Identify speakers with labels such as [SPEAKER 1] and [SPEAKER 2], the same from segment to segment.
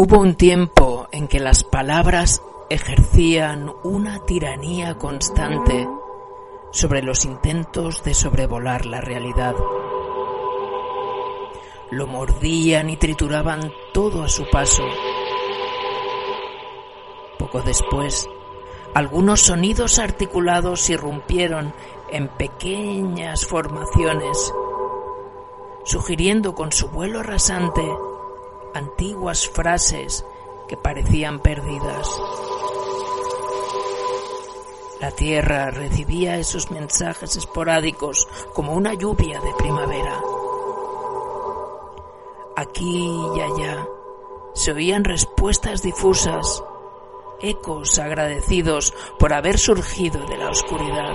[SPEAKER 1] Hubo un tiempo en que las palabras ejercían una tiranía constante sobre los intentos de sobrevolar la realidad. Lo mordían y trituraban todo a su paso. Poco después, algunos sonidos articulados irrumpieron en pequeñas formaciones, sugiriendo con su vuelo rasante antiguas frases que parecían perdidas. La tierra recibía esos mensajes esporádicos como una lluvia de primavera. Aquí y allá se oían respuestas difusas, ecos agradecidos por haber surgido de la oscuridad.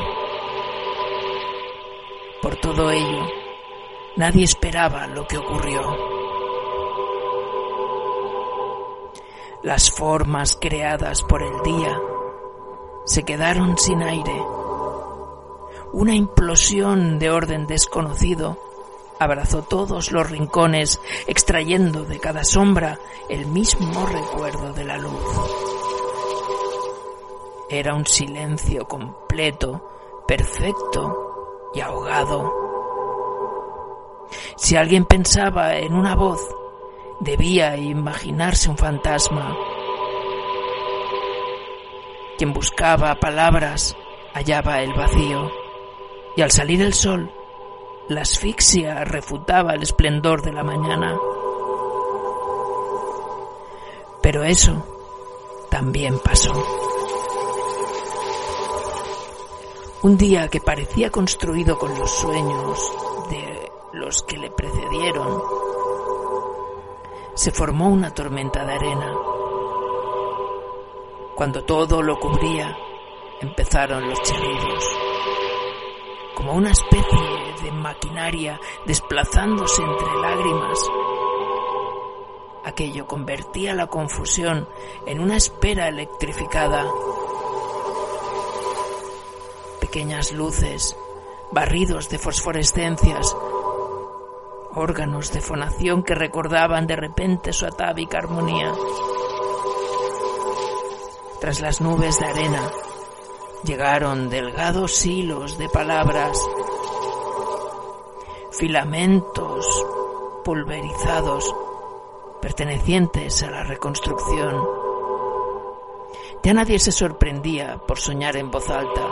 [SPEAKER 1] Por todo ello, nadie esperaba lo que ocurrió. Las formas creadas por el día se quedaron sin aire. Una implosión de orden desconocido abrazó todos los rincones, extrayendo de cada sombra el mismo recuerdo de la luz. Era un silencio completo, perfecto y ahogado. Si alguien pensaba en una voz, debía imaginarse un fantasma. Quien buscaba palabras hallaba el vacío, y al salir el sol, la asfixia refutaba el esplendor de la mañana. Pero eso también pasó. Un día que parecía construido con los sueños de los que le precedieron, se formó una tormenta de arena. Cuando todo lo cubría, empezaron los chirridos, como una especie de maquinaria desplazándose entre lágrimas. Aquello convertía la confusión en una espera electrificada. Pequeñas luces, barridos de fosforescencias, órganos de fonación que recordaban de repente su atávica armonía. Tras las nubes de arena llegaron delgados hilos de palabras, filamentos pulverizados pertenecientes a la reconstrucción. Ya nadie se sorprendía por soñar en voz alta.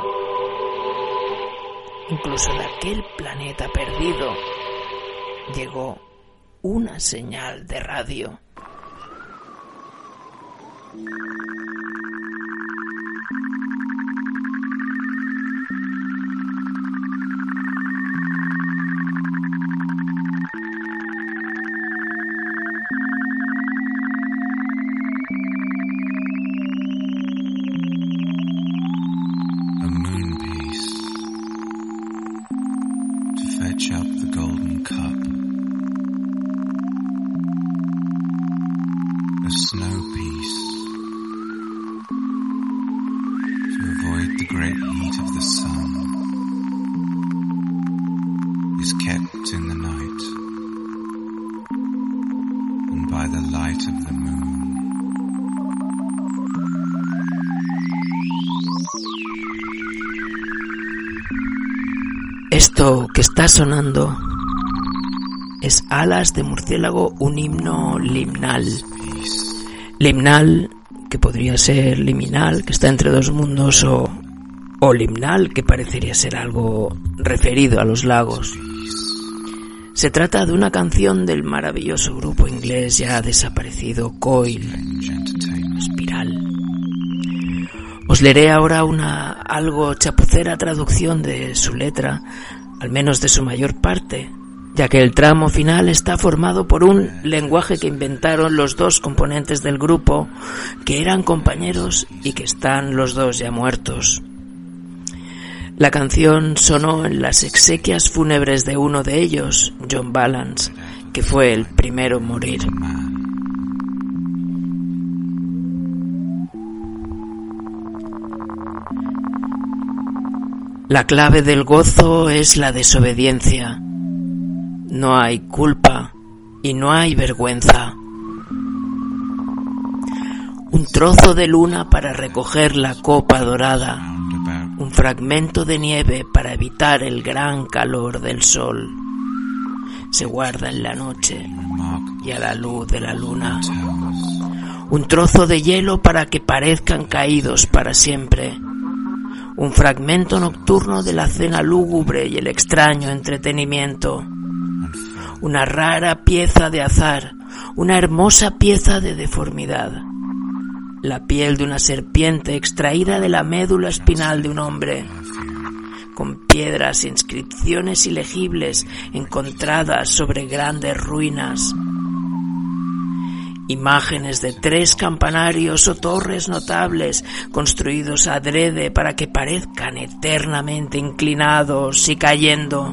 [SPEAKER 1] Incluso de aquel planeta perdido llegó una señal de radio. Esto que está sonando es Alas de murciélago, un himno limnal. Limnal, que podría ser liminal, que está entre dos mundos, o limnal, que parecería ser algo referido a los lagos. Se trata de una canción del maravilloso grupo inglés ya desaparecido Coil, Espiral. Os leeré ahora una algo chapucera traducción de su letra, al menos de su mayor parte, ya que el tramo final está formado por un lenguaje que inventaron los dos componentes del grupo, que eran compañeros y que están los dos ya muertos. La canción sonó en las exequias fúnebres de uno de ellos, John Balance, que fue el primero en morir. La clave del gozo es la desobediencia. No hay culpa y no hay vergüenza. Un trozo de luna para recoger la copa dorada, un fragmento de nieve para evitar el gran calor del sol. Se guarda en la noche y a la luz de la luna. Un trozo de hielo para que parezcan caídos para siempre. Un fragmento nocturno de la cena lúgubre y el extraño entretenimiento. Una rara pieza de azar, una hermosa pieza de deformidad. La piel de una serpiente extraída de la médula espinal de un hombre, con piedras e inscripciones ilegibles encontradas sobre grandes ruinas. Imágenes de 3 campanarios o torres notables construidos adrede para que parezcan eternamente inclinados y cayendo.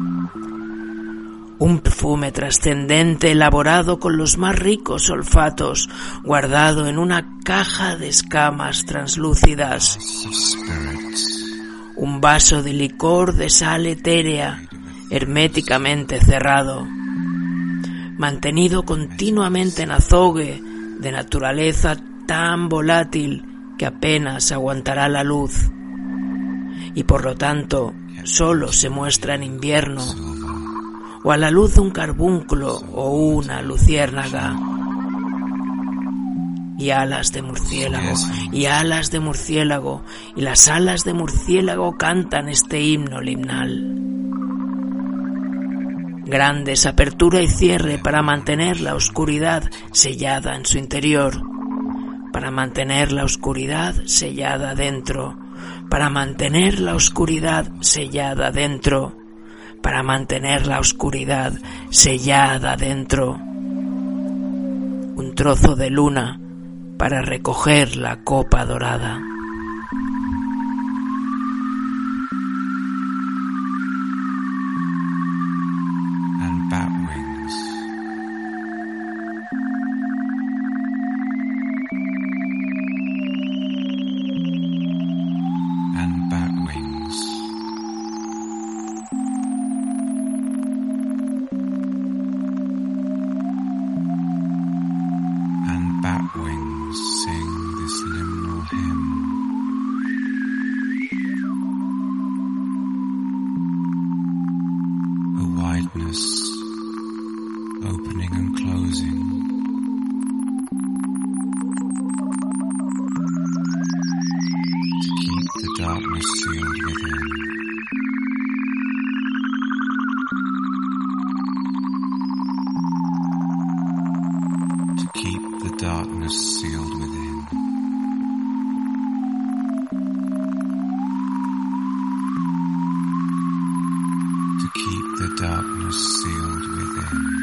[SPEAKER 1] Un perfume trascendente elaborado con los más ricos olfatos, guardado en una caja de escamas translúcidas. Un vaso de licor de sal etérea, herméticamente cerrado, mantenido continuamente en azogue, de naturaleza tan volátil que apenas aguantará la luz, y por lo tanto solo se muestra en invierno, o a la luz de un carbúnculo o una luciérnaga. Y alas de murciélago, y alas de murciélago, y las alas de murciélago cantan este himno limnal. Grandes apertura y cierre para mantener la oscuridad sellada en su interior, para mantener la oscuridad sellada dentro, para mantener la oscuridad sellada dentro, para mantener la oscuridad sellada dentro. Un trozo de luna para recoger la copa dorada.
[SPEAKER 2] And bat wings. And bat wings. And bat wings sing this liminal hymn. A wideness, opening and closing. To keep the darkness sealed within. To keep the darkness sealed within. To keep the darkness sealed within.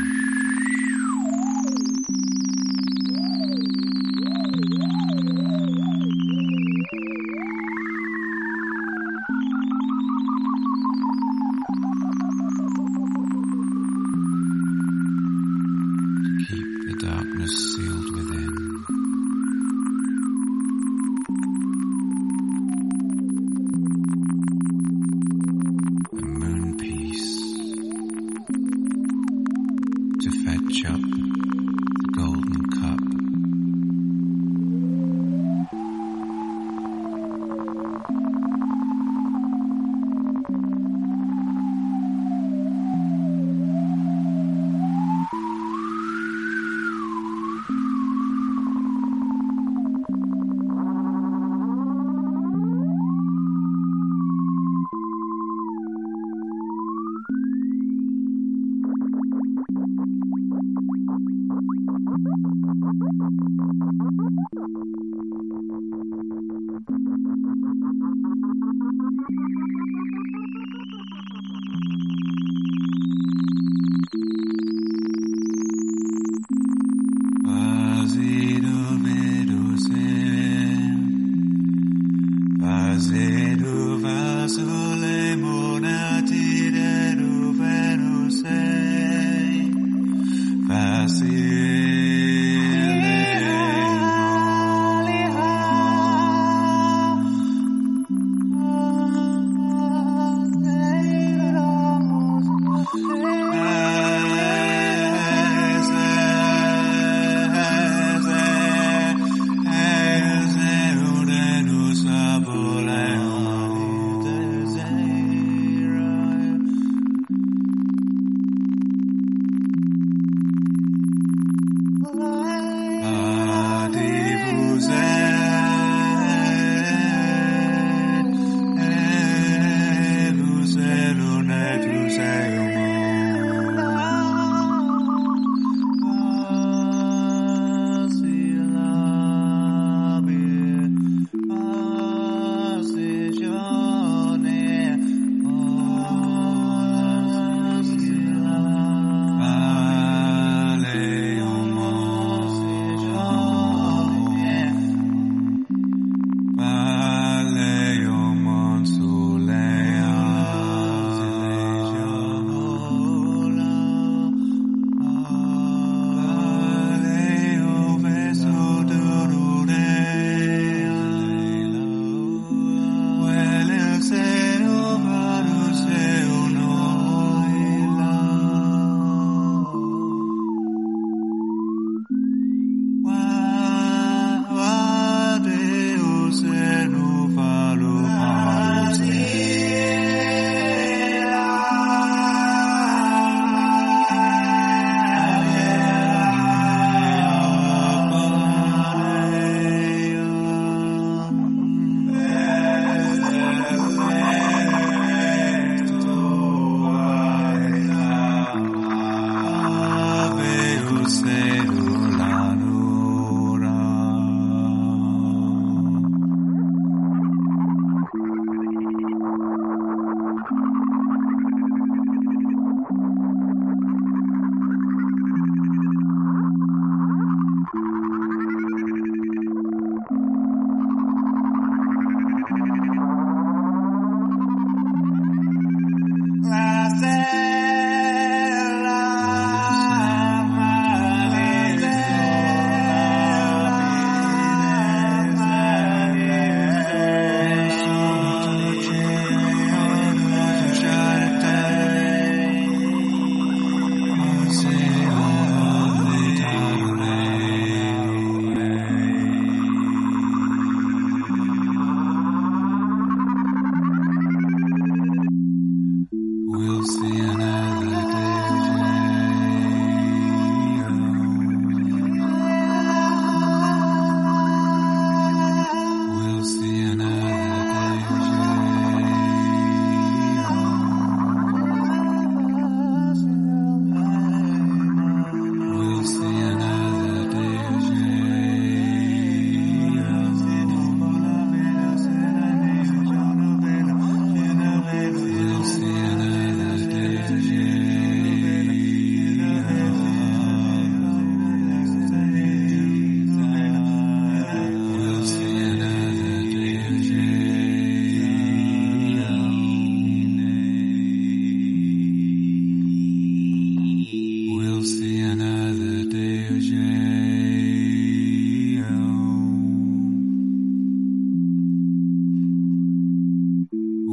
[SPEAKER 2] To keep the darkness sealed within. A moon piece to fetch up the golden cup.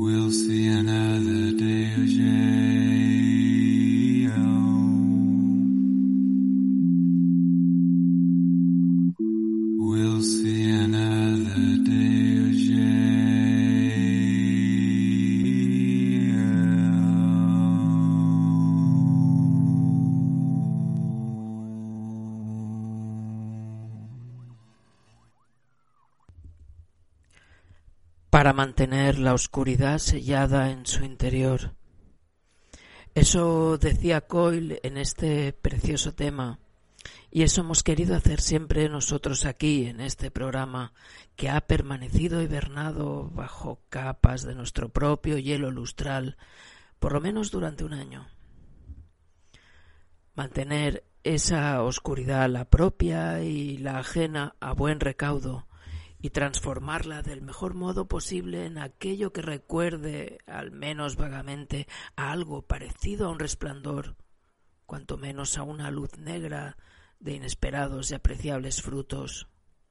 [SPEAKER 2] We'll see another day of jail. We'll see another day of
[SPEAKER 1] para mantener la oscuridad sellada en su interior. Eso decía Coyle en este precioso tema, y eso hemos querido hacer siempre nosotros aquí en este programa, que ha permanecido hibernado bajo capas de nuestro propio hielo lustral, por lo menos durante un año. Mantener esa oscuridad, la propia y la ajena, a buen recaudo, y transformarla del mejor modo posible en aquello que recuerde, al menos vagamente, a algo parecido a un resplandor, cuanto menos a una luz negra de inesperados y apreciables frutos.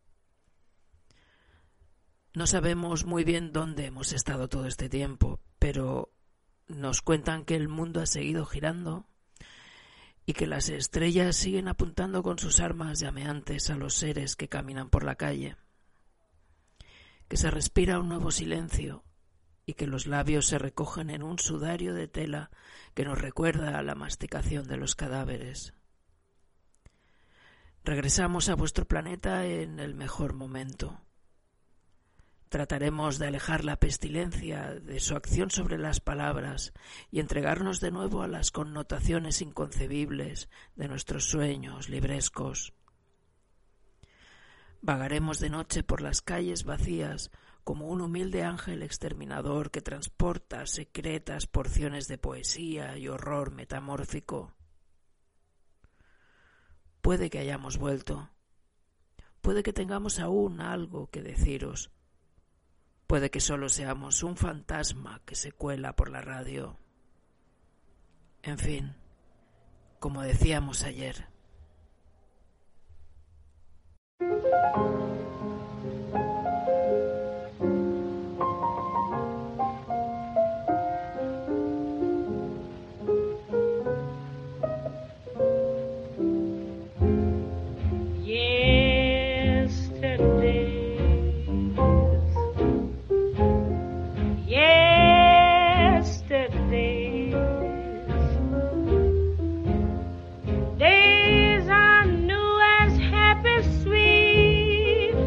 [SPEAKER 1] No sabemos muy bien dónde hemos estado todo este tiempo, pero nos cuentan que el mundo ha seguido girando y que las estrellas siguen apuntando con sus armas llameantes a los seres que caminan por la calle, que se respira un nuevo silencio y que los labios se recogen en un sudario de tela que nos recuerda a la masticación de los cadáveres. Regresamos a vuestro planeta en el mejor momento. Trataremos de alejar la pestilencia de su acción sobre las palabras y entregarnos de nuevo a las connotaciones inconcebibles de nuestros sueños librescos. Vagaremos de noche por las calles vacías como un humilde ángel exterminador que transporta secretas porciones de poesía y horror metamórfico. Puede que hayamos vuelto, puede que tengamos aún algo que deciros, puede que solo seamos un fantasma que se cuela por la radio. En fin, como decíamos ayer.
[SPEAKER 3] Days I knew as happy, sweet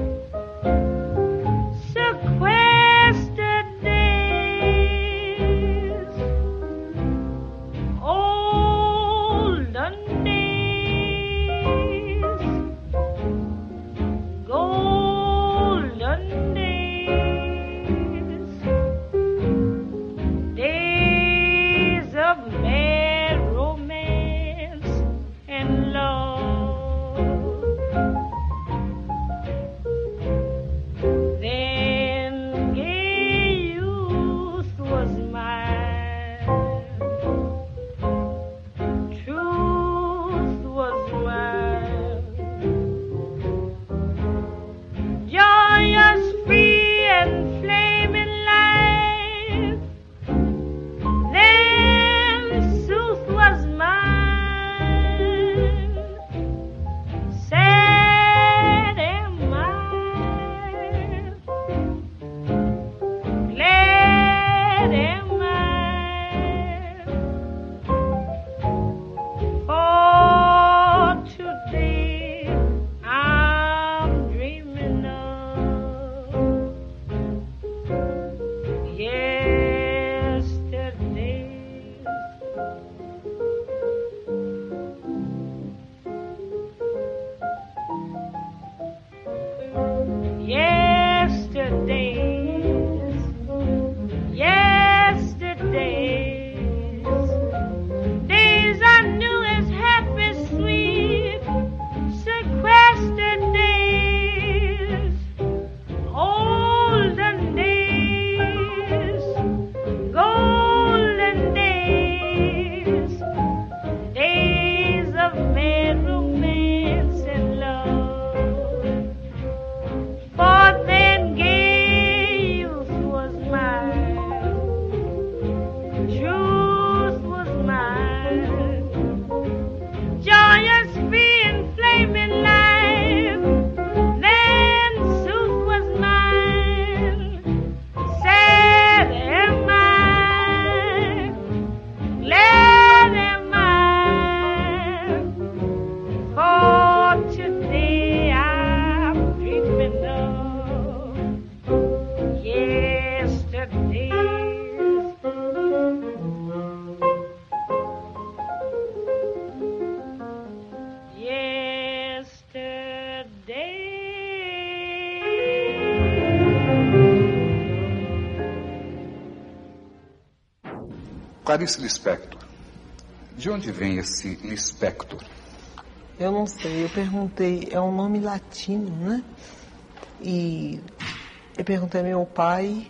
[SPEAKER 3] Clarice Lispector. De onde vem esse Lispector?
[SPEAKER 4] Eu não sei, eu perguntei, é um nome latino, né? E eu perguntei ao meu pai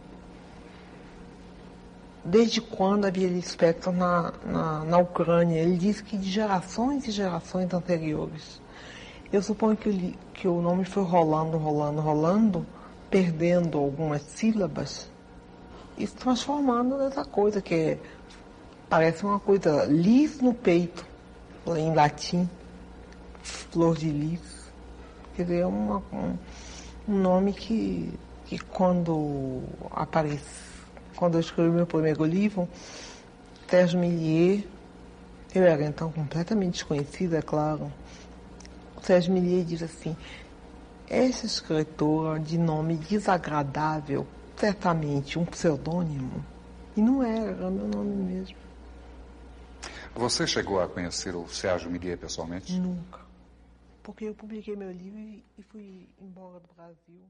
[SPEAKER 4] desde quando havia Lispector na Ucrânia. Ele disse que de gerações e gerações anteriores. Eu suponho que o nome foi rolando, perdendo algumas sílabas e se transformando nessa coisa que parece uma coisa lis no peito, em latim, flor de lis. Quer dizer, é um nome que quando eu escrevi meu primeiro livro, Sérgio Millier, eu era então completamente desconhecida, é claro. O Sérgio Millier diz assim: essa escritora de nome desagradável, certamente um pseudônimo. E não era meu nome mesmo.
[SPEAKER 3] Você chegou a conhecer o Sérgio Millier pessoalmente?
[SPEAKER 4] Nunca. Porque eu publiquei meu livro e fui embora do Brasil.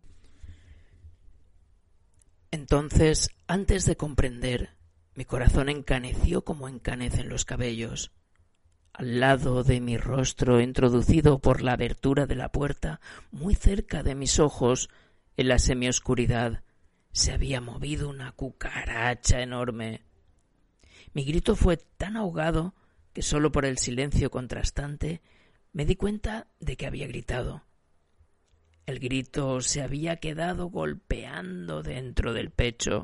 [SPEAKER 1] Entonces, antes de comprender, mi corazón encaneció como encanecen los cabellos. Al lado de mi rostro, introducido por la abertura de la puerta, muy cerca de mis ojos, en la semioscuridad, se había movido una cucaracha enorme. Mi grito fue tan ahogado que solo por el silencio contrastante me di cuenta de que había gritado. El grito se había quedado golpeando dentro del pecho.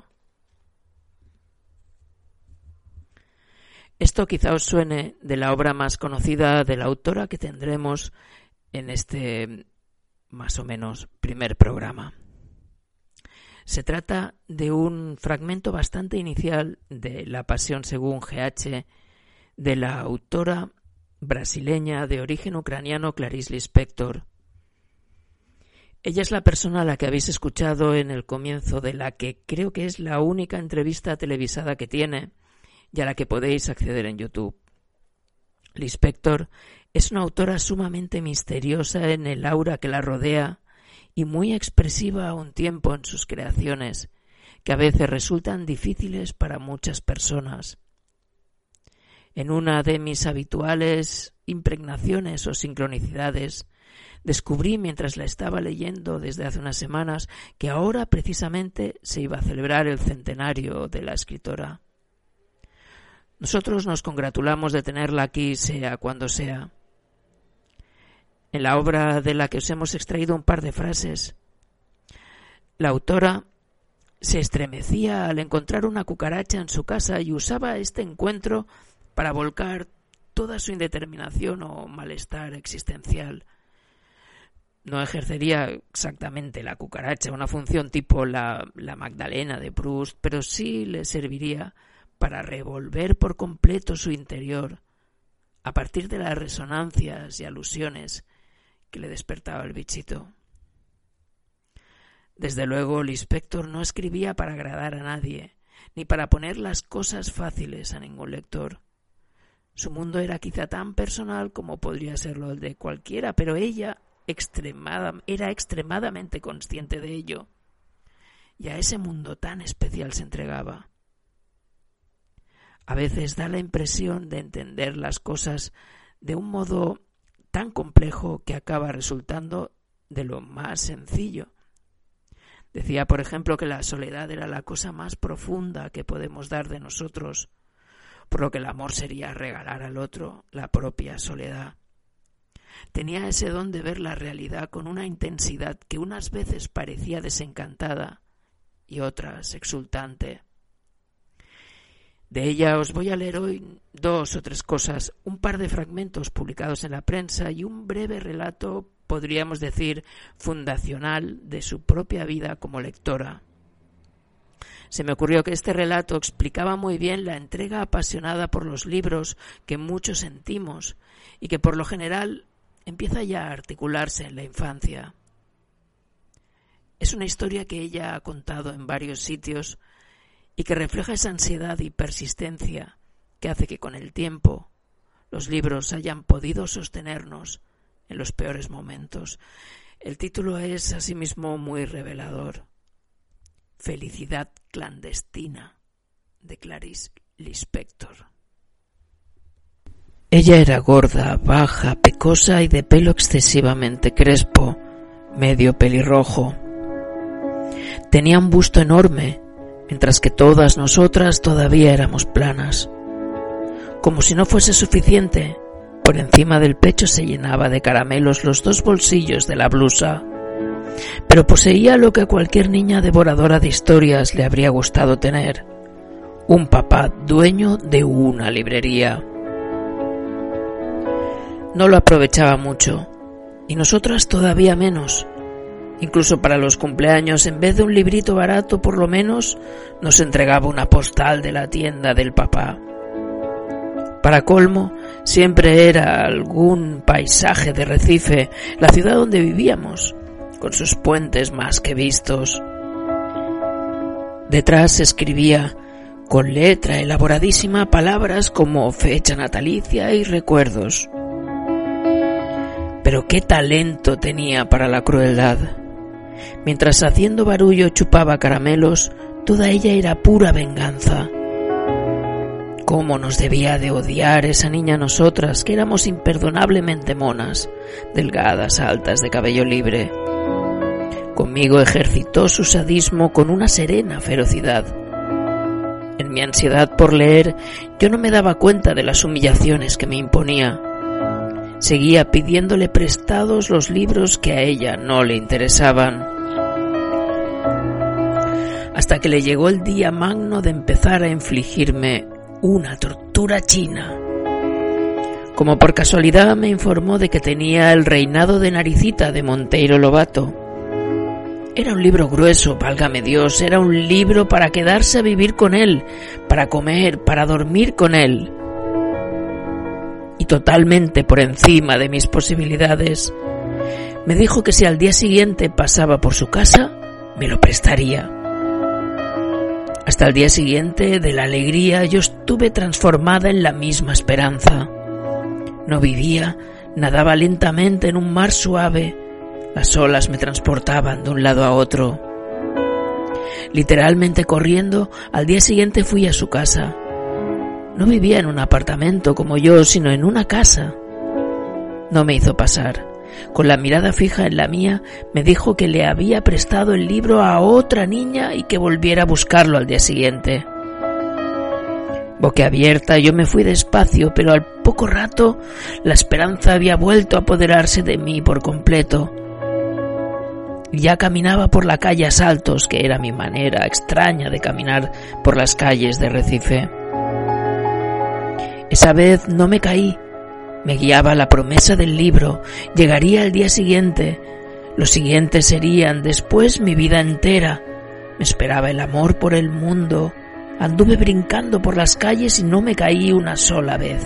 [SPEAKER 1] Esto quizá os suene de la obra más conocida de la autora que tendremos en este, más o menos, primer programa. Se trata de un fragmento bastante inicial de La Pasión según G.H. de la autora brasileña de origen ucraniano Clarice Lispector. Ella es la persona a la que habéis escuchado en el comienzo de la que creo que es la única entrevista televisada que tiene y a la que podéis acceder en YouTube. Lispector es una autora sumamente misteriosa en el aura que la rodea y muy expresiva a un tiempo en sus creaciones, que a veces resultan difíciles para muchas personas. En una de mis habituales impregnaciones o sincronicidades, descubrí mientras la estaba leyendo desde hace unas semanas que ahora precisamente se iba a celebrar el centenario de la escritora. Nosotros nos congratulamos de tenerla aquí, sea cuando sea. En la obra de la que os hemos extraído un par de frases, la autora se estremecía al encontrar una cucaracha en su casa y usaba este encuentro para volcar toda su indeterminación o malestar existencial. No ejercería exactamente la cucaracha una función tipo la Magdalena de Proust, pero sí le serviría para revolver por completo su interior a partir de las resonancias y alusiones que le despertaba el bichito. Desde luego, Lispector no escribía para agradar a nadie, ni para poner las cosas fáciles a ningún lector. Su mundo era quizá tan personal como podría serlo el de cualquiera, pero ella era extremadamente consciente de ello, y a ese mundo tan especial se entregaba. A veces da la impresión de entender las cosas de un modo tan complejo que acaba resultando de lo más sencillo. Decía, por ejemplo, que la soledad era la cosa más profunda que podemos dar de nosotros, por lo que el amor sería regalar al otro la propia soledad. Tenía ese don de ver la realidad con una intensidad que unas veces parecía desencantada y otras exultante. De ella os voy a leer hoy 2 o 3 cosas, un par de fragmentos publicados en la prensa y un breve relato, podríamos decir, fundacional de su propia vida como lectora. Se me ocurrió que este relato explicaba muy bien la entrega apasionada por los libros que muchos sentimos y que por lo general empieza ya a articularse en la infancia. Es una historia que ella ha contado en varios sitios y que refleja esa ansiedad y persistencia que hace que con el tiempo los libros hayan podido sostenernos en los peores momentos. El título es asimismo muy revelador: Felicidad clandestina, de Clarice Lispector. Ella era gorda, baja, pecosa y de pelo excesivamente crespo, medio pelirrojo. Tenía un busto enorme, mientras que todas nosotras todavía éramos planas. Como si no fuese suficiente, por encima del pecho se llenaba de caramelos los 2 bolsillos de la blusa, pero poseía lo que a cualquier niña devoradora de historias le habría gustado tener: un papá dueño de una librería. No lo aprovechaba mucho, y nosotras todavía menos. Incluso para los cumpleaños, en vez de un librito barato, por lo menos nos entregaba una postal de la tienda del papá. Para colmo, siempre era algún paisaje de Recife, la ciudad donde vivíamos, con sus puentes más que vistos. Detrás se escribía, con letra elaboradísima, palabras como fecha natalicia y recuerdos. Pero qué talento tenía para la crueldad. Mientras haciendo barullo chupaba caramelos, toda ella era pura venganza. Cómo nos debía de odiar esa niña a nosotras, que éramos imperdonablemente monas, delgadas, altas, de cabello libre. Conmigo ejercitó su sadismo con una serena ferocidad. En mi ansiedad por leer, yo no me daba cuenta de las humillaciones que me imponía. Seguía pidiéndole prestados los libros que a ella no le interesaban. Hasta que le llegó el día magno de empezar a infligirme una tortura china. Como por casualidad me informó de que tenía El reinado de Naricita de Monteiro Lobato. Era un libro grueso, válgame Dios, era un libro para quedarse a vivir con él, para comer, para dormir con él. Y totalmente por encima de mis posibilidades. Me dijo que si al día siguiente pasaba por su casa, me lo prestaría. Hasta el día siguiente, de la alegría, yo estuve transformada en la misma esperanza. No vivía, nadaba lentamente en un mar suave. Las olas me transportaban de un lado a otro. Literalmente corriendo, al día siguiente fui a su casa. No vivía en un apartamento como yo, sino en una casa. No me hizo pasar. Con la mirada fija en la mía, me dijo que le había prestado el libro a otra niña y que volviera a buscarlo al día siguiente. Boquiabierta, yo me fui despacio, pero al poco rato la esperanza había vuelto a apoderarse de mí por completo. Ya caminaba por la calle a saltos, que era mi manera extraña de caminar por las calles de Recife. Esa vez no me caí. Me guiaba la promesa del libro. Llegaría el día siguiente. Los siguientes serían después mi vida entera. Me esperaba el amor por el mundo. Anduve brincando por las calles y no me caí una sola vez.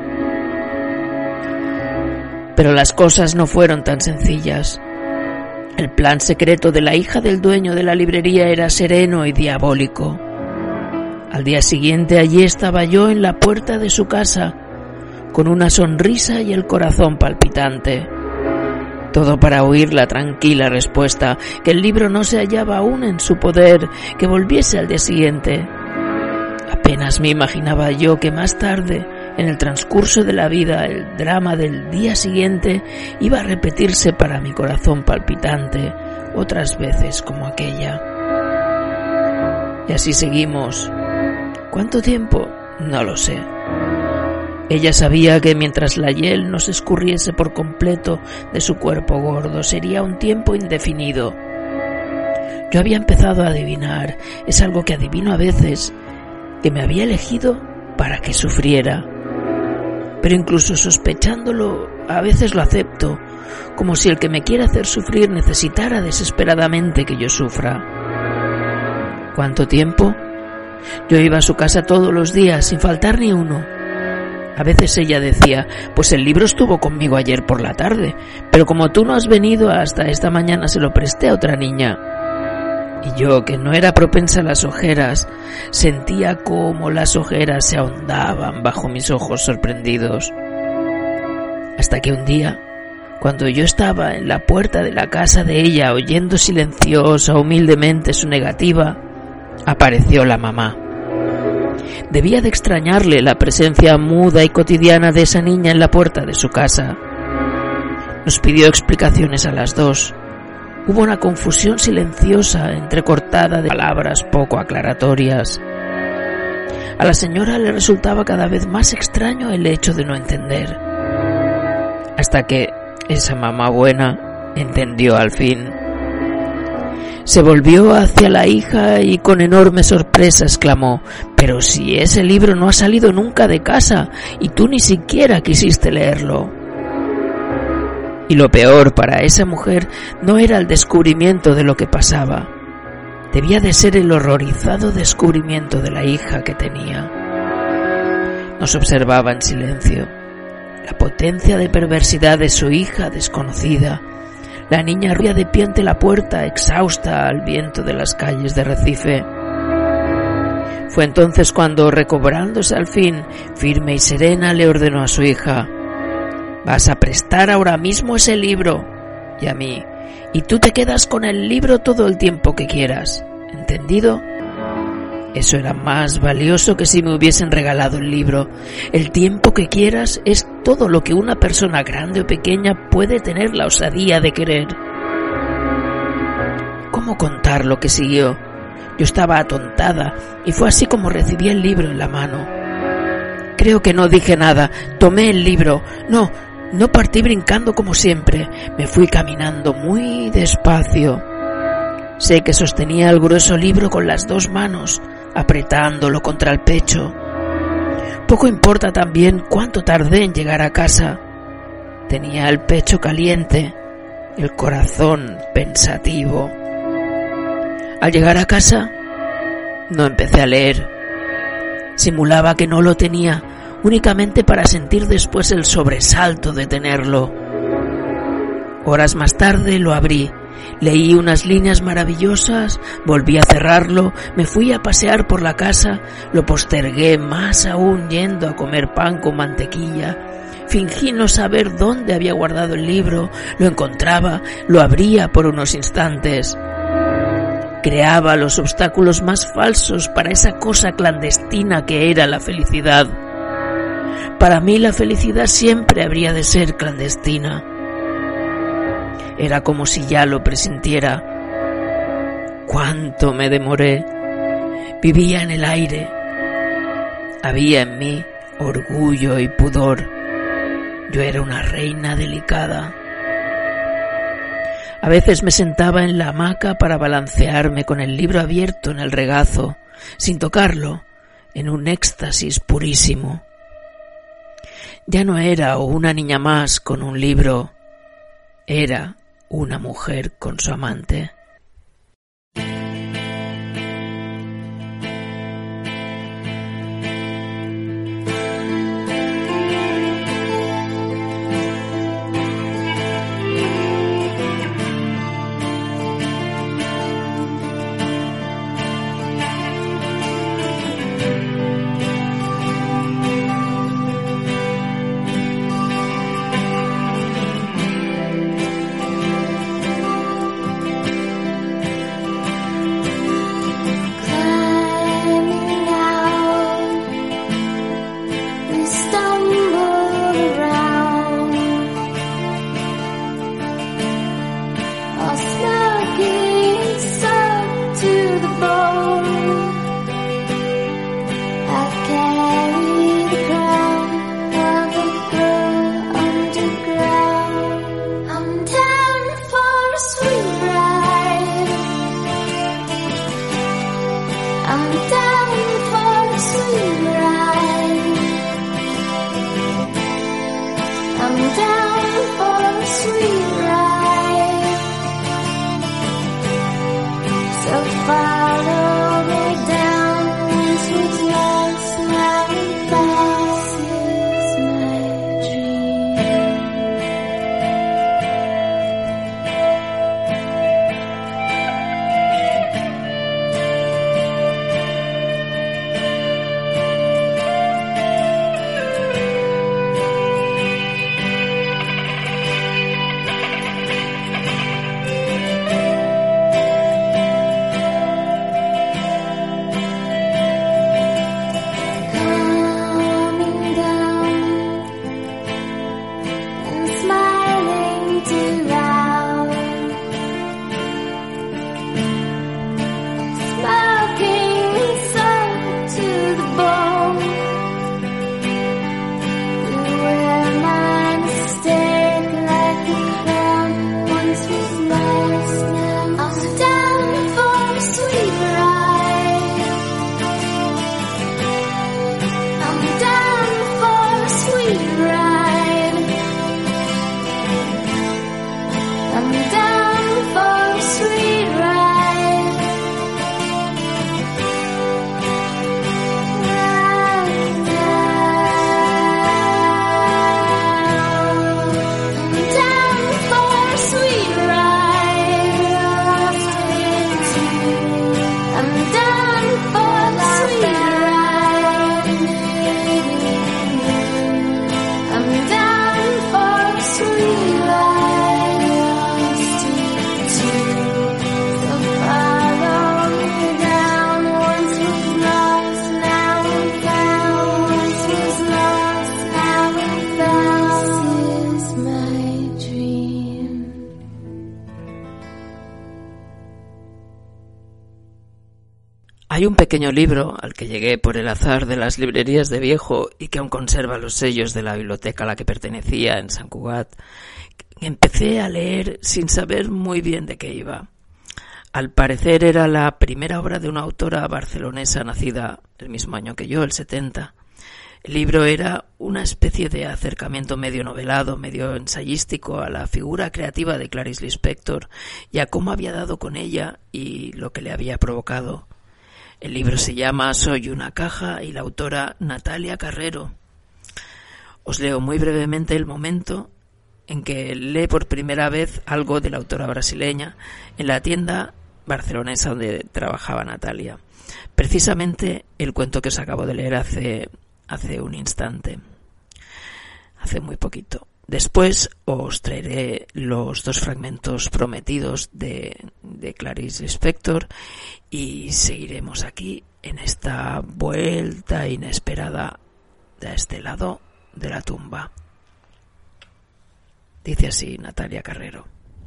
[SPEAKER 1] Pero las cosas no fueron tan sencillas. El plan secreto de la hija del dueño de la librería era sereno y diabólico. Al día siguiente allí estaba yo en la puerta de su casa, con una sonrisa y el corazón palpitante. Todo para oír la tranquila respuesta, que el libro no se hallaba aún en su poder, que volviese al día siguiente. Apenas me imaginaba yo que más tarde, en el transcurso de la vida, el drama del día siguiente iba a repetirse para mi corazón palpitante, otras veces como aquella. Y así seguimos. ¿Cuánto tiempo? No lo sé. Ella sabía que mientras la hiel no se escurriese por completo de su cuerpo gordo, sería un tiempo indefinido. Yo había empezado a adivinar, es algo que adivino a veces, que me había elegido para que sufriera. Pero incluso sospechándolo, a veces lo acepto, como si el que me quiere hacer sufrir necesitara desesperadamente que yo sufra. ¿Cuánto tiempo? Yo iba a su casa todos los días, sin faltar ni uno. A veces ella decía, pues el libro estuvo conmigo ayer por la tarde, pero como tú no has venido hasta esta mañana se lo presté a otra niña. Y yo, que no era propensa a las ojeras, sentía cómo las ojeras se ahondaban bajo mis ojos sorprendidos. Hasta que un día, cuando yo estaba en la puerta de la casa de ella oyendo silenciosa, humildemente su negativa, apareció la mamá. Debía de extrañarle la presencia muda y cotidiana de esa niña en la puerta de su casa. Nos pidió explicaciones a las dos. Hubo una confusión silenciosa, entrecortada de palabras poco aclaratorias. A la señora le resultaba cada vez más extraño el hecho de no entender. Hasta que esa mamá buena entendió al fin. Se volvió hacia la hija y con enorme sorpresa exclamó: «Pero si ese libro no ha salido nunca de casa y tú ni siquiera quisiste leerlo». Y lo peor para esa mujer no era el descubrimiento de lo que pasaba. Debía de ser el horrorizado descubrimiento de la hija que tenía. Nos observaba en silencio. La potencia de perversidad de su hija desconocida. La niña rubia de pie ante la puerta, exhausta al viento de las calles de Recife. Fue entonces cuando, recobrándose al fin, firme y serena, le ordenó a su hija: «Vas a prestar ahora mismo ese libro, y a mí, y tú te quedas con el libro todo el tiempo que quieras, ¿entendido?» Eso era más valioso que si me hubiesen regalado el libro. El tiempo que quieras es todo lo que una persona grande o pequeña puede tener la osadía de querer. ¿Cómo contar lo que siguió? Yo estaba atontada y fue así como recibí el libro en la mano. Creo que no dije nada. Tomé el libro. No partí brincando como siempre. Me fui caminando muy despacio. Sé que sostenía el grueso libro con las dos manos, apretándolo contra el pecho. Poco importa también cuánto tardé en llegar a casa. Tenía el pecho caliente, el corazón pensativo. Al llegar a casa, no empecé a leer. Simulaba que no lo tenía, únicamente para sentir después el sobresalto de tenerlo. Horas más tarde lo abrí. Leí unas líneas maravillosas, volví a cerrarlo, me fui a pasear por la casa, lo postergué más aún yendo a comer pan con mantequilla. Fingí no saber dónde había guardado el libro, lo encontraba, lo abría por unos instantes. Creaba los obstáculos más falsos para esa cosa clandestina que era la felicidad. Para mí la felicidad siempre habría de ser clandestina. Era como si ya lo presintiera. ¿Cuánto me demoré? Vivía en el aire. Había en mí orgullo y pudor. Yo era una reina delicada. A veces me sentaba en la hamaca para balancearme con el libro abierto en el regazo, sin tocarlo, en un éxtasis purísimo. Ya no era una niña más con un libro. Era una mujer con su amante. Hay un pequeño libro al que llegué por el azar de las librerías de viejo y que aún conserva los sellos de la biblioteca a la que pertenecía en Sant Cugat. Empecé a leer sin saber muy bien de qué iba. Al parecer era la primera obra de una autora barcelonesa nacida el mismo año que yo, el 70. El libro era una especie de acercamiento medio novelado, medio ensayístico a la figura creativa de Clarice Lispector y a cómo había dado con ella y lo que le había provocado. El libro se llama Soy una caja y la autora Natalia Carrero. Os leo muy brevemente el momento en que lee por primera vez algo de la autora brasileña en la tienda barcelonesa donde trabajaba Natalia. Precisamente el cuento que os acabo de leer hace un instante, hace muy poquito. Después os traeré los 2 fragmentos prometidos de Clarice Lispector y seguiremos aquí en esta vuelta inesperada de este lado de la tumba. Dice así Natalia Carrero.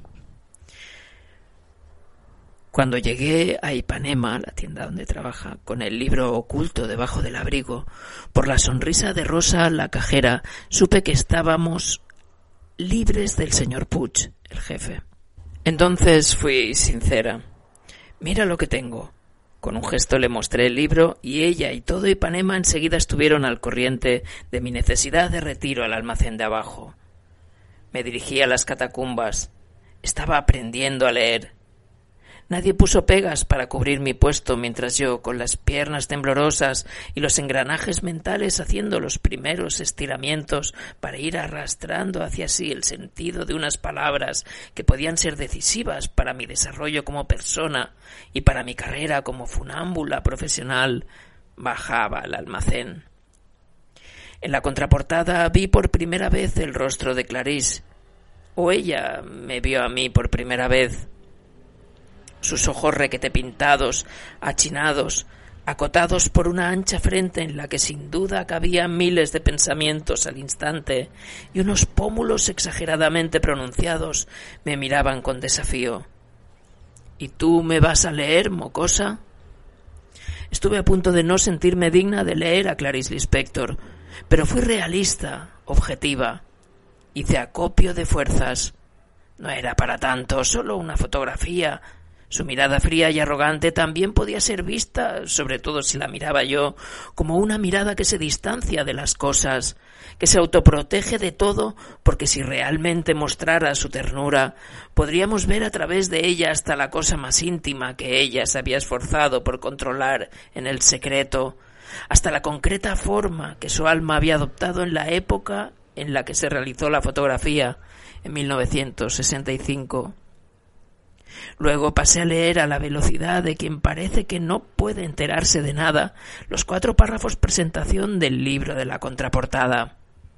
[SPEAKER 1] Cuando llegué a Ipanema, la tienda donde trabaja, con el libro oculto debajo del abrigo, por la sonrisa de Rosa, la cajera, supe que estábamos libres del señor Puig, el jefe. Entonces fui sincera. Mira lo que tengo. Con un gesto le mostré el libro y ella y todo Ipanema enseguida estuvieron al corriente de mi necesidad de retiro al almacén de abajo. Me dirigí a las catacumbas. Estaba aprendiendo a leer. Nadie puso pegas para cubrir mi puesto mientras yo, con las piernas temblorosas y los engranajes mentales haciendo los primeros estiramientos para ir arrastrando hacia sí el sentido de unas palabras que podían ser decisivas para mi desarrollo como persona y para mi carrera como funámbula profesional, bajaba al almacén. En la contraportada vi por primera vez el rostro de Clarice, o ella me vio a mí por primera vez. Sus ojos requete pintados, achinados, acotados por una ancha frente en la que sin duda cabían miles de pensamientos al instante, y unos pómulos exageradamente pronunciados me miraban con desafío. ¿Y tú me vas a leer, mocosa? Estuve a punto de no sentirme digna de leer a Clarice Lispector, pero fui realista, objetiva. Hice acopio de fuerzas. No era para tanto, solo una fotografía. Su mirada fría y arrogante también podía ser vista, sobre todo si la miraba yo, como una mirada que se distancia de las cosas, que se autoprotege de todo, porque si realmente mostrara su ternura, podríamos ver a través de ella hasta la cosa más íntima que ella se había esforzado por controlar en el secreto, hasta la concreta forma que su alma había adoptado en la época en la que se realizó la fotografía, en 1965. Luego pasé a leer a la velocidad de quien parece que no puede enterarse de nada los 4 párrafos presentación del libro de la contraportada.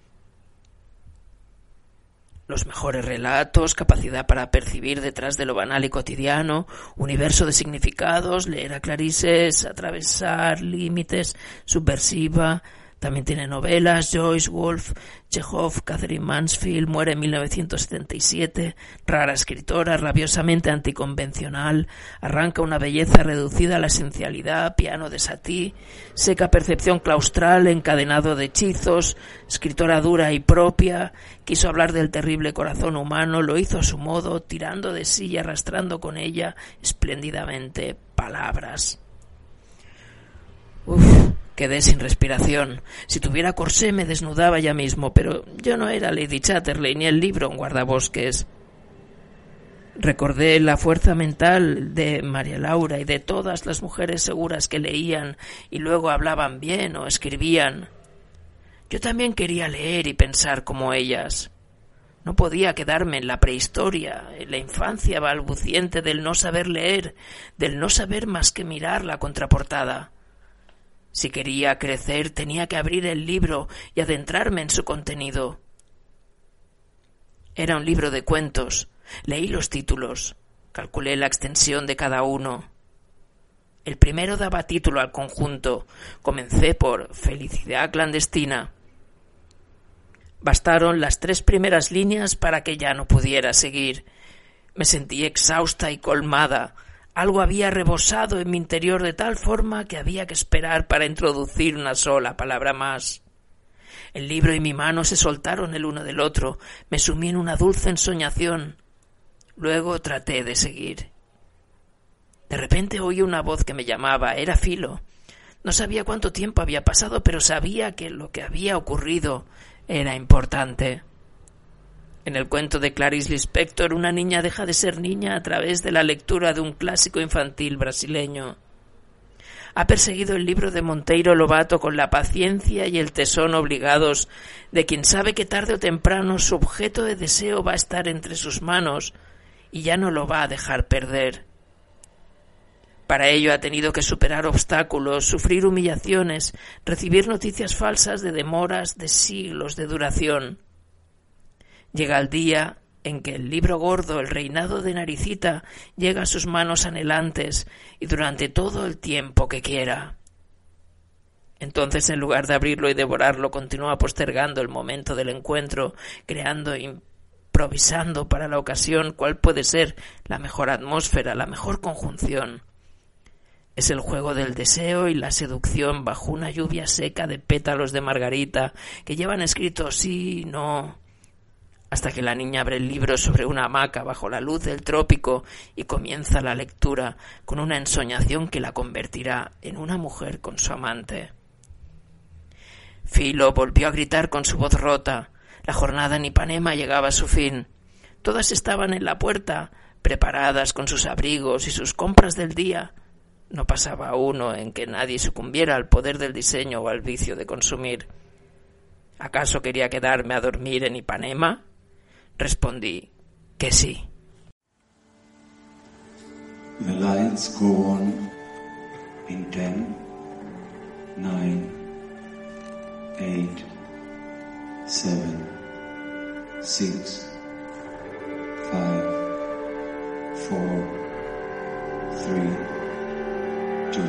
[SPEAKER 1] Los mejores relatos, capacidad para percibir detrás de lo banal y cotidiano, universo de significados, leer a Clarice es atravesar límites, subversiva, También tiene novelas: Joyce, Woolf, Chekhov, Catherine Mansfield, muere en 1977, rara escritora, rabiosamente anticonvencional, arranca una belleza reducida a la esencialidad, piano de Satie, seca percepción claustral, encadenado de hechizos, escritora dura y propia, quiso hablar del terrible corazón humano, lo hizo a su modo, tirando de sí y arrastrando con ella espléndidamente palabras. Quedé sin respiración. Si tuviera corsé me desnudaba ya mismo, pero yo no era Lady Chatterley ni el libro un guardabosques. Recordé la fuerza mental de María Laura y de todas las mujeres seguras que leían y luego hablaban bien o escribían. Yo también quería leer y pensar como ellas. No podía quedarme en la prehistoria, en la infancia balbuciente del no saber leer, del no saber más que mirar la contraportada. Si quería crecer, tenía que abrir el libro y adentrarme en su contenido. Era un libro de cuentos. Leí los títulos. Calculé la extensión de cada uno. El primero daba título al conjunto. Comencé por Felicidad clandestina. Bastaron las 3 primeras líneas para que ya no pudiera seguir. Me sentí exhausta y colmada. Algo había rebosado en mi interior de tal forma que había que esperar para introducir una sola palabra más. El libro y mi mano se soltaron el uno del otro. Me sumí en una dulce ensoñación. Luego traté de seguir. De repente oí una voz que me llamaba. Era Philo. No sabía cuánto tiempo había pasado, pero sabía que lo que había ocurrido era importante. En el cuento de Clarice Lispector, una niña deja de ser niña a través de la lectura de un clásico infantil brasileño. Ha perseguido el libro de Monteiro Lobato con la paciencia y el tesón obligados de quien sabe que tarde o temprano su objeto de deseo va a estar entre sus manos y ya no lo va a dejar perder. Para ello ha tenido que superar obstáculos, sufrir humillaciones, recibir noticias falsas de demoras de siglos de duración. Llega el día en que el libro gordo, el reinado de Naricita, llega a sus manos anhelantes y durante todo el tiempo que quiera. Entonces, en lugar de abrirlo y devorarlo, continúa postergando el momento del encuentro, creando, improvisando para la ocasión cuál puede ser la mejor atmósfera, la mejor conjunción. Es el juego del deseo y la seducción bajo una lluvia seca de pétalos de margarita que llevan escrito sí, no, hasta que la niña abre el libro sobre una hamaca bajo la luz del trópico y comienza la lectura con una ensoñación que la convertirá en una mujer con su amante. Philo volvió a gritar con su voz rota. La jornada en Ipanema llegaba a su fin. Todas estaban en la puerta, preparadas con sus abrigos y sus compras del día. No pasaba uno en que nadie sucumbiera al poder del diseño o al vicio de consumir. ¿Acaso quería quedarme a dormir en Ipanema? Respondí que sí.
[SPEAKER 2] The lights go on in 10, 9, 8, 7, 6, 5, 4, 3, 2.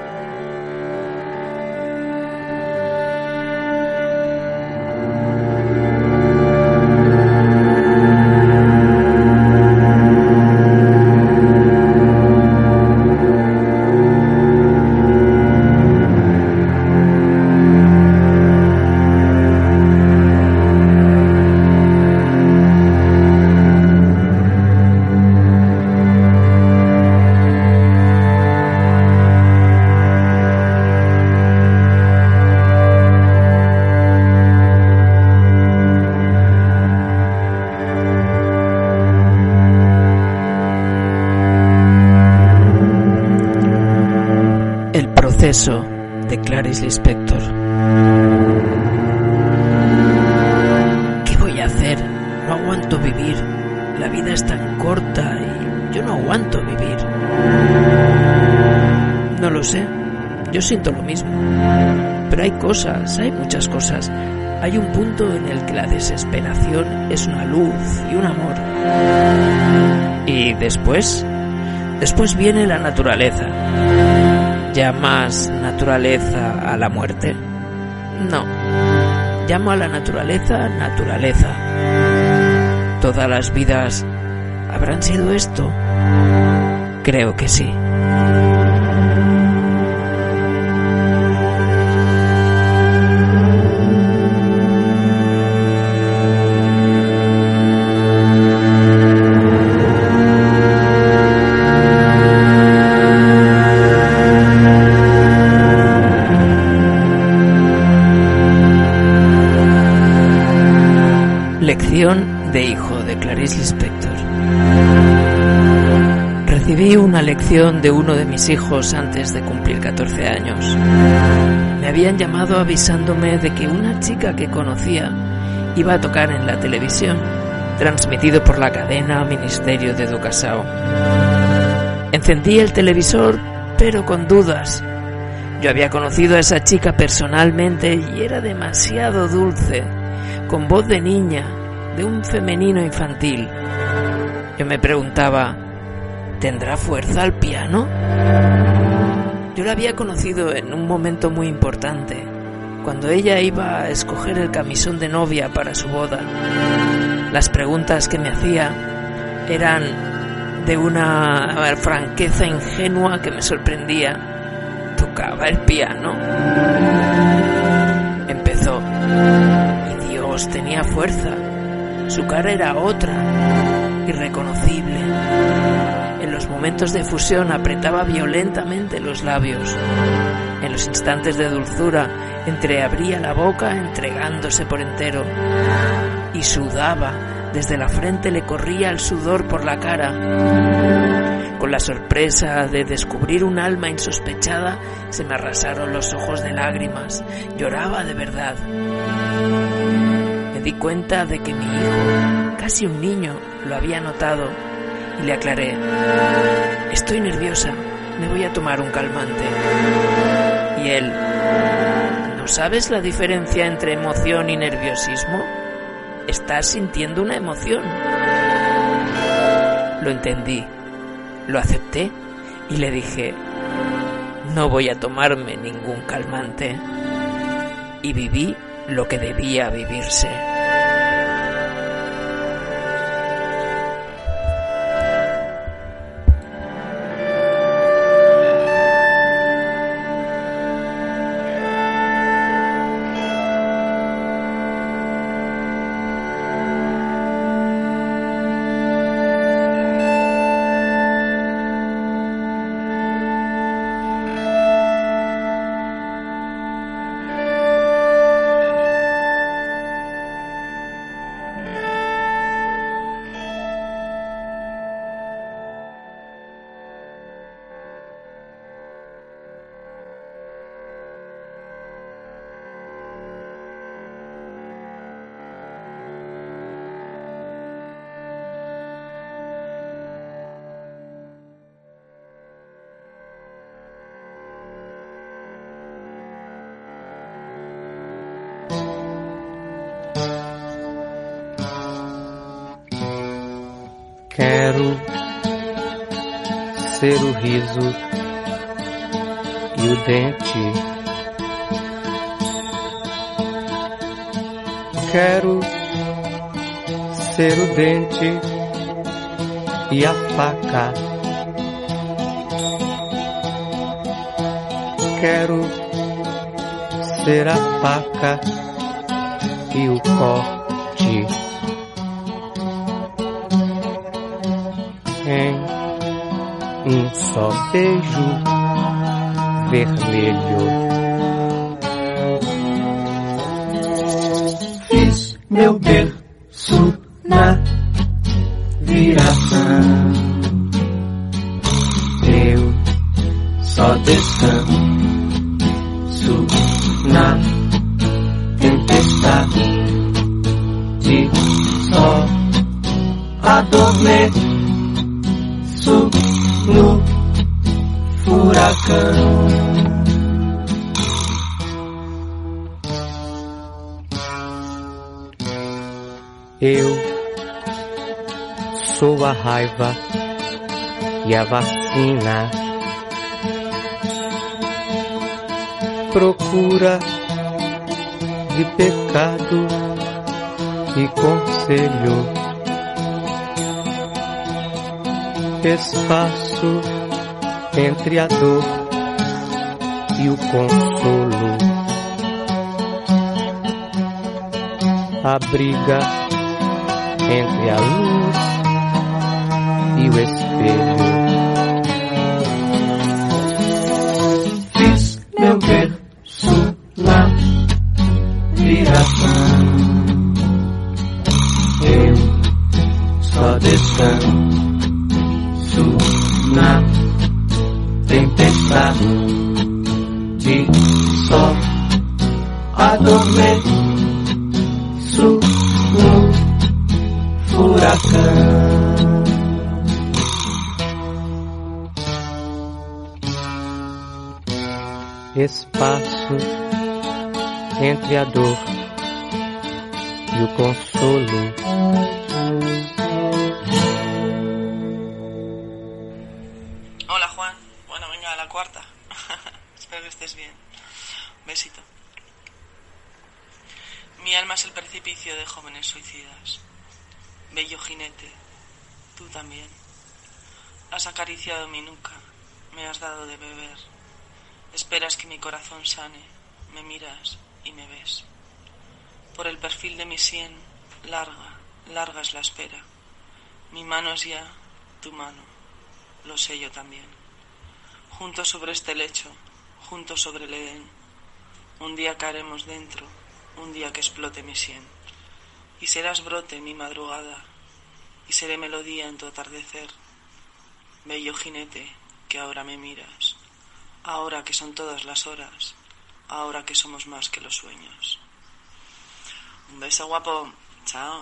[SPEAKER 1] Proceso de Clarice Lispector. ¿Qué voy a hacer? No aguanto vivir. La vida es tan corta y yo no aguanto vivir. No lo sé. Yo siento lo mismo. Pero hay cosas, hay muchas cosas. Hay un punto en el que la desesperación es una luz y un amor. Y después viene la naturaleza. ¿Llamas naturaleza a la muerte? No. Llamo a la naturaleza, naturaleza. ¿Todas las vidas habrán sido esto? Creo que sí. Lección de hijo de Clarice Lispector. Recibí una lección de uno de mis hijos antes de cumplir 14 años. Me habían llamado avisándome de que una chica que conocía iba a tocar en la televisión, transmitido por la cadena Ministerio de Educación. Encendí el televisor, pero con dudas. Yo había conocido a esa chica personalmente y era demasiado dulce, con voz de niña, de un femenino infantil. Yo me preguntaba, ¿tendrá fuerza al piano? Yo la había conocido en un momento muy importante, cuando ella iba a escoger el camisón de novia para su boda. Las preguntas que me hacía eran de una franqueza ingenua que me sorprendía. ¿Tocaba el piano? Empezó. Y Dios, tenía fuerza. Su cara era otra, irreconocible. En los momentos de fusión apretaba violentamente los labios. En los instantes de dulzura entreabría la boca entregándose por entero. Y sudaba, desde la frente le corría el sudor por la cara. Con la sorpresa de descubrir un alma insospechada, se me arrasaron los ojos de lágrimas. Lloraba de verdad. Me di cuenta de que mi hijo, casi un niño, lo había notado y le aclaré: estoy nerviosa, me voy a tomar un calmante. Y él: ¿no sabes la diferencia entre emoción y nerviosismo? Estás sintiendo una emoción. Lo entendí, lo acepté y le dije: no voy a tomarme ningún calmante. Y viví lo que debía vivirse.
[SPEAKER 5] Quero ser o riso e o dente. Quero ser o dente e a faca. Quero ser a faca e o corte. Em só beijo vermelho. Fiz meu berço na viração. Eu só descanso na tempestade. Só adormeço no furacão. Eu sou a raiva e a vacina. Procura entre pecado e conselho, espaço entre a dor e o consolo, a briga entre a luz e o espelho. Fiz meu verso na viração, eu só descanso na tempestade, só adormeço no furacão. Espaço entre a dor e o consolo.
[SPEAKER 6] Hola Juan, bueno, venga a la cuarta. Espero que estés bien. Besito. Mi alma es el precipicio de jóvenes suicidas. Bello jinete, tú también. Has acariciado mi nuca, me has dado de beber. Esperas que mi corazón sane, me miras y me ves. Por el perfil de mi sien, larga es la espera. Mi mano es ya tu mano, lo sé yo también. Juntos sobre este lecho, juntos sobre el Edén. Un día caeremos dentro, un día que explote mi sien. Y serás brote en mi madrugada, y seré melodía en tu atardecer. Bello jinete, que ahora me miras. Ahora que son todas las horas, ahora que somos más que los sueños. Un beso guapo, chao.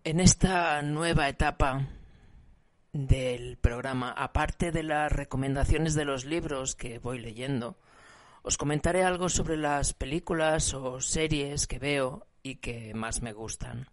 [SPEAKER 1] En esta nueva etapa del programa, aparte de las recomendaciones de los libros que voy leyendo, os comentaré algo sobre las películas o series que veo y que más me gustan.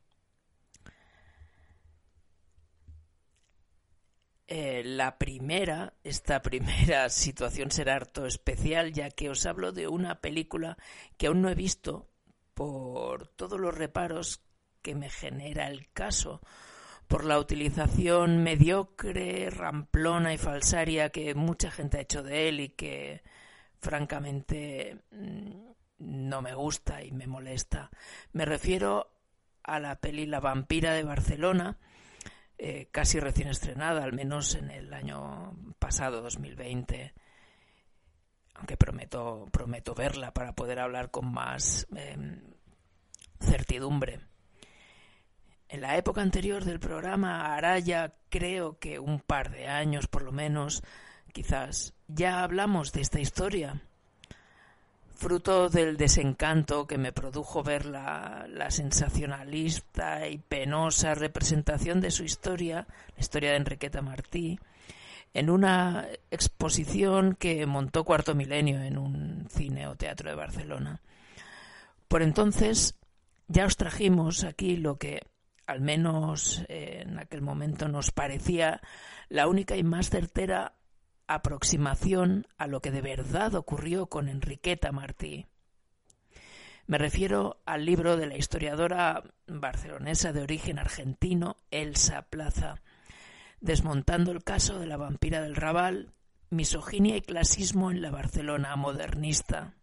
[SPEAKER 1] Esta primera situación será harto especial, ya que os hablo de una película que aún no he visto por todos los reparos que me genera el caso, por la utilización mediocre, ramplona y falsaria que mucha gente ha hecho de él y que francamente no me gusta y me molesta. Me refiero a la peli La vampira de Barcelona, casi recién estrenada, al menos en el año pasado, 2020, aunque prometo verla para poder hablar con más certidumbre. En la época anterior del programa, hará ya creo que un par de años por lo menos, quizás, ya hablamos de esta historia, fruto del desencanto que me produjo ver la sensacionalista y penosa representación de su historia, la historia de Enriqueta Martí, en una exposición que montó Cuarto Milenio en un cine o teatro de Barcelona. Por entonces ya os trajimos aquí lo que al menos en aquel momento nos parecía la única y más certera aproximación a lo que de verdad ocurrió con Enriqueta Martí. Me refiero al libro de la historiadora barcelonesa de origen argentino Elsa Plaza, Desmontando el caso de la vampira del Raval, misoginia y clasismo en la Barcelona modernista.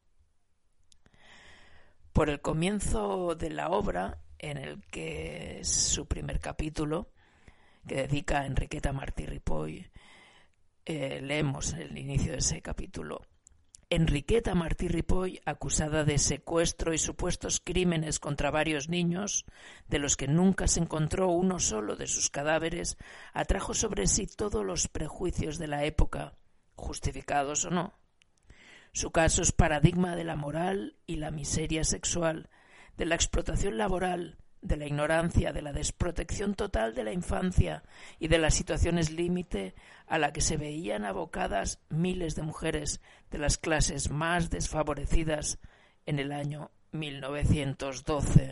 [SPEAKER 1] Por el comienzo de la obra, en el que es su primer capítulo, que dedica a Enriqueta Martí Ripoll, leemos el inicio de ese capítulo. Enriqueta Martí Ripoll, acusada de secuestro y supuestos crímenes contra varios niños, de los que nunca se encontró uno solo de sus cadáveres, atrajo sobre sí todos los prejuicios de la época, justificados o no. Su caso es paradigma de la moral y la miseria sexual, de la explotación laboral, de la ignorancia, de la desprotección total de la infancia y de las situaciones límite a la que se veían abocadas miles de mujeres de las clases más desfavorecidas en el año 1912.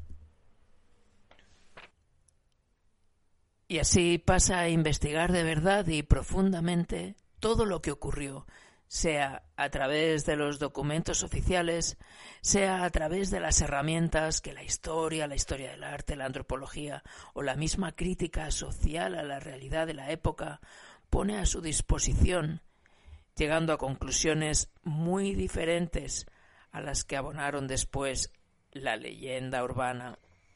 [SPEAKER 1] Y así pasa a investigar de verdad y profundamente todo lo que ocurrió, sea a través de los documentos oficiales, sea a través de las herramientas que la historia del arte, la antropología o la misma crítica social a la realidad de la época pone a su disposición, llegando a conclusiones muy diferentes a las que abonaron después la leyenda urbana.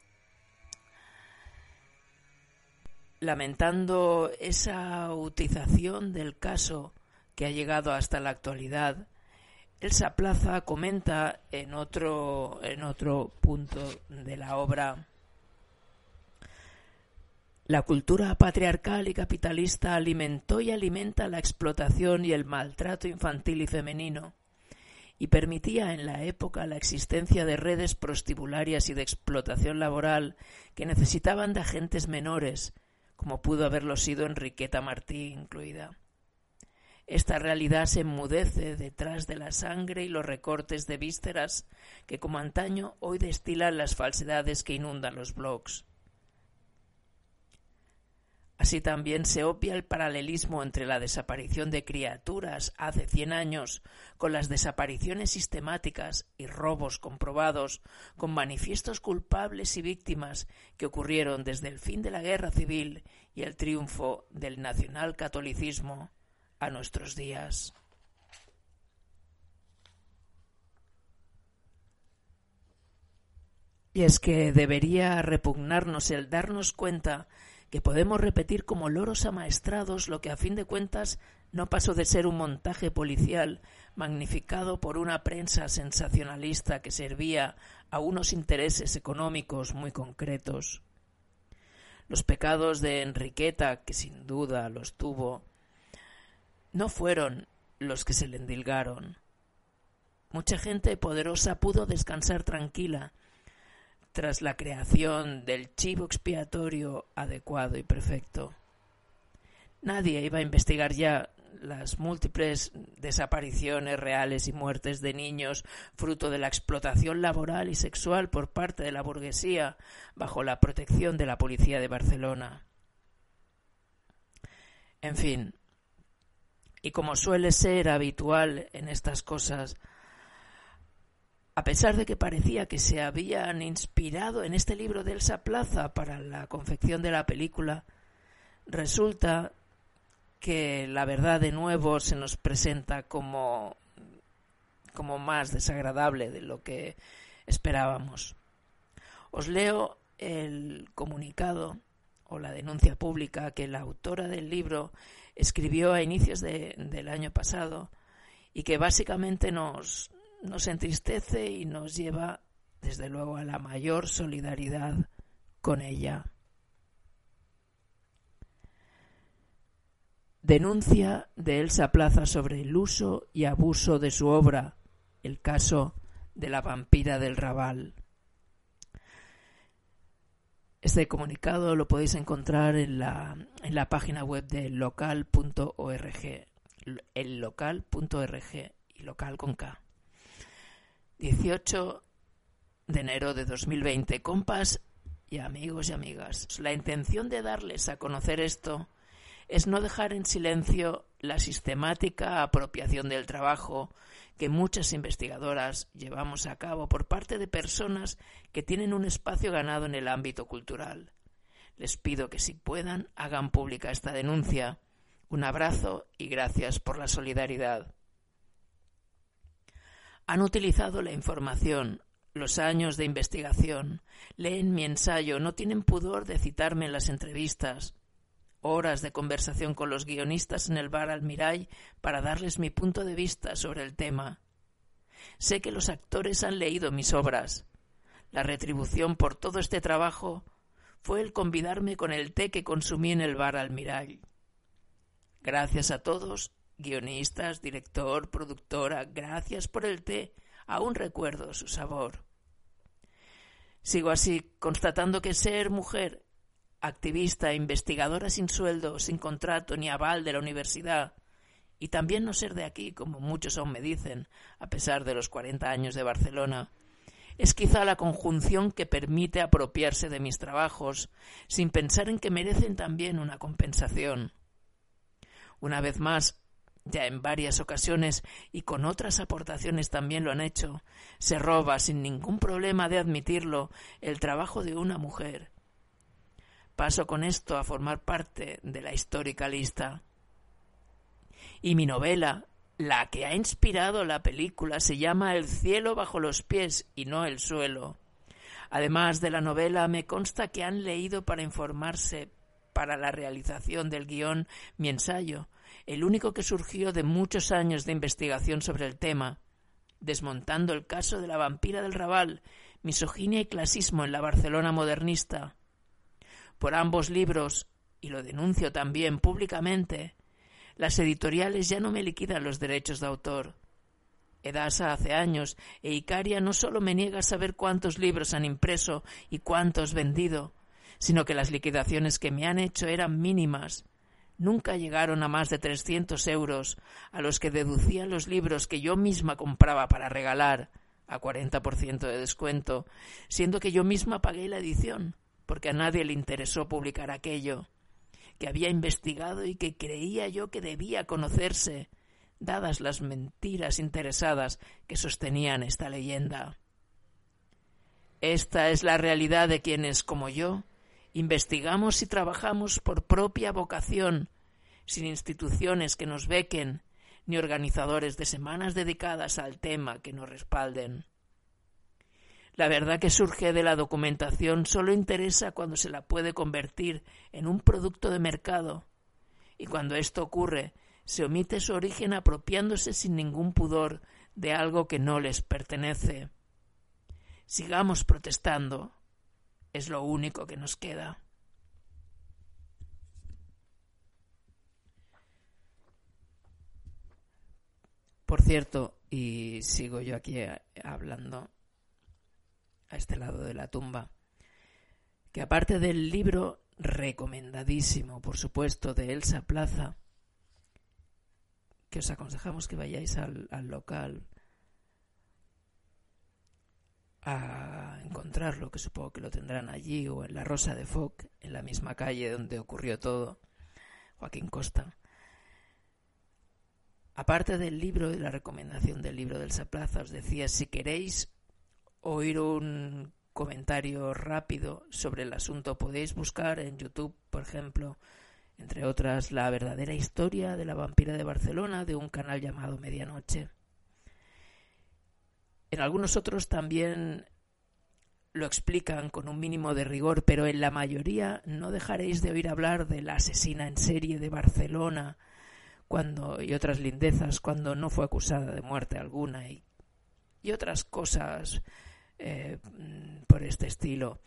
[SPEAKER 1] Lamentando esa utilización del caso que ha llegado hasta la actualidad, Elsa Plaza comenta en otro punto de la obra: la cultura patriarcal y capitalista alimentó y alimenta la explotación y el maltrato infantil y femenino, y permitía en la época la existencia de redes prostibularias y de explotación laboral que necesitaban de agentes menores, como pudo haberlo sido Enriqueta Martí incluida. Esta realidad se enmudece detrás de la sangre y los recortes de vísceras que, como antaño, hoy destilan las falsedades que inundan los blogs. Así también se obvia el paralelismo entre la desaparición de criaturas hace 100 años con las desapariciones sistemáticas y robos comprobados con manifiestos culpables y víctimas que ocurrieron desde el fin de la Guerra Civil y el triunfo del nacionalcatolicismo a nuestros días. Y es que debería repugnarnos el darnos cuenta que podemos repetir como loros amaestrados lo que a fin de cuentas no pasó de ser un montaje policial magnificado por una prensa sensacionalista que servía a unos intereses económicos muy concretos. Los pecados de Enriqueta, que sin duda los tuvo, no fueron los que se le endilgaron. Mucha gente poderosa pudo descansar tranquila, tras la creación del chivo expiatorio adecuado y perfecto. Nadie iba a investigar ya las múltiples desapariciones reales y muertes de niños fruto de la explotación laboral y sexual por parte de la burguesía bajo la protección de la policía de Barcelona. En fin, y como suele ser habitual en estas cosas, a pesar de que parecía que se habían inspirado en este libro de Elsa Plaza para la confección de la película, resulta que la verdad de nuevo se nos presenta como más desagradable de lo que esperábamos. Os leo el comunicado o la denuncia pública que la autora del libro escribió a inicios del año pasado y que básicamente nos entristece y nos lleva, desde luego, a la mayor solidaridad con ella. Denuncia de Elsa Plaza sobre el uso y abuso de su obra, el caso de la vampira del Raval. Este comunicado lo podéis encontrar en la página web de local.org, ellocal.org y local con K. 18 de enero de 2020. Compas y amigos y amigas, la intención de darles a conocer esto es no dejar en silencio la sistemática apropiación del trabajo que muchas investigadoras llevamos a cabo por parte de personas que tienen un espacio ganado en el ámbito cultural. Les pido que si puedan hagan pública esta denuncia. Un abrazo y gracias por la solidaridad. Han utilizado la información, los años de investigación, leen mi ensayo, no tienen pudor de citarme en las entrevistas, horas de conversación con los guionistas en el bar Almirall para darles mi punto de vista sobre el tema. Sé que los actores han leído mis obras. La retribución por todo este trabajo fue el convidarme con el té que consumí en el bar Almirall. Gracias a todos, guionistas, director, productora, gracias por el té, aún recuerdo su sabor. Sigo así, constatando que ser mujer, activista, investigadora sin sueldo, sin contrato ni aval de la universidad, y también no ser de aquí, como muchos aún me dicen, a pesar de los 40 años de Barcelona, es quizá la conjunción que permite apropiarse de mis trabajos sin pensar en que merecen también una compensación. Una vez más, ya en varias ocasiones y con otras aportaciones también lo han hecho, se roba sin ningún problema de admitirlo el trabajo de una mujer. Paso con esto a formar parte de la histórica lista. Y mi novela, la que ha inspirado la película, se llama El cielo bajo los pies y no el suelo. Además de la novela, me consta que han leído para informarse para la realización del guión mi ensayo, el único que surgió de muchos años de investigación sobre el tema, desmontando el caso de la vampira del Raval, misoginia y clasismo en la Barcelona modernista. Por ambos libros, y lo denuncio también públicamente, las editoriales ya no me liquidan los derechos de autor. Edasa hace años e Icaria no solo me niega saber cuántos libros han impreso y cuántos vendido, sino que las liquidaciones que me han hecho eran mínimas. Nunca llegaron a más de 300 euros, a los que deducían los libros que yo misma compraba para regalar, a 40% de descuento, siendo que yo misma pagué la edición, porque a nadie le interesó publicar aquello, que había investigado y que creía yo que debía conocerse, dadas las mentiras interesadas que sostenían esta leyenda. Esta es la realidad de quienes, como yo, investigamos y trabajamos por propia vocación, sin instituciones que nos bequen, ni organizadores de semanas dedicadas al tema que nos respalden. La verdad que surge de la documentación solo interesa cuando se la puede convertir en un producto de mercado, y cuando esto ocurre, se omite su origen apropiándose sin ningún pudor de algo que no les pertenece. Sigamos protestando. Es lo único que nos queda. Por cierto, y sigo yo aquí hablando, a este lado de la tumba, que aparte del libro recomendadísimo, por supuesto, de Elsa Plaza, que os aconsejamos que vayáis al local a encontrarlo, que supongo que lo tendrán allí o en la Rosa de Foc, en la misma calle donde ocurrió todo, Joaquín Costa. Aparte del libro y la recomendación del libro de Elsa Plaza, os decía, si queréis oír un comentario rápido sobre el asunto, podéis buscar en YouTube, por ejemplo, entre otras, La verdadera historia de la vampira de Barcelona, de un canal llamado Medianoche. En algunos otros también lo explican con un mínimo de rigor, pero en la mayoría no dejaréis de oír hablar de la asesina en serie de Barcelona y otras lindezas cuando no fue acusada de muerte alguna y otras cosas por este estilo.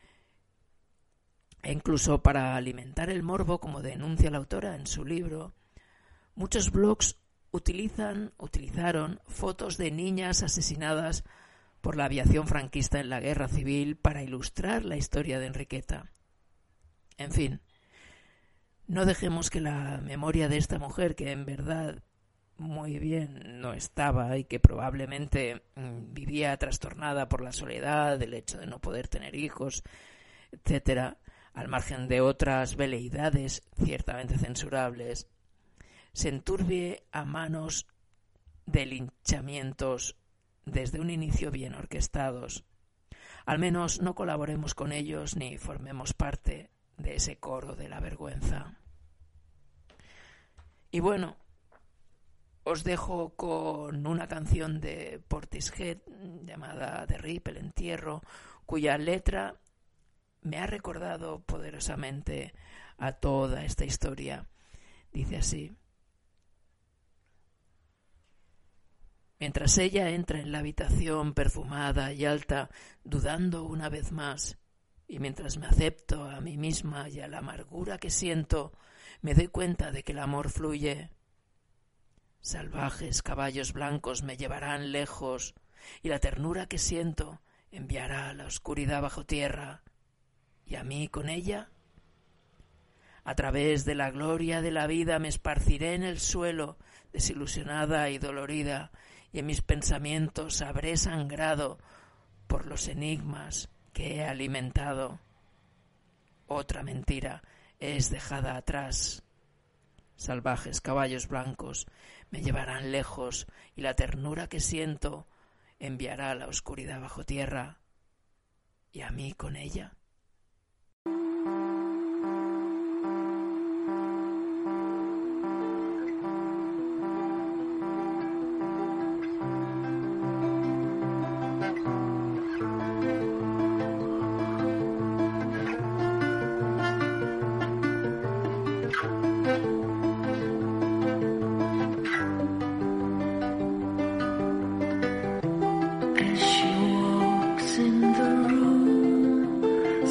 [SPEAKER 1] E incluso para alimentar el morbo, como denuncia la autora en su libro, muchos blogs utilizaron fotos de niñas asesinadas por la aviación franquista en la Guerra Civil para ilustrar la historia de Enriqueta. En fin, no dejemos que la memoria de esta mujer, que en verdad muy bien no estaba y que probablemente vivía trastornada por la soledad, el hecho de no poder tener hijos, etcétera, al margen de otras veleidades ciertamente censurables, se enturbie a manos de linchamientos desde un inicio bien orquestados. Al menos no colaboremos con ellos ni formemos parte de ese coro de la vergüenza. Y bueno, os dejo con una canción de Portishead llamada The Rip, el entierro, cuya letra me ha recordado poderosamente a toda esta historia. Dice así: mientras ella entra en la habitación perfumada y alta, dudando una vez más, y mientras me acepto a mí misma y a la amargura que siento, me doy cuenta de que el amor fluye. Salvajes caballos blancos me llevarán lejos, y la ternura que siento enviará a la oscuridad bajo tierra, y a mí con ella. A través de la gloria de la vida me esparciré en el suelo, desilusionada y dolorida, y en mis pensamientos habré sangrado por los enigmas que he alimentado. Otra mentira es dejada atrás. Salvajes caballos blancos me llevarán lejos, y la ternura que siento enviará a la oscuridad bajo tierra, y a mí con ella.
[SPEAKER 7] As she walks in the room,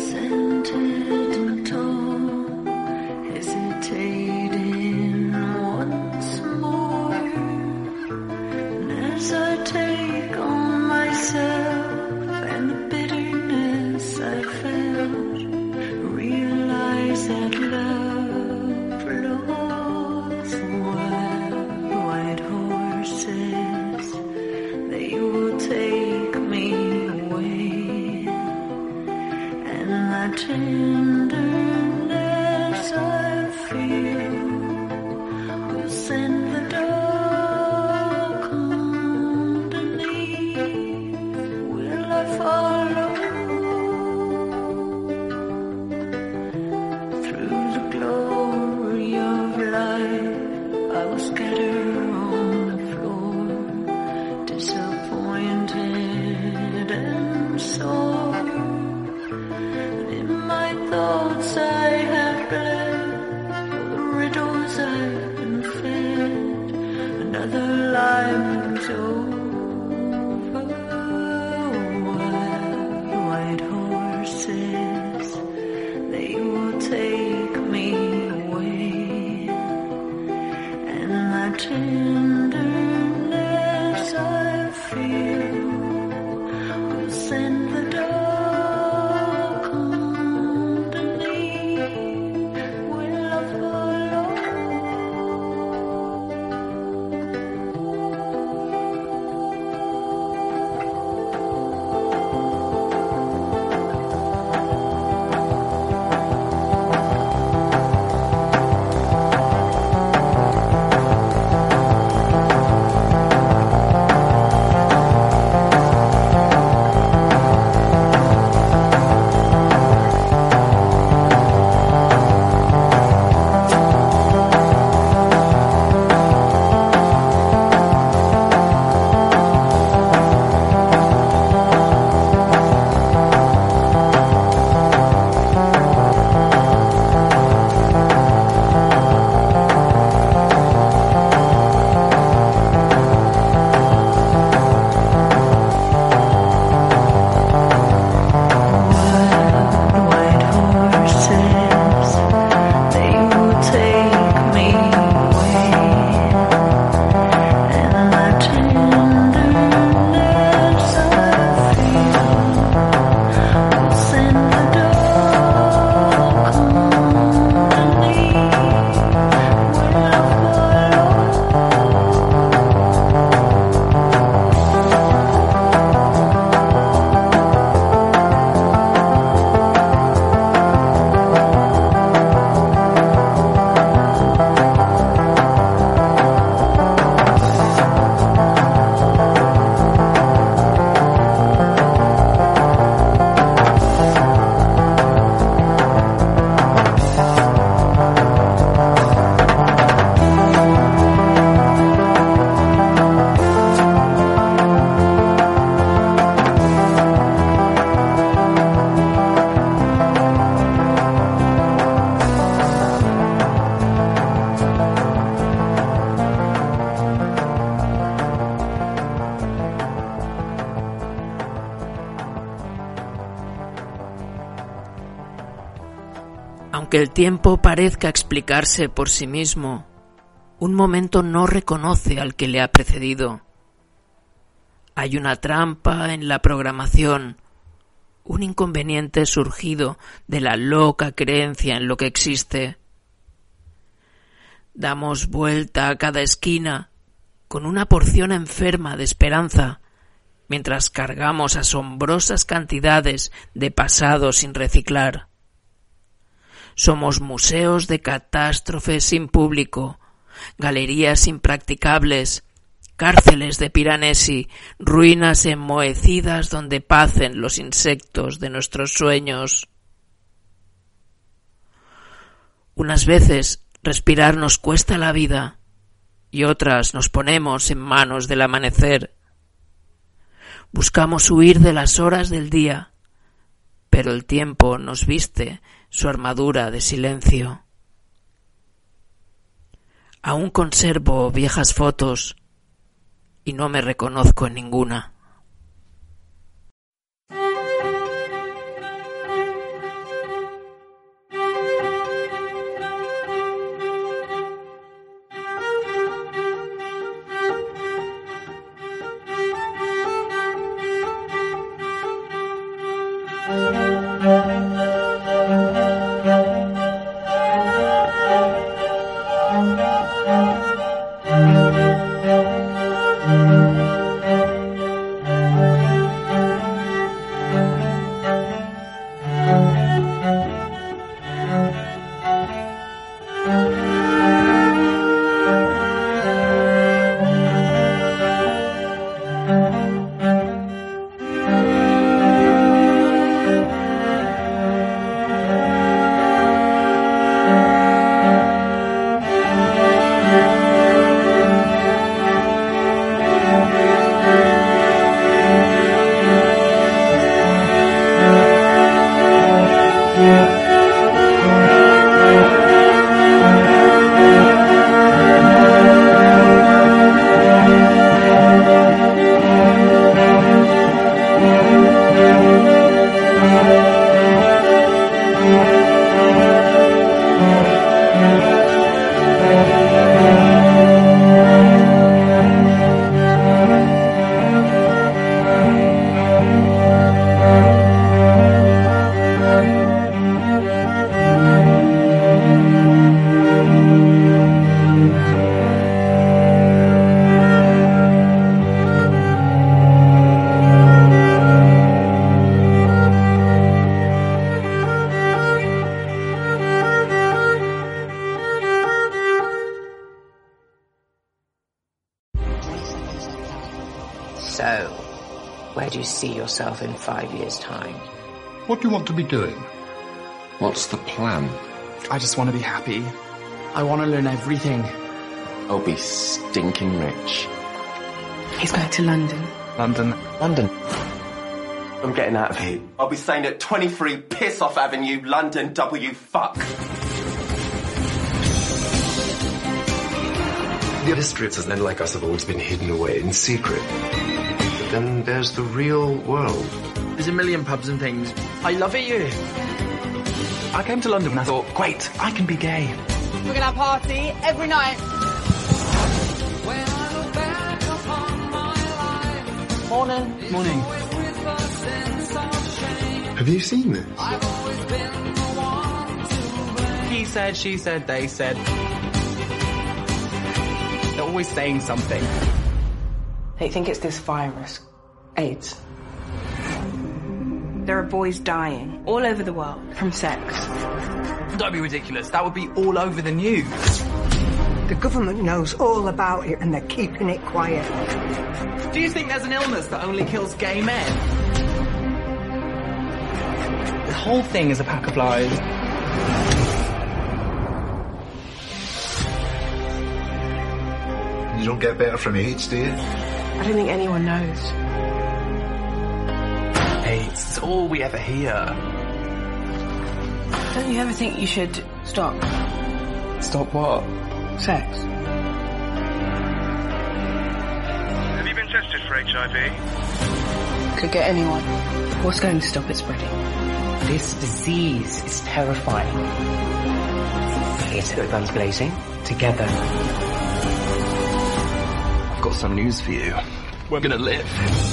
[SPEAKER 1] Aunque el tiempo parezca explicarse por sí mismo, un momento no reconoce al que le ha precedido. Hay una trampa en la programación, un inconveniente surgido de la loca creencia en lo que existe. Damos vuelta a cada esquina con una porción enferma de esperanza, mientras cargamos asombrosas cantidades de pasado sin reciclar. Somos museos de catástrofes sin público, galerías impracticables, cárceles de Piranesi, ruinas enmohecidas donde pacen los insectos de nuestros sueños. Unas veces respirar nos cuesta la vida y otras nos ponemos en manos del amanecer. Buscamos huir de las horas del día, pero el tiempo nos viste su armadura de silencio. Aún conservo viejas fotos y no me reconozco en ninguna.
[SPEAKER 5] So, where do you see yourself in 5 years' time?
[SPEAKER 7] What do you want to be doing?
[SPEAKER 2] What's the plan?
[SPEAKER 8] I just want to be happy. I want to learn everything.
[SPEAKER 9] I'll be stinking rich.
[SPEAKER 6] He's going to London.
[SPEAKER 8] London.
[SPEAKER 9] I'm getting out of here. I'll be staying at 23 Piss Off Avenue, London, W fuck.
[SPEAKER 10] The districts, and like us, have always been hidden away in secret. But then there's the real world.
[SPEAKER 8] There's a million pubs and things. I love it here. I came to London and I thought, great, I can be gay.
[SPEAKER 11] We're gonna party every night. Morning.
[SPEAKER 8] Morning.
[SPEAKER 10] Have you seen this?
[SPEAKER 8] He said, she said, they said. They're always saying something.
[SPEAKER 11] They think it's this virus, AIDS.
[SPEAKER 6] There are boys dying all over the world from sex.
[SPEAKER 8] Don't be ridiculous. That would be all over the news.
[SPEAKER 12] The government knows all about it and they're keeping it quiet.
[SPEAKER 8] Do you think there's an illness that only kills gay men? The whole thing is a pack of lies.
[SPEAKER 7] You don't get better from AIDS, do you?
[SPEAKER 6] I don't think anyone knows.
[SPEAKER 8] AIDS is all we ever hear.
[SPEAKER 6] Don't you ever think you should stop?
[SPEAKER 8] Stop what?
[SPEAKER 6] Sex.
[SPEAKER 13] Have you been tested for HIV?
[SPEAKER 6] Could get anyone. What's going to stop it spreading?
[SPEAKER 5] This disease is terrifying. Let's go guns blazing together.
[SPEAKER 8] I've got some news for you. We're gonna live.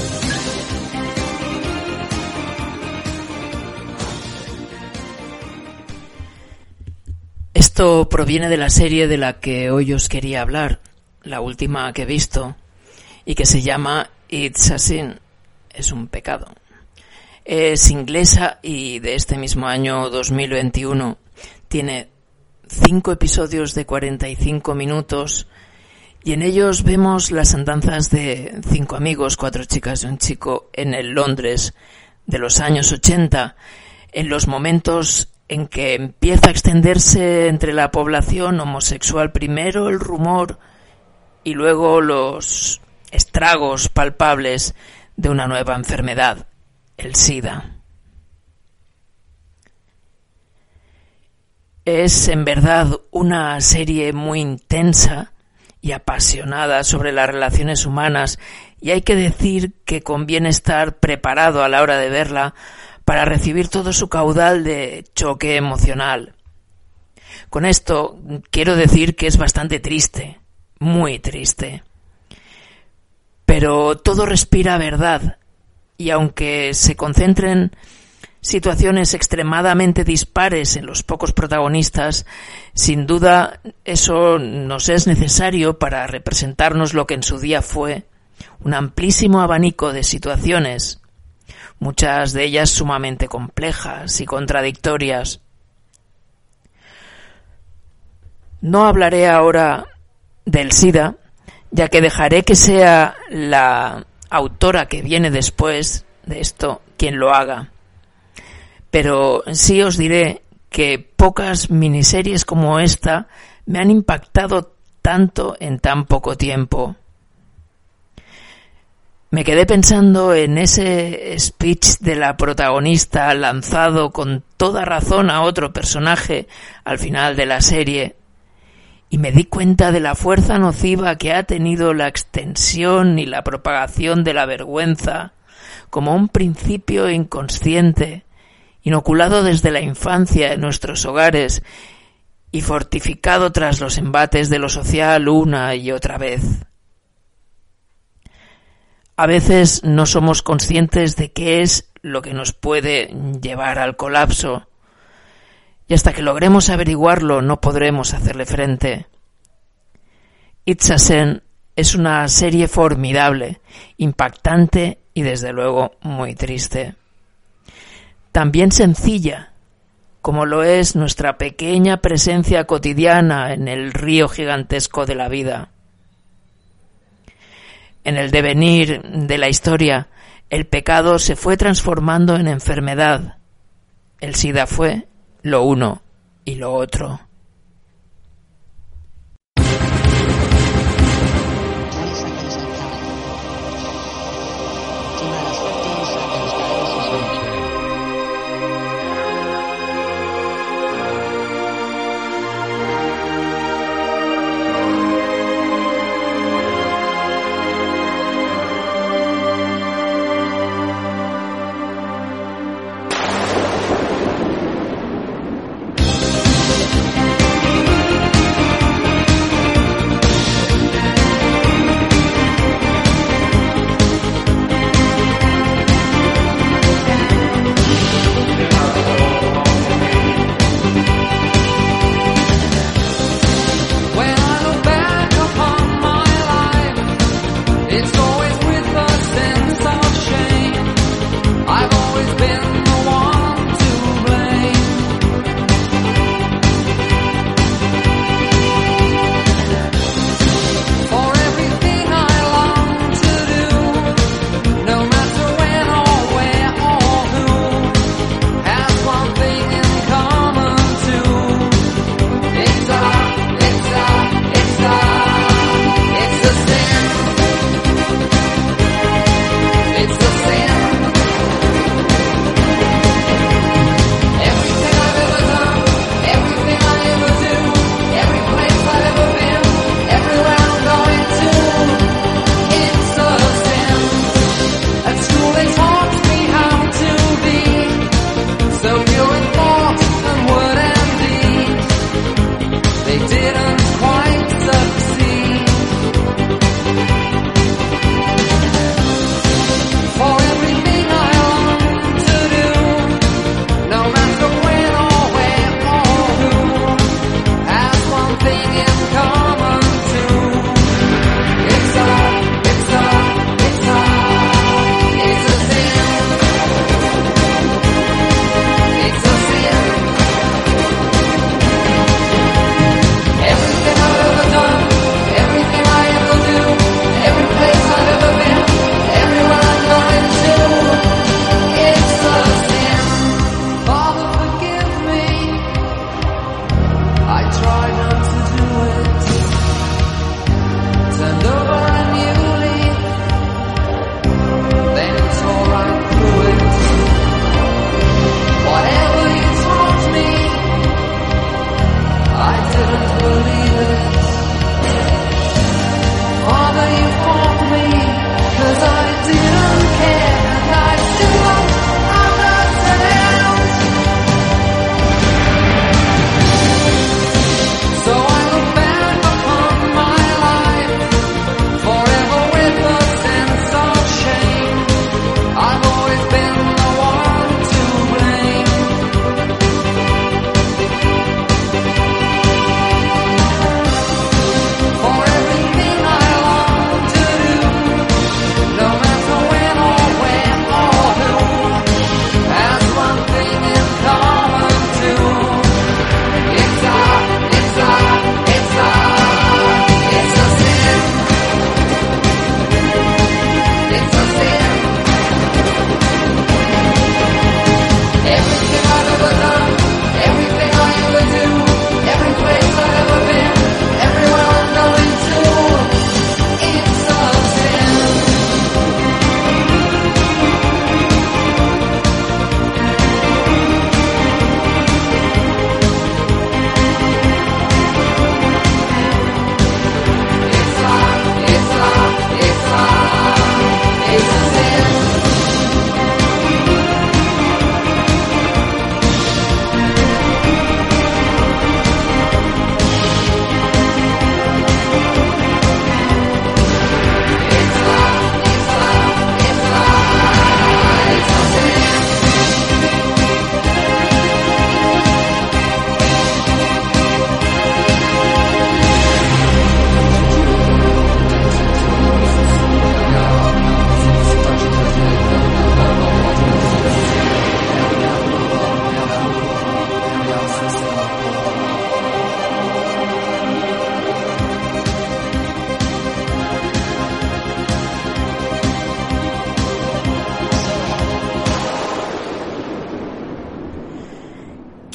[SPEAKER 1] Esto proviene de la serie de la que hoy os quería hablar, la última que he visto, y que se llama It's a Sin, es un pecado. Es inglesa y de este mismo año 2021. Tiene 5 episodios de 45 minutos y en ellos vemos las andanzas de 5 amigos, 4 chicas y un chico en el Londres de los años 80, en los momentos en que empieza a extenderse entre la población homosexual primero el rumor y luego los estragos palpables de una nueva enfermedad, el SIDA. Es en verdad una serie muy intensa y apasionada sobre las relaciones humanas y hay que decir que conviene estar preparado a la hora de verla para recibir todo su caudal de choque emocional. Con esto quiero decir que es bastante triste, muy triste. Pero todo respira verdad y aunque se concentren situaciones extremadamente dispares en los pocos protagonistas, sin duda eso nos es necesario para representarnos lo que en su día fue un amplísimo abanico de situaciones, muchas de ellas sumamente complejas y contradictorias. No hablaré ahora del SIDA, ya que dejaré que sea la autora que viene después de esto quien lo haga. Pero sí os diré que pocas miniseries como esta me han impactado tanto en tan poco tiempo. Me quedé pensando en ese speech de la protagonista lanzado con toda razón a otro personaje al final de la serie y me di cuenta de la fuerza nociva que ha tenido la extensión y la propagación de la vergüenza como un principio inconsciente, inoculado desde la infancia en nuestros hogares y fortificado tras los embates de lo social una y otra vez. A veces no somos conscientes de qué es lo que nos puede llevar al colapso y hasta que logremos averiguarlo no podremos hacerle frente. It's a Sin es una serie formidable, impactante y desde luego muy triste. También sencilla, como lo es nuestra pequeña presencia cotidiana en el río gigantesco de la vida. En el devenir de la historia, el pecado se fue transformando en enfermedad. El SIDA fue lo uno y lo otro.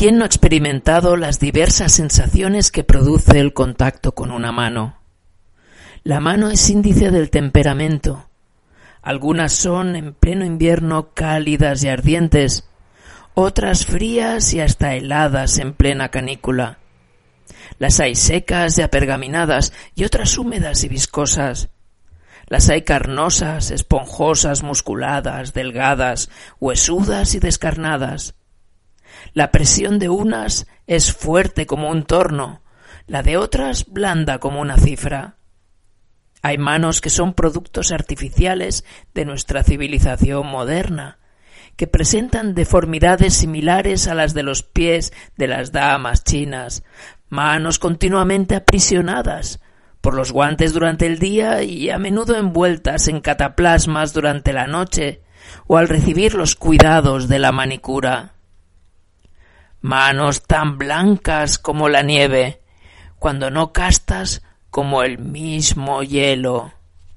[SPEAKER 1] ¿Quién no ha experimentado las diversas sensaciones que produce el contacto con una mano? La mano es índice del temperamento. Algunas son en pleno invierno cálidas y ardientes, otras frías y hasta heladas en plena canícula. Las hay secas y apergaminadas y otras húmedas y viscosas. Las hay carnosas, esponjosas, musculadas, delgadas, huesudas y descarnadas. La presión de unas es fuerte como un torno, la de otras blanda como una cifra. Hay manos que son productos artificiales de nuestra civilización moderna, que presentan deformidades similares a las de los pies de las damas chinas, manos continuamente aprisionadas por los guantes durante el día y a menudo envueltas en cataplasmas durante la noche o al recibir los cuidados de la manicura. Manos tan blancas como la nieve, cuando no castas como el mismo hielo.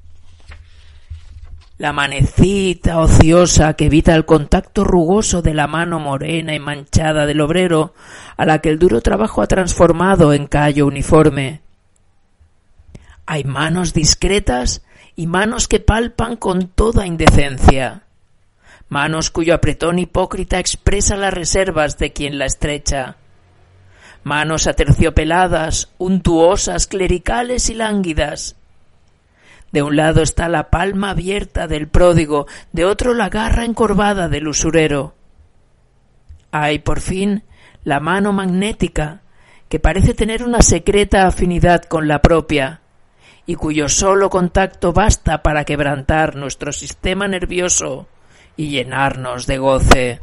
[SPEAKER 1] La manecita ociosa que evita el contacto rugoso de la mano morena y manchada del obrero, a la que el duro trabajo ha transformado en callo uniforme. Hay manos discretas y manos que palpan con toda indecencia. Manos cuyo apretón hipócrita expresa las reservas de quien la estrecha. Manos aterciopeladas, untuosas, clericales y lánguidas. De un lado está la palma abierta del pródigo, de otro la garra encorvada del usurero. Hay, por fin, la mano magnética, que parece tener una secreta afinidad con la propia, y cuyo solo contacto basta para quebrantar nuestro sistema nervioso y llenarnos de goce.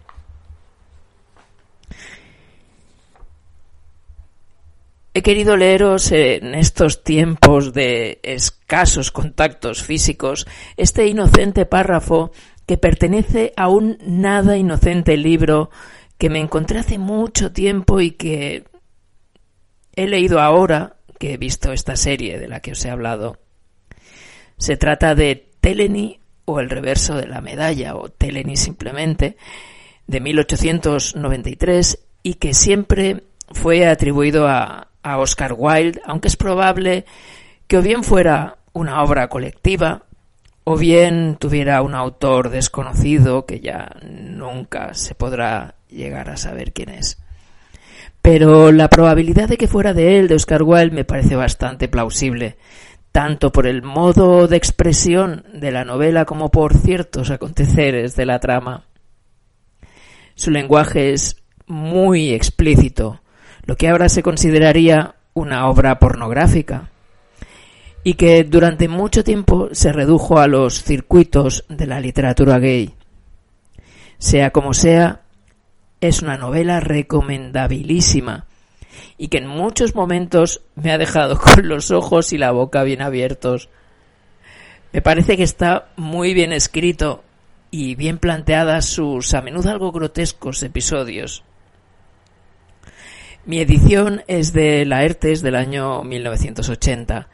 [SPEAKER 1] He querido leeros en estos tiempos de escasos contactos físicos este inocente párrafo que pertenece a un nada inocente libro que me encontré hace mucho tiempo y que he leído ahora que he visto esta serie de la que os he hablado. Se trata de Téléni o el reverso de la medalla, o Téléni simplemente, de 1893, y que siempre fue atribuido a Oscar Wilde, aunque es probable que o bien fuera una obra colectiva, o bien tuviera un autor desconocido que ya nunca se podrá llegar a saber quién es. Pero la probabilidad de que fuera de él, de Oscar Wilde, me parece bastante plausible, tanto por el modo de expresión de la novela como por ciertos aconteceres de la trama. Su lenguaje es muy explícito, lo que ahora se consideraría una obra pornográfica, y que durante mucho tiempo se redujo a los circuitos de la literatura gay. Sea como sea, es una novela recomendabilísima, y que en muchos momentos me ha dejado con los ojos y la boca bien abiertos. Me parece que está muy bien escrito y bien planteadas sus a menudo algo grotescos episodios. Mi edición es de Laertes del año 1980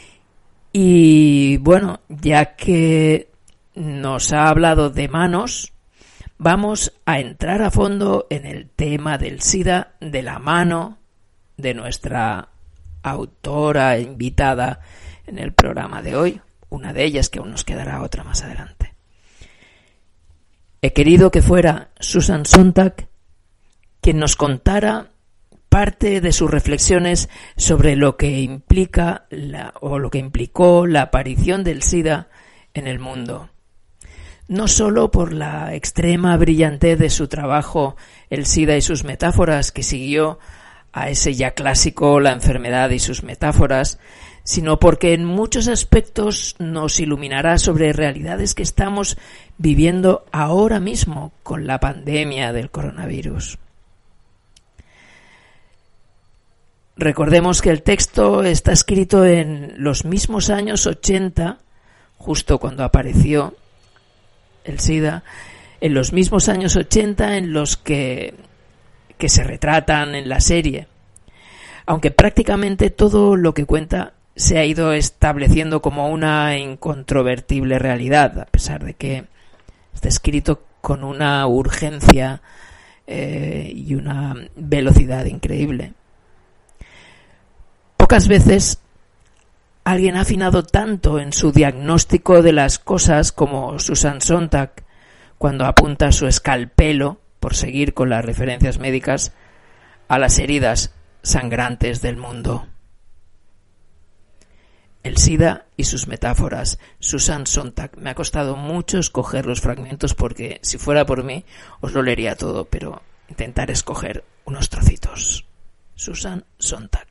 [SPEAKER 1] y bueno, ya que nos ha hablado de manos, vamos a entrar a fondo en el tema del SIDA de la mano de nuestra autora invitada en el programa de hoy, una de ellas, que aún nos quedará otra más adelante. He querido que fuera Susan Sontag quien nos contara parte de sus reflexiones sobre lo que implica lo que implicó la aparición del SIDA en el mundo. No solo por la extrema brillantez de su trabajo, El SIDA y sus metáforas, que siguió a ese ya clásico La enfermedad y sus metáforas, sino porque en muchos aspectos nos iluminará sobre realidades que estamos viviendo ahora mismo con la pandemia del coronavirus. Recordemos que el texto está escrito en los mismos años 80, justo cuando apareció el SIDA, en los mismos años 80 en los que se retratan en la serie, aunque prácticamente todo lo que cuenta se ha ido estableciendo como una incontrovertible realidad, a pesar de que está escrito con una urgencia y una velocidad increíble. Pocas veces alguien ha afinado tanto en su diagnóstico de las cosas como Susan Sontag cuando apunta su escalpelo, por seguir con las referencias médicas, a las heridas sangrantes del mundo. El SIDA y sus metáforas. Susan Sontag. Me ha costado mucho escoger los fragmentos porque, si fuera por mí, os lo leería todo, pero intentaré escoger unos trocitos. Susan Sontag.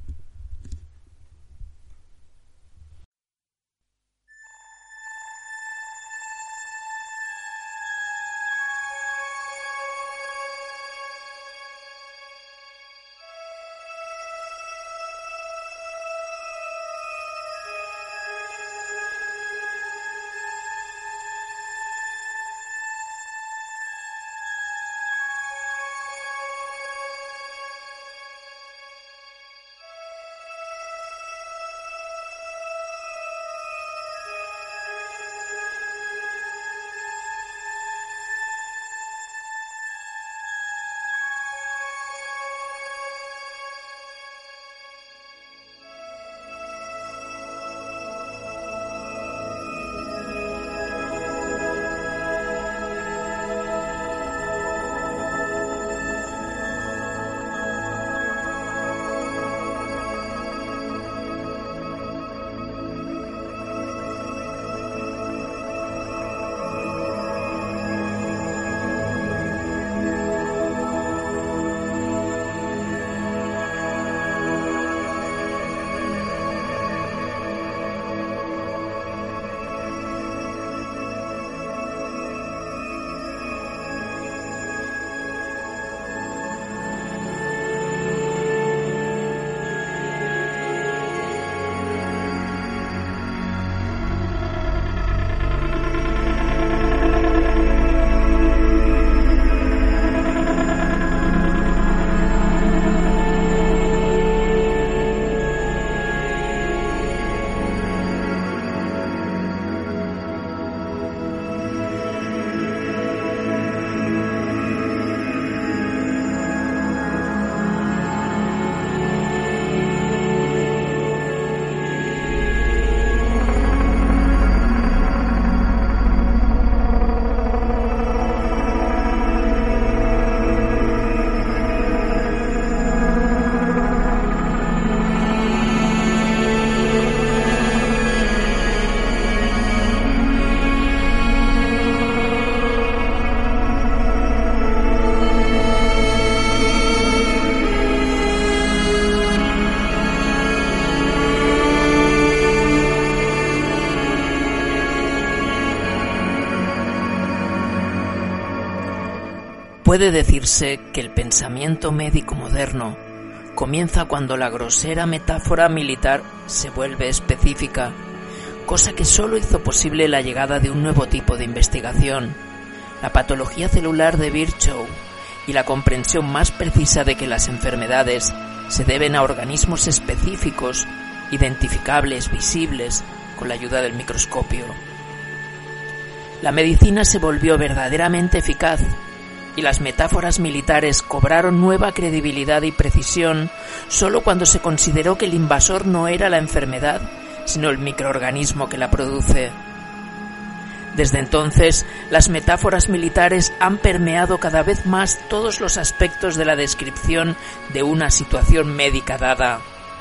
[SPEAKER 1] Puede decirse que el pensamiento médico moderno comienza cuando la grosera metáfora militar se vuelve específica, cosa que solo hizo posible la llegada de un nuevo tipo de investigación, la patología celular de Virchow, y la comprensión más precisa de que las enfermedades se deben a organismos específicos, identificables, visibles, con la ayuda del microscopio. La medicina se volvió verdaderamente eficaz, y las metáforas militares cobraron nueva credibilidad y precisión solo cuando se consideró que el invasor no era la enfermedad, sino el microorganismo que la produce. Desde entonces, las metáforas militares han permeado cada vez más todos los aspectos de la descripción de una situación médica dada.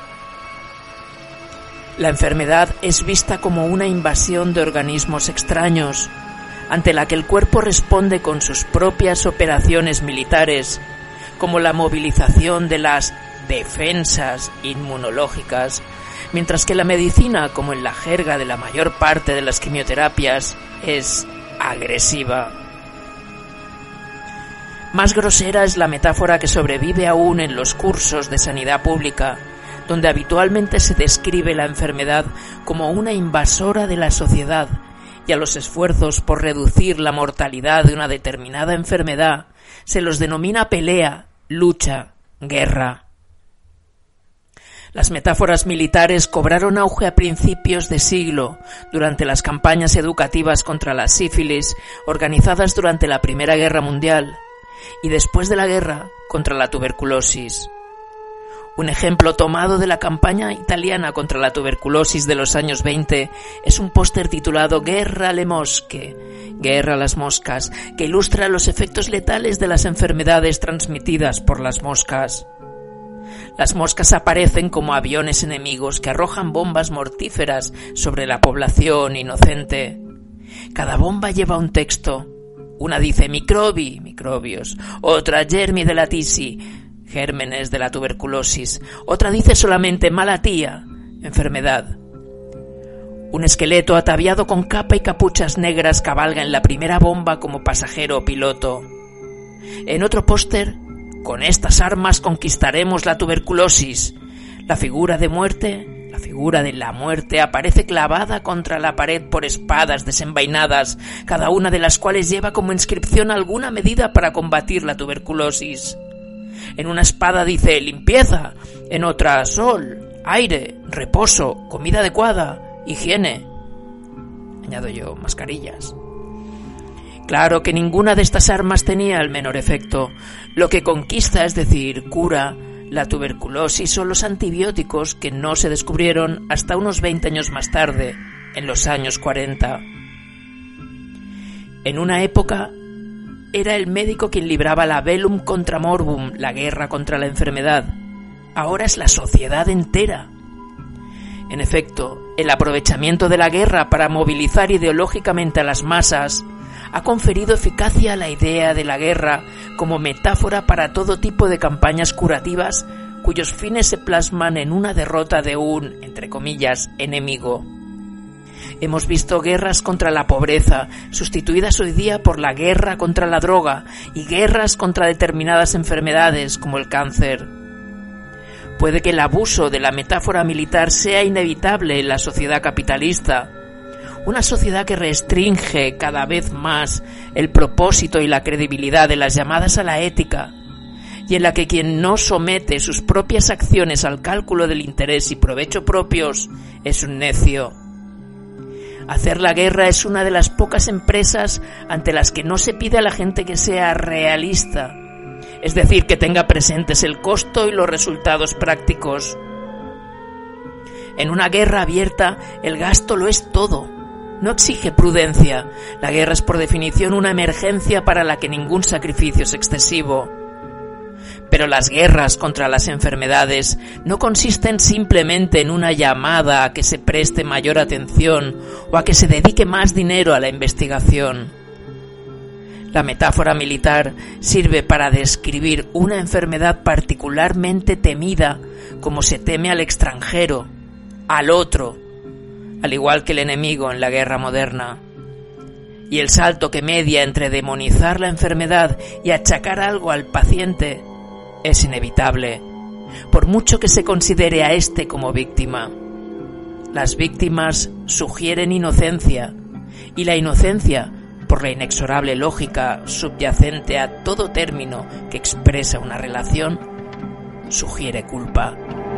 [SPEAKER 1] La enfermedad es vista como una invasión de organismos extraños, ante la que el cuerpo responde con sus propias operaciones militares, como la movilización de las defensas inmunológicas, mientras que la medicina, como en la jerga de la mayor parte de las quimioterapias, es agresiva. Más grosera es la metáfora que sobrevive aún en los cursos de sanidad pública, donde habitualmente se describe la enfermedad como una invasora de la sociedad, y a los esfuerzos por reducir la mortalidad de una determinada enfermedad se los denomina pelea, lucha, guerra. Las metáforas militares cobraron auge a principios de siglo, durante las campañas educativas contra la sífilis organizadas durante la Primera Guerra Mundial, y después de la guerra contra la tuberculosis. Un ejemplo tomado de la campaña italiana contra la tuberculosis de los años 20 es un póster titulado Guerra alle mosche, Guerra a las moscas, que ilustra los efectos letales de las enfermedades transmitidas por las moscas. Las moscas aparecen como aviones enemigos que arrojan bombas mortíferas sobre la población inocente. Cada bomba lleva un texto. Una dice microbi, microbios, otra germi de la tisi, gérmenes de la tuberculosis, otra dice solamente malatía, enfermedad. Un esqueleto ataviado con capa y capuchas negras cabalga en la primera bomba como pasajero o piloto. En otro póster, con estas armas conquistaremos la tuberculosis. La figura de muerte, la figura de la muerte aparece clavada contra la pared por espadas desenvainadas, cada una de las cuales lleva como inscripción alguna medida para combatir la tuberculosis. En una espada dice limpieza, en otra sol, aire, reposo, comida adecuada, higiene. Añado yo, mascarillas. Claro que ninguna de estas armas tenía el menor efecto. Lo que conquista, es decir, cura la tuberculosis, son los antibióticos que no se descubrieron hasta unos 20 años más tarde, en los años 40. En una época era el médico quien libraba la bellum contra morbum, la guerra contra la enfermedad. Ahora es la sociedad entera. En efecto, el aprovechamiento de la guerra para movilizar ideológicamente a las masas ha conferido eficacia a la idea de la guerra como metáfora para todo tipo de campañas curativas cuyos fines se plasman en una derrota de un, entre comillas, enemigo. Hemos visto guerras contra la pobreza, sustituidas hoy día por la guerra contra la droga, y guerras contra determinadas enfermedades como el cáncer. Puede que el abuso de la metáfora militar sea inevitable en la sociedad capitalista, una sociedad que restringe cada vez más el propósito y la credibilidad de las llamadas a la ética, y en la que quien no somete sus propias acciones al cálculo del interés y provecho propios es un necio. Hacer la guerra es una de las pocas empresas ante las que no se pide a la gente que sea realista, es decir, que tenga presentes el costo y los resultados prácticos. En una guerra abierta, el gasto lo es todo. No exige prudencia. La guerra es por definición una emergencia para la que ningún sacrificio es excesivo. Pero las guerras contra las enfermedades no consisten simplemente en una llamada a que se preste mayor atención o a que se dedique más dinero a la investigación. La metáfora militar sirve para describir una enfermedad particularmente temida, como se teme al extranjero, al otro, al igual que el enemigo en la guerra moderna. Y el salto que media entre demonizar la enfermedad y achacar algo al paciente es inevitable, por mucho que se considere a éste como víctima. Las víctimas sugieren inocencia, y la inocencia, por la inexorable lógica subyacente a todo término que expresa una relación, sugiere culpa.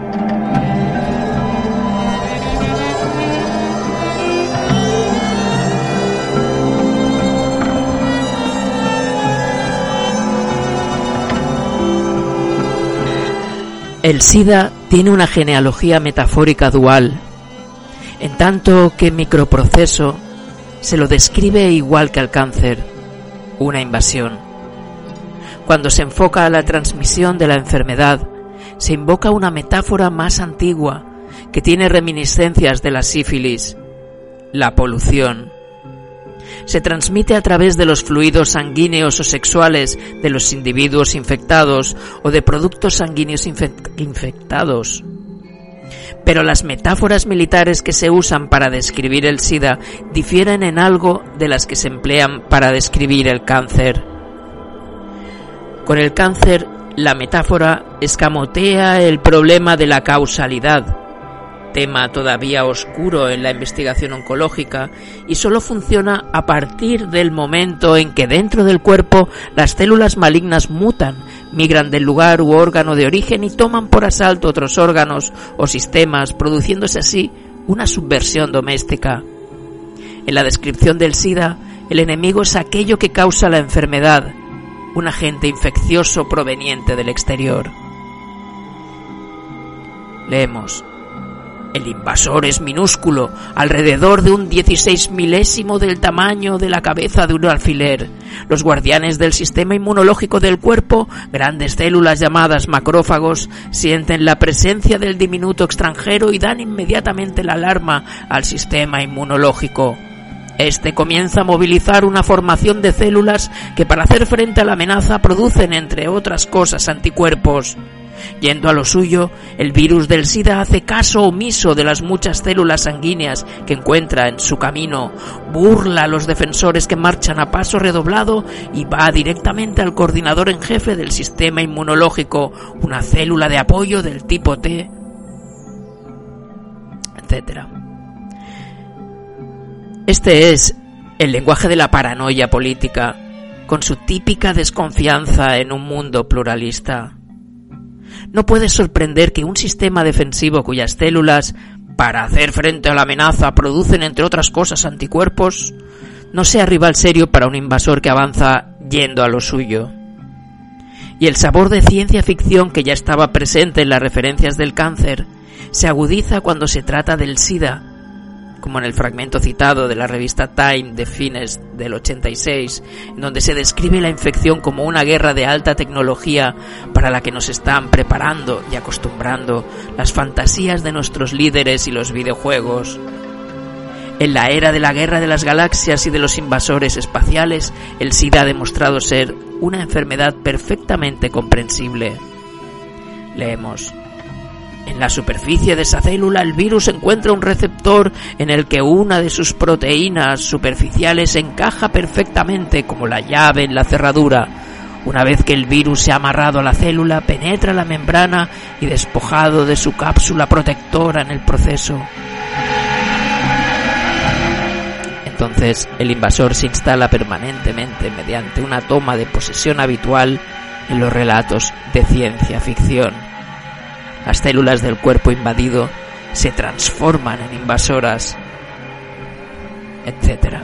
[SPEAKER 1] El SIDA tiene una genealogía metafórica dual, en tanto que microproceso se lo describe igual que al cáncer, una invasión. Cuando se enfoca a la transmisión de la enfermedad, se invoca una metáfora más antigua que tiene reminiscencias de la sífilis, la polución. Se transmite a través de los fluidos sanguíneos o sexuales de los individuos infectados o de productos sanguíneos infectados. Pero las metáforas militares que se usan para describir el SIDA difieren en algo de las que se emplean para describir el cáncer. Con el cáncer, la metáfora escamotea el problema de la causalidad, tema todavía oscuro en la investigación oncológica, y solo funciona a partir del momento en que dentro del cuerpo las células malignas mutan, migran del lugar u órgano de origen y toman por asalto otros órganos o sistemas, produciéndose así una subversión doméstica. En la descripción del SIDA, el enemigo es aquello que causa la enfermedad, un agente infeccioso proveniente del exterior. Leemos: el invasor es minúsculo, alrededor de un 16 milésimo del tamaño de la cabeza de un alfiler. Los guardianes del sistema inmunológico del cuerpo, grandes células llamadas macrófagos, sienten la presencia del diminuto extranjero y dan inmediatamente la alarma al sistema inmunológico. Este comienza a movilizar una formación de células que, para hacer frente a la amenaza, producen, entre otras cosas, anticuerpos. Yendo a lo suyo, el virus del SIDA hace caso omiso de las muchas células sanguíneas que encuentra en su camino, burla a los defensores que marchan a paso redoblado y va directamente al coordinador en jefe del sistema inmunológico, una célula de apoyo del tipo T, etc. Este es el lenguaje de la paranoia política, con su típica desconfianza en un mundo pluralista. No puede sorprender que un sistema defensivo cuyas células, para hacer frente a la amenaza, producen, entre otras cosas, anticuerpos, no sea rival serio para un invasor que avanza yendo a lo suyo. Y el sabor de ciencia ficción que ya estaba presente en las referencias del cáncer se agudiza cuando se trata del SIDA, como en el fragmento citado de la revista Time de fines del 86, en donde se describe la infección como una guerra de alta tecnología para la que nos están preparando y acostumbrando las fantasías de nuestros líderes y los videojuegos. En la era de la guerra de las galaxias y de los invasores espaciales, el SIDA ha demostrado ser una enfermedad perfectamente comprensible. Leemos: en la superficie de esa célula, el virus encuentra un receptor en el que una de sus proteínas superficiales encaja perfectamente como la llave en la cerradura. Una vez que el virus se ha amarrado a la célula, penetra la membrana y, despojado de su cápsula protectora en el proceso, entonces el invasor se instala permanentemente mediante una toma de posesión habitual en los relatos de ciencia ficción. Las células del cuerpo invadido se transforman en invasoras, etc.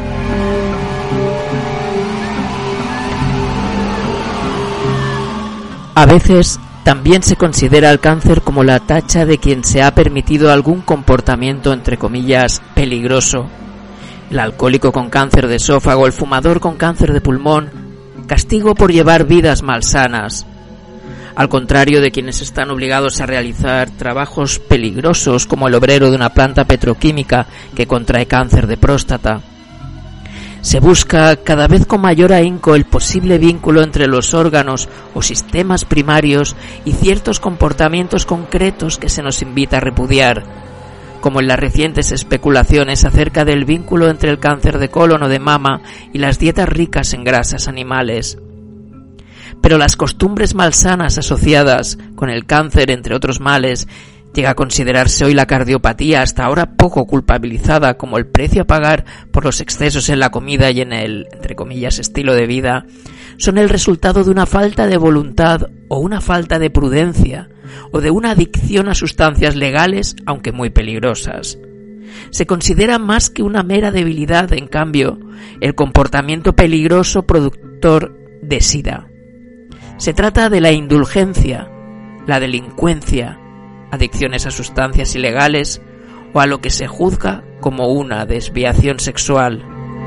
[SPEAKER 1] A veces también se considera el cáncer como la tacha de quien se ha permitido algún comportamiento, entre comillas, peligroso. El alcohólico con cáncer de esófago, el fumador con cáncer de pulmón, castigo por llevar vidas malsanas. Al contrario de quienes están obligados a realizar trabajos peligrosos, como el obrero de una planta petroquímica que contrae cáncer de próstata. Se busca cada vez con mayor ahínco el posible vínculo entre los órganos o sistemas primarios y ciertos comportamientos concretos que se nos invita a repudiar, como en las recientes especulaciones acerca del vínculo entre el cáncer de colon o de mama y las dietas ricas en grasas animales. Pero las costumbres malsanas asociadas con el cáncer, entre otros males, llega a considerarse hoy la cardiopatía, hasta ahora poco culpabilizada, como el precio a pagar por los excesos en la comida y en el, entre comillas, estilo de vida, son el resultado de una falta de voluntad o una falta de prudencia, o de una adicción a sustancias legales, aunque muy peligrosas. Se considera más que una mera debilidad, en cambio, el comportamiento peligroso productor de SIDA. Se trata de la indulgencia, la delincuencia, adicciones a sustancias ilegales o a lo que se juzga como una desviación sexual.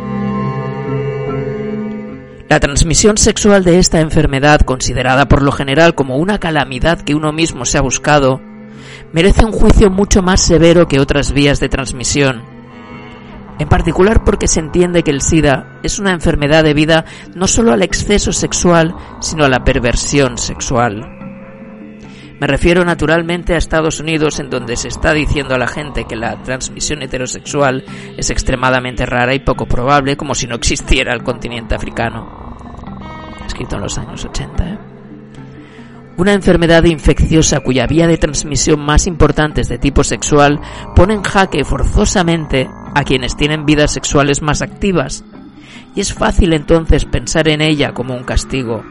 [SPEAKER 1] La transmisión sexual de esta enfermedad, considerada por lo general como una calamidad que uno mismo se ha buscado, merece un juicio mucho más severo que otras vías de transmisión. En particular porque se entiende que el SIDA es una enfermedad debida no solo al exceso sexual, sino a la perversión sexual. Me refiero naturalmente a Estados Unidos, en donde se está diciendo a la gente que la transmisión heterosexual es extremadamente rara y poco probable, como si no existiera el continente africano. Escrito en los años 80, Una enfermedad infecciosa cuya vía de transmisión más importante es de tipo sexual pone en jaque forzosamente a quienes tienen vidas sexuales más activas, y es fácil entonces pensar en ella como un castigo.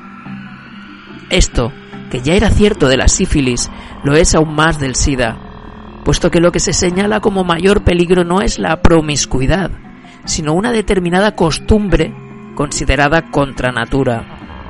[SPEAKER 1] Esto, que ya era cierto de la sífilis, lo es aún más del SIDA, puesto que lo que se señala como mayor peligro no es la promiscuidad, sino una determinada costumbre considerada contra natura.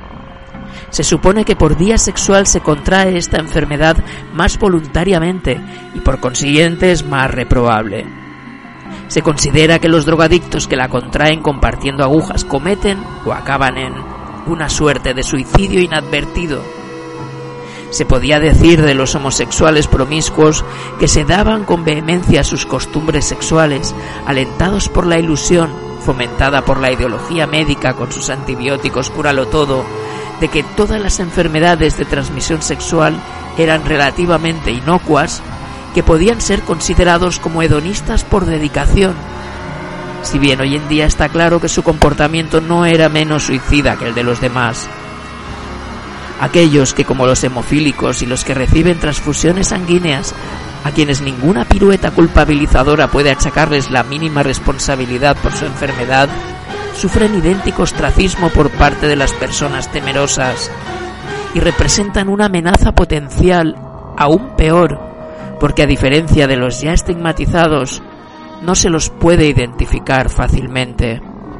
[SPEAKER 1] Se supone que por vía sexual se contrae esta enfermedad más voluntariamente y por consiguiente es más reprobable. Se considera que los drogadictos que la contraen compartiendo agujas cometen o acaban en una suerte de suicidio inadvertido. Se podía decir de los homosexuales promiscuos que se daban con vehemencia a sus costumbres sexuales, alentados por la ilusión, fomentada por la ideología médica con sus antibióticos cúralo todo, de que todas las enfermedades de transmisión sexual eran relativamente inocuas, que podían ser considerados como hedonistas por dedicación, si bien hoy en día está claro que su comportamiento no era menos suicida que el de los demás. Aquellos que, como los hemofílicos y los que reciben transfusiones sanguíneas, a quienes ninguna pirueta culpabilizadora puede achacarles la mínima responsabilidad por su enfermedad, sufren idéntico ostracismo por parte de las personas temerosas y representan una amenaza potencial aún peor, porque a diferencia de los ya estigmatizados, no se los puede identificar fácilmente.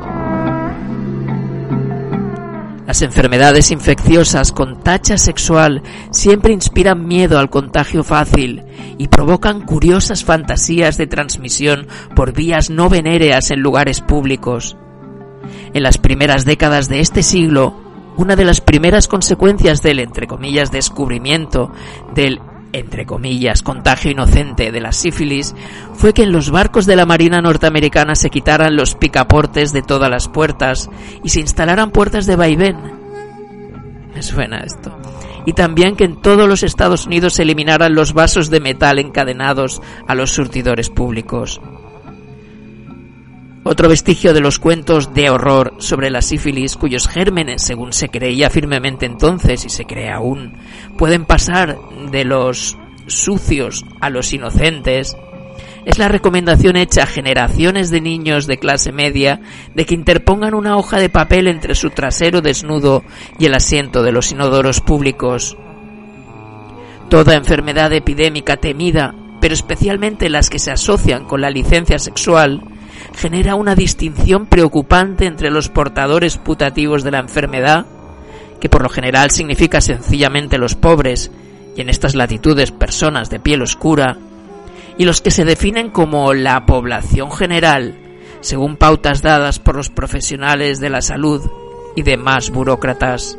[SPEAKER 1] Las enfermedades infecciosas con tacha sexual siempre inspiran miedo al contagio fácil y provocan curiosas fantasías de transmisión por vías no venéreas en lugares públicos. En las primeras décadas de este siglo, una de las primeras consecuencias del, entre comillas, descubrimiento del, entre comillas, contagio inocente de la sífilis fue que en los barcos de la Marina norteamericana se quitaran los picaportes de todas las puertas y se instalaran puertas de vaivén. Me suena esto. Y también que en todos los Estados Unidos se eliminaran los vasos de metal encadenados a los surtidores públicos. Otro vestigio de los cuentos de horror sobre la sífilis, cuyos gérmenes, según se creía firmemente entonces y se cree aún, pueden pasar de los sucios a los inocentes, es la recomendación hecha a generaciones de niños de clase media de que interpongan una hoja de papel entre su trasero desnudo y el asiento de los inodoros públicos. Toda enfermedad epidémica temida, pero especialmente las que se asocian con la licencia sexual, genera una distinción preocupante entre los portadores putativos de la enfermedad, que por lo general significa sencillamente los pobres, y en estas latitudes personas de piel oscura, y los que se definen como la población general, según pautas dadas por los profesionales de la salud y demás burócratas.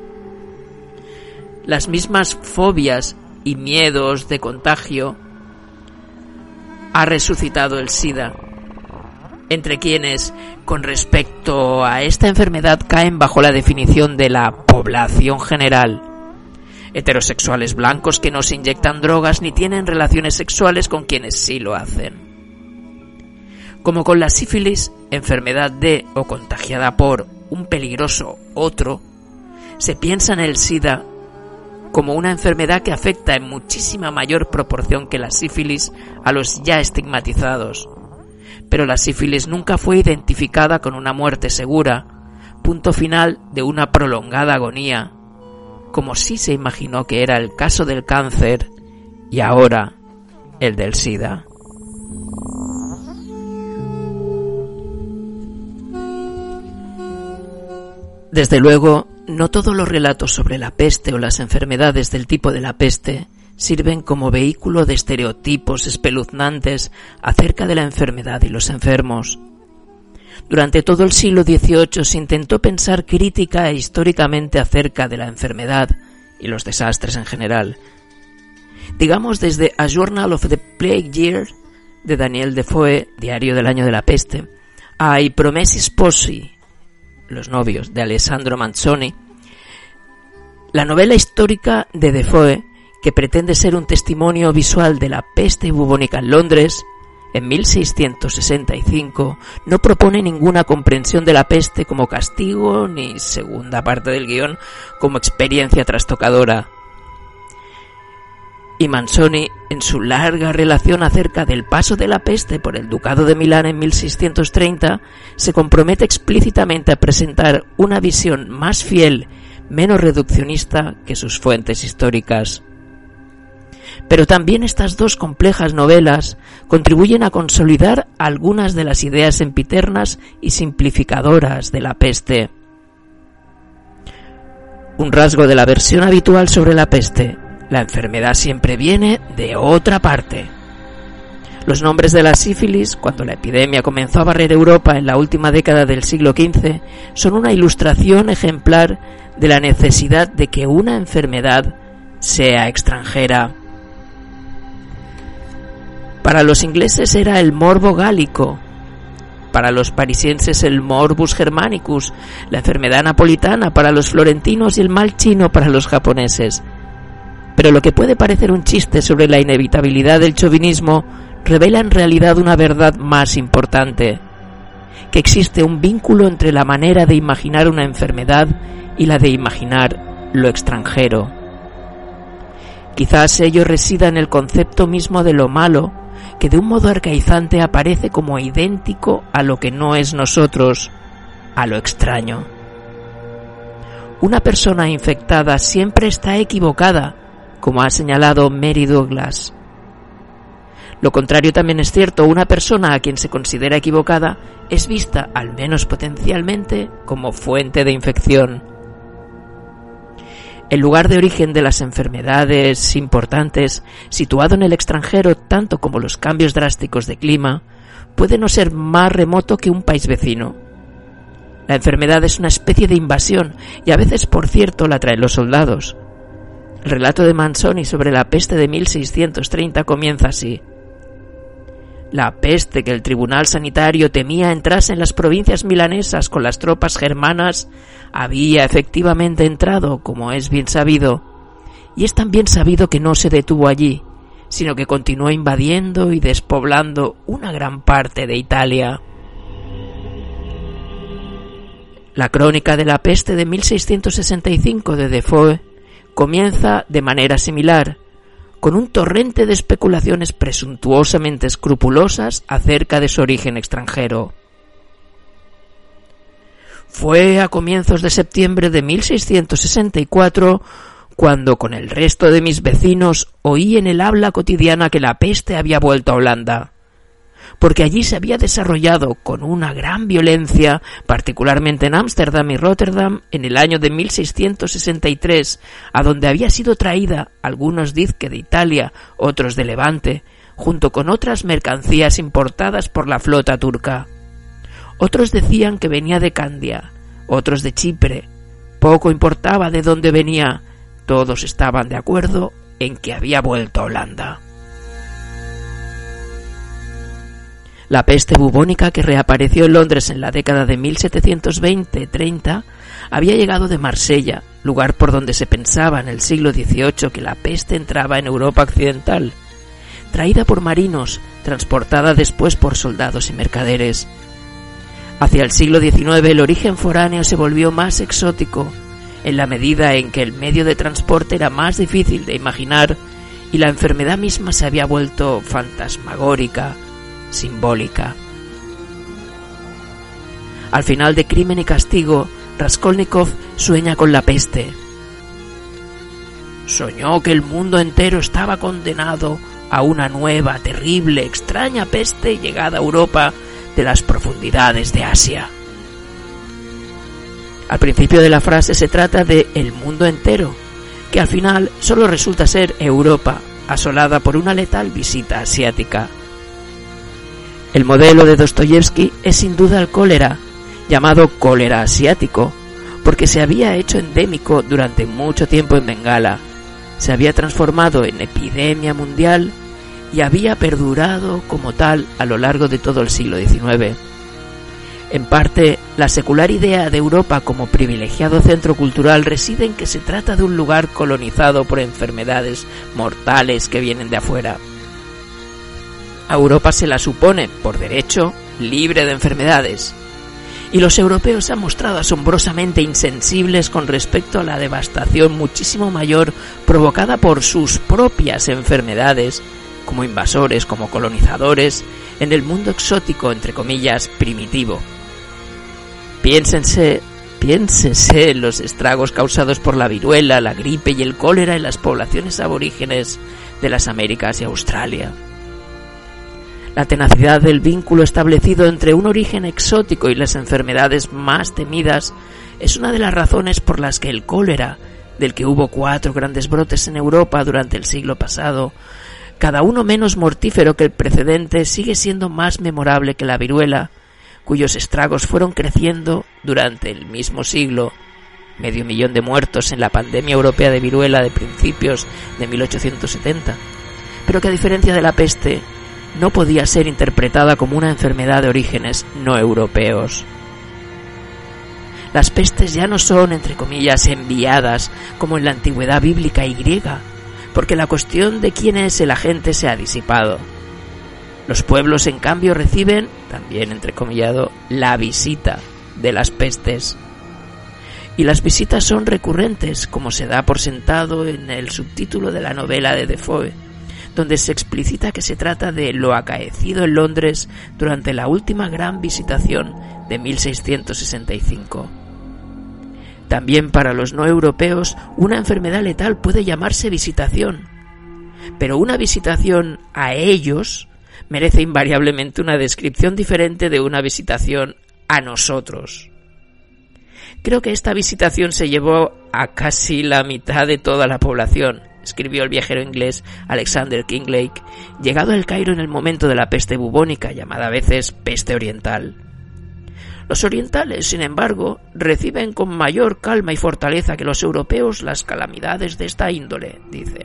[SPEAKER 1] Las mismas fobias y miedos de contagio ha resucitado el SIDA, entre quienes, con respecto a esta enfermedad, caen bajo la definición de la población general. Heterosexuales blancos que no se inyectan drogas ni tienen relaciones sexuales con quienes sí lo hacen. Como con la sífilis, enfermedad de o contagiada por un peligroso otro, se piensa en el SIDA como una enfermedad que afecta en muchísima mayor proporción que la sífilis a los ya estigmatizados. Pero la sífilis nunca fue identificada con una muerte segura, punto final de una prolongada agonía, como sí se imaginó que era el caso del cáncer y ahora el del SIDA. Desde luego, no todos los relatos sobre la peste o las enfermedades del tipo de la peste sirven como vehículo de estereotipos espeluznantes acerca de la enfermedad y los enfermos. Durante todo el siglo XVIII se intentó pensar crítica e históricamente acerca de la enfermedad y los desastres en general. Digamos desde A Journal of the Plague Year de Daniel Defoe, Diario del Año de la Peste, a I Promessi Sposi, Los novios, de Alessandro Manzoni, la novela histórica de Defoe, que pretende ser un testimonio visual de la peste bubónica en Londres, en 1665, no propone ninguna comprensión de la peste como castigo, ni segunda parte del guión, como experiencia trastocadora. Y Manzoni, en su larga relación acerca del paso de la peste por el Ducado de Milán en 1630, se compromete explícitamente a presentar una visión más fiel, menos reduccionista que sus fuentes históricas. Pero también estas dos complejas novelas contribuyen a consolidar algunas de las ideas sempiternas y simplificadoras de la peste. Un rasgo de la versión habitual sobre la peste: la enfermedad siempre viene de otra parte. Los nombres de la sífilis, cuando la epidemia comenzó a barrer Europa en la última década del siglo XV, son una ilustración ejemplar de la necesidad de que una enfermedad sea extranjera. Para los ingleses era el morbo gálico, para los parisienses el morbus germanicus, la enfermedad napolitana para los florentinos y el mal chino para los japoneses. Pero lo que puede parecer un chiste sobre la inevitabilidad del chauvinismo revela en realidad una verdad más importante: que existe un vínculo entre la manera de imaginar una enfermedad y la de imaginar lo extranjero. Quizás ello resida en el concepto mismo de lo malo, que de un modo arcaizante aparece como idéntico a lo que no es nosotros, a lo extraño. Una persona infectada siempre está equivocada, como ha señalado Mary Douglas. Lo contrario también es cierto: una persona a quien se considera equivocada es vista, al menos potencialmente, como fuente de infección. El lugar de origen de las enfermedades importantes, situado en el extranjero tanto como los cambios drásticos de clima, puede no ser más remoto que un país vecino. La enfermedad es una especie de invasión, y a veces, por cierto, la traen los soldados. El relato de Manzoni sobre la peste de 1630 comienza así: la peste que el tribunal sanitario temía entrase en las provincias milanesas con las tropas germanas había efectivamente entrado, como es bien sabido, y es también sabido que no se detuvo allí, sino que continuó invadiendo y despoblando una gran parte de Italia. La crónica de la peste de 1665 de Defoe comienza de manera similar, con un torrente de especulaciones presuntuosamente escrupulosas acerca de su origen extranjero. Fue a comienzos de septiembre de 1664 cuando, con el resto de mis vecinos, oí en el habla cotidiana que la peste había vuelto a Holanda, porque allí se había desarrollado con una gran violencia, particularmente en Ámsterdam y Rotterdam, en el año de 1663, a donde había sido traída, algunos dicen que de Italia, otros de Levante, junto con otras mercancías importadas por la flota turca. Otros decían que venía de Candia, otros de Chipre. Poco importaba de dónde venía, todos estaban de acuerdo en que había vuelto a Holanda. La peste bubónica, que reapareció en Londres en la década de 1720-30, había llegado de Marsella, lugar por donde se pensaba en el siglo XVIII que la peste entraba en Europa occidental, traída por marinos, transportada después por soldados y mercaderes. Hacia el siglo XIX el origen foráneo se volvió más exótico, en la medida en que el medio de transporte era más difícil de imaginar y la enfermedad misma se había vuelto fantasmagórica, simbólica. Al final de Crimen y Castigo, Raskolnikov sueña con la peste. Soñó que el mundo entero estaba condenado a una nueva, terrible, extraña peste llegada a Europa de las profundidades de Asia. Al principio de la frase se trata de el mundo entero, que al final solo resulta ser Europa, asolada por una letal visita asiática. El modelo de Dostoyevsky es sin duda el cólera, llamado cólera asiático, porque se había hecho endémico durante mucho tiempo en Bengala, se había transformado en epidemia mundial y había perdurado como tal a lo largo de todo el siglo XIX. En parte, la secular idea de Europa como privilegiado centro cultural reside en que se trata de un lugar colonizado por enfermedades mortales que vienen de afuera. A Europa se la supone, por derecho, libre de enfermedades, y los europeos se han mostrado asombrosamente insensibles con respecto a la devastación muchísimo mayor provocada por sus propias enfermedades, como invasores, como colonizadores, en el mundo exótico, entre comillas, primitivo. Piénsese en los estragos causados por la viruela, la gripe y el cólera en las poblaciones aborígenes de las Américas y Australia. La tenacidad del vínculo establecido entre un origen exótico y las enfermedades más temidas Es una de las razones por las que el cólera, del que hubo 4 grandes brotes en Europa durante el siglo pasado, cada uno menos mortífero que el precedente, sigue siendo más memorable que la viruela, cuyos estragos fueron creciendo durante el mismo siglo. 500.000 de muertos en la pandemia europea de viruela de principios de 1870, pero que a diferencia de la peste, no podía ser interpretada como una enfermedad de orígenes no europeos. Las pestes ya no son, entre comillas, enviadas como en la antigüedad bíblica y griega, porque la cuestión de quién es el agente se ha disipado. Los pueblos, en cambio, reciben, también entrecomillado, la visita de las pestes. Y las visitas son recurrentes, como se da por sentado en el subtítulo de la novela de Defoe, donde se explicita que se trata de lo acaecido en Londres durante la última gran visitación de 1665. También para los no europeos, una enfermedad letal puede llamarse visitación, pero una visitación a ellos merece invariablemente una descripción diferente de una visitación a nosotros. Creo que esta visitación se llevó a casi la mitad de toda la población, escribió el viajero inglés Alexander Kinglake, llegado al Cairo en el momento de la peste bubónica, llamada a veces peste oriental. Los orientales, sin embargo, reciben con mayor calma y fortaleza que los europeos las calamidades de esta índole, dice.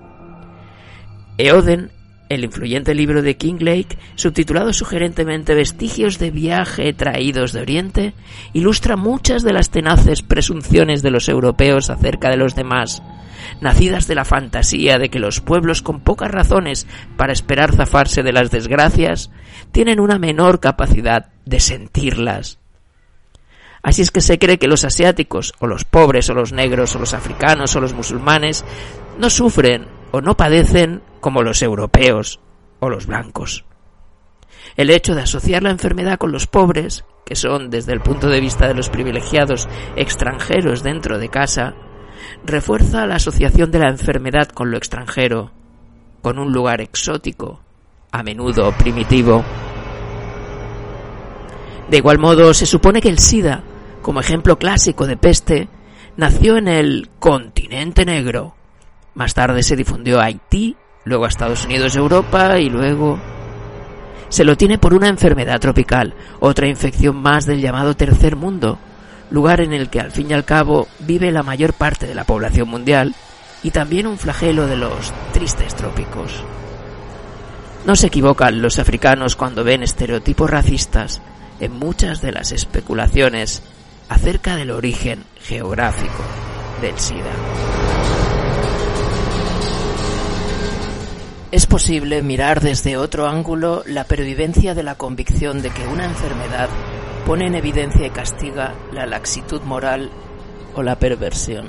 [SPEAKER 1] Eoden, el influyente libro de Kinglake, subtitulado sugerentemente Vestigios de viaje traídos de Oriente, ilustra muchas de las tenaces presunciones de los europeos acerca de los demás, nacidas de la fantasía de que los pueblos con pocas razones para esperar zafarse de las desgracias tienen una menor capacidad de sentirlas. Así es que se cree que los asiáticos, o los pobres, o los negros, o los africanos, o los musulmanes, no sufren o no padecen como los europeos o los blancos. El hecho de asociar la enfermedad con los pobres, que son, desde el punto de vista de los privilegiados, extranjeros dentro de casa, refuerza la asociación de la enfermedad con lo extranjero, con un lugar exótico, a menudo primitivo. De igual modo, se supone que el SIDA, como ejemplo clásico de peste, nació en el continente negro. Más tarde se difundió a Haití, luego a Estados Unidos y Europa, y luego se lo tiene por una enfermedad tropical, otra infección más del llamado tercer mundo, lugar en el que al fin y al cabo vive la mayor parte de la población mundial, y también un flagelo de los tristes trópicos. No se equivocan los africanos cuando ven estereotipos racistas en muchas de las especulaciones acerca del origen geográfico del SIDA. Es posible mirar desde otro ángulo la pervivencia de la convicción de que una enfermedad pone en evidencia y castiga la laxitud moral o la perversión.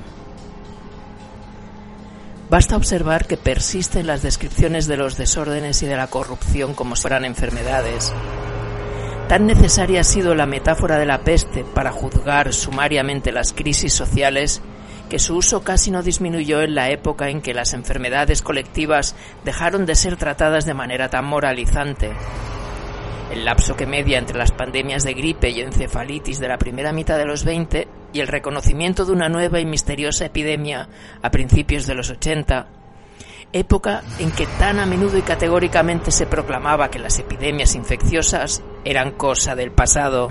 [SPEAKER 1] Basta observar que persisten las descripciones de los desórdenes y de la corrupción como si fueran enfermedades. Tan necesaria ha sido la metáfora de la peste para juzgar sumariamente las crisis sociales que su uso casi no disminuyó en la época en que las enfermedades colectivas dejaron de ser tratadas de manera tan moralizante. El lapso que media entre las pandemias de gripe y encefalitis de la primera mitad de los 20 y el reconocimiento de una nueva y misteriosa epidemia a principios de los 80, época en que tan a menudo y categóricamente se proclamaba que las epidemias infecciosas eran cosa del pasado.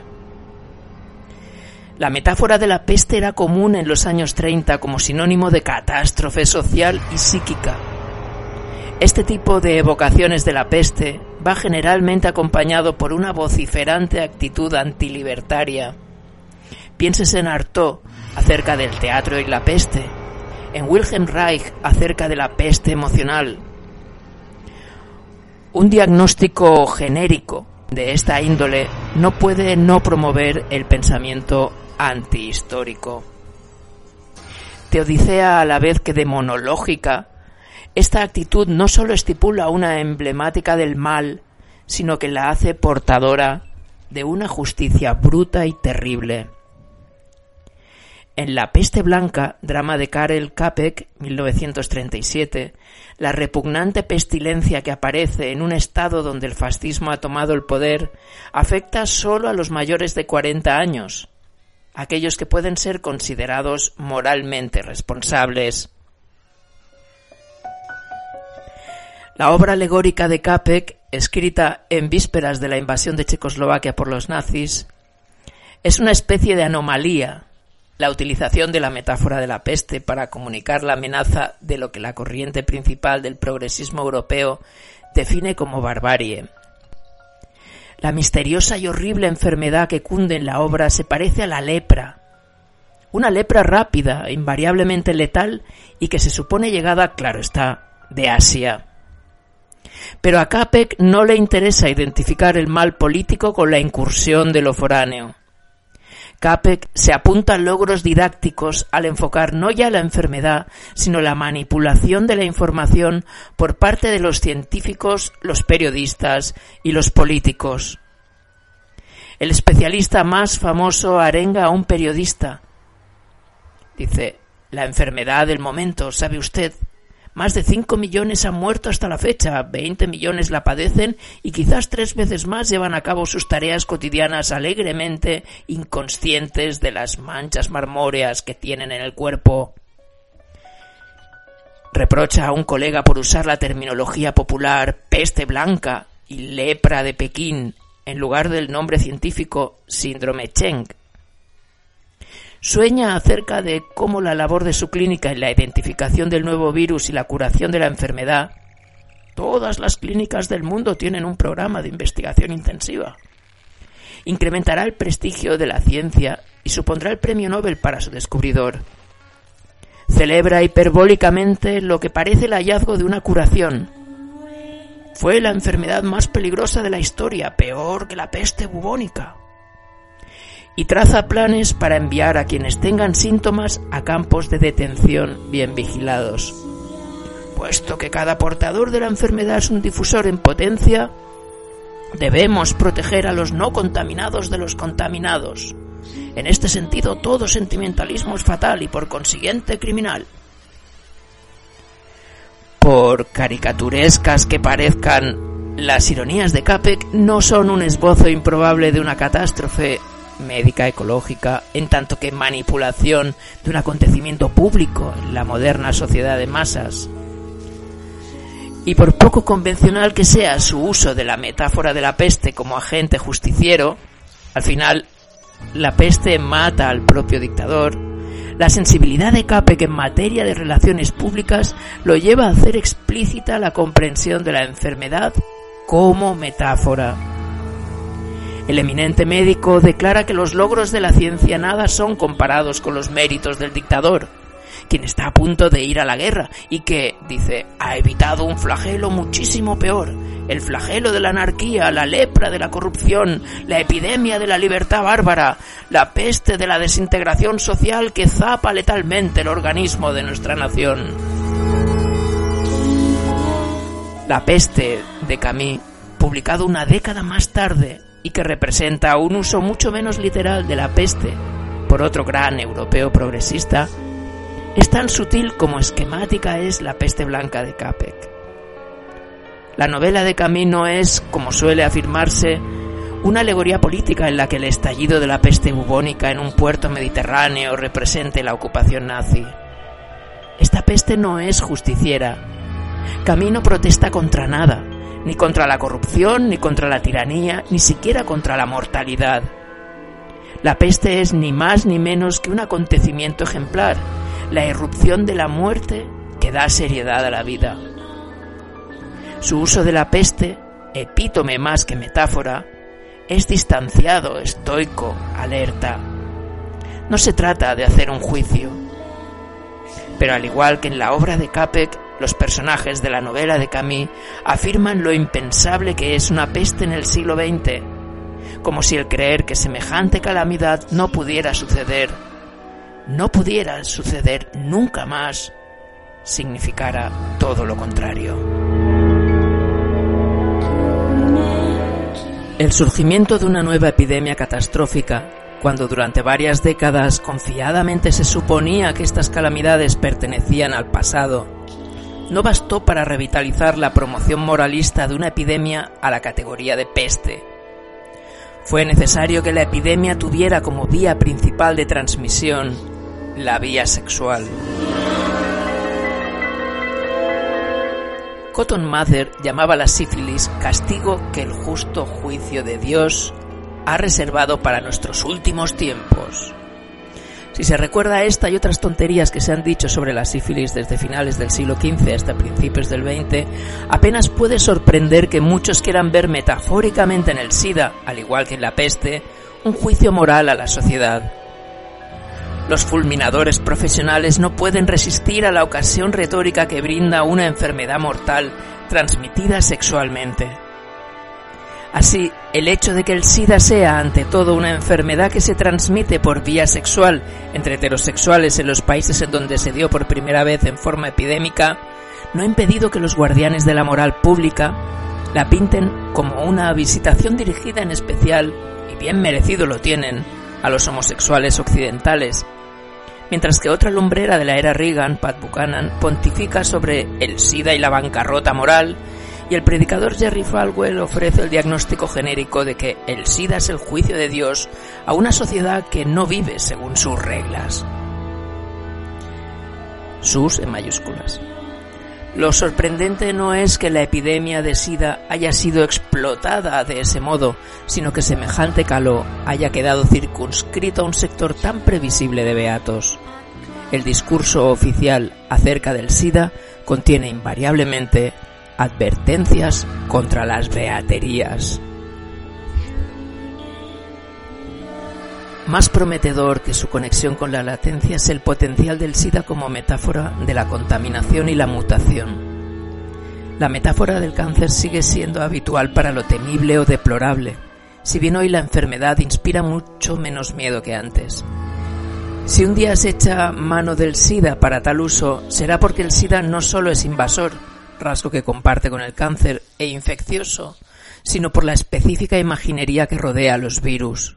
[SPEAKER 1] La metáfora de la peste era común en los años 30 como sinónimo de catástrofe social y psíquica. Este tipo de evocaciones de la peste va generalmente acompañado por una vociferante actitud antilibertaria. Piénsese en Artaud acerca del teatro y la peste, en Wilhelm Reich acerca de la peste emocional. Un diagnóstico genérico de esta índole no puede no promover el pensamiento antihistórico. Teodicea a la vez que demonológica, esta actitud no solo estipula una emblemática del mal, sino que la hace portadora de una justicia bruta y terrible. En La peste blanca, drama de Karel Čapek, 1937, la repugnante pestilencia que aparece en un estado donde el fascismo ha tomado el poder afecta solo a los mayores de 40 años. aquellos que pueden ser considerados moralmente responsables. La obra alegórica de Čapek, escrita en vísperas de la invasión de Checoslovaquia por los nazis, es una especie de anomalía, la utilización de la metáfora de la peste para comunicar la amenaza de lo que la corriente principal del progresismo europeo define como barbarie. La misteriosa y horrible enfermedad que cunde en la obra se parece a la lepra, una lepra rápida, invariablemente letal y que se supone llegada, claro está, de Asia. Pero a Čapek no le interesa identificar el mal político con la incursión de lo foráneo. Čapek se apunta a logros didácticos al enfocar no ya la enfermedad, sino la manipulación de la información por parte de los científicos, los periodistas y los políticos. El especialista más famoso arenga a un periodista. Dice, la enfermedad del momento, ¿sabe usted? Más de 5 millones han muerto hasta la fecha, 20 millones la padecen y quizás 3 veces más llevan a cabo sus tareas cotidianas alegremente, inconscientes de las manchas marmóreas que tienen en el cuerpo. Reprocha a un colega por usar la terminología popular peste blanca y lepra de Pekín en lugar del nombre científico síndrome Cheng. Sueña acerca de cómo la labor de su clínica en la identificación del nuevo virus y la curación de la enfermedad. Todas las clínicas del mundo tienen un programa de investigación intensiva. Incrementará el prestigio de la ciencia y supondrá el premio Nobel para su descubridor. Celebra hiperbólicamente lo que parece el hallazgo de una curación. Fue la enfermedad más peligrosa de la historia, peor que la peste bubónica. Y traza planes para enviar a quienes tengan síntomas a campos de detención bien vigilados. Puesto que cada portador de la enfermedad es un difusor en potencia, debemos proteger a los no contaminados de los contaminados. En este sentido, todo sentimentalismo es fatal y por consiguiente criminal. Por caricaturescas que parezcan, las ironías de Čapek no son un esbozo improbable de una catástrofe médica ecológica, en tanto que manipulación de un acontecimiento público en la moderna sociedad de masas. Y por poco convencional que sea su uso de la metáfora de la peste como agente justiciero, al final la peste mata al propio dictador. La sensibilidad de Čapek en materia de relaciones públicas lo lleva a hacer explícita la comprensión de la enfermedad como metáfora. El eminente médico declara que los logros de la ciencia nada son comparados con los méritos del dictador, quien está a punto de ir a la guerra y que, dice, ha evitado un flagelo muchísimo peor, el flagelo de la anarquía, la lepra de la corrupción, la epidemia de la libertad bárbara, la peste de la desintegración social que zapa letalmente el organismo de nuestra nación. La peste de Camus, publicado una década más tarde, y que representa un uso mucho menos literal de la peste por otro gran europeo progresista, es tan sutil como esquemática es la peste blanca de Čapek. La novela de Camus no es, como suele afirmarse, una alegoría política en la que el estallido de la peste bubónica en un puerto mediterráneo represente la ocupación nazi. Esta peste no es justiciera. Camus no protesta contra nada, ni contra la corrupción, ni contra la tiranía, ni siquiera contra la mortalidad. La peste es ni más ni menos que un acontecimiento ejemplar, la irrupción de la muerte que da seriedad a la vida. Su uso de la peste, epítome más que metáfora, es distanciado, estoico, alerta. No se trata de hacer un juicio. Pero al igual que en la obra de Čapek, los personajes de la novela de Camus afirman lo impensable que es una peste en el siglo XX, como si el creer que semejante calamidad no pudiera suceder nunca más, significara todo lo contrario. El surgimiento de una nueva epidemia catastrófica, cuando durante varias décadas confiadamente se suponía que estas calamidades pertenecían al pasado, no bastó para revitalizar la promoción moralista de una epidemia a la categoría de peste. fue necesario que la epidemia tuviera como vía principal de transmisión la vía sexual. Cotton Mather llamaba la sífilis castigo que el justo juicio de Dios ha reservado para nuestros últimos tiempos. Si se recuerda esta y otras tonterías que se han dicho sobre la sífilis desde finales del siglo XV hasta principios del XX, apenas puede sorprender que muchos quieran ver metafóricamente en el SIDA, al igual que en la peste, un juicio moral a la sociedad. Los fulminadores profesionales no pueden resistir a la ocasión retórica que brinda una enfermedad mortal transmitida sexualmente. Así, el hecho de que el SIDA sea ante todo una enfermedad que se transmite por vía sexual entre heterosexuales en los países en donde se dio por primera vez en forma epidémica, no ha impedido que los guardianes de la moral pública la pinten como una visitación dirigida en especial, y bien merecido lo tienen, a los homosexuales occidentales, mientras que otra lumbrera de la era Reagan, Pat Buchanan, pontifica sobre el SIDA y la bancarrota moral, y el predicador Jerry Falwell ofrece el diagnóstico genérico de que el SIDA es el juicio de Dios a una sociedad que no vive según sus reglas. Sus en mayúsculas. Lo sorprendente no es que la epidemia de SIDA haya sido explotada de ese modo, sino que semejante caló haya quedado circunscrito a un sector tan previsible de beatos. El discurso oficial acerca del SIDA contiene invariablemente advertencias contra las beaterías. Más prometedor que su conexión con la latencia es el potencial del SIDA como metáfora de la contaminación y la mutación. La metáfora del cáncer sigue siendo habitual para lo temible o deplorable, si bien hoy la enfermedad inspira mucho menos miedo que antes. Si un día se echa mano del SIDA para tal uso, será porque el SIDA no solo es invasor, rasgo que comparte con el cáncer, e infeccioso, sino por la específica imaginería que rodea a los virus.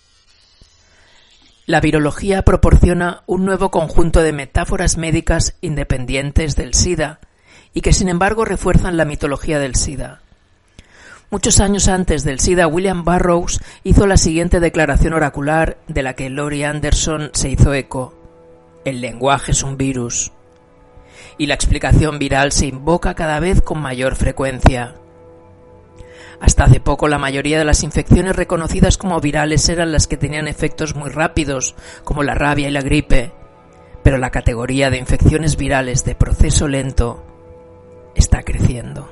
[SPEAKER 1] La virología proporciona un nuevo conjunto de metáforas médicas independientes del SIDA y que sin embargo refuerzan la mitología del SIDA. Muchos años antes del SIDA, William Burroughs hizo la siguiente declaración oracular de la que Laurie Anderson se hizo eco: el lenguaje es un virus. Y la explicación viral se invoca cada vez con mayor frecuencia. Hasta hace poco la mayoría de las infecciones reconocidas como virales eran las que tenían efectos muy rápidos, como la rabia y la gripe, pero la categoría de infecciones virales de proceso lento está creciendo.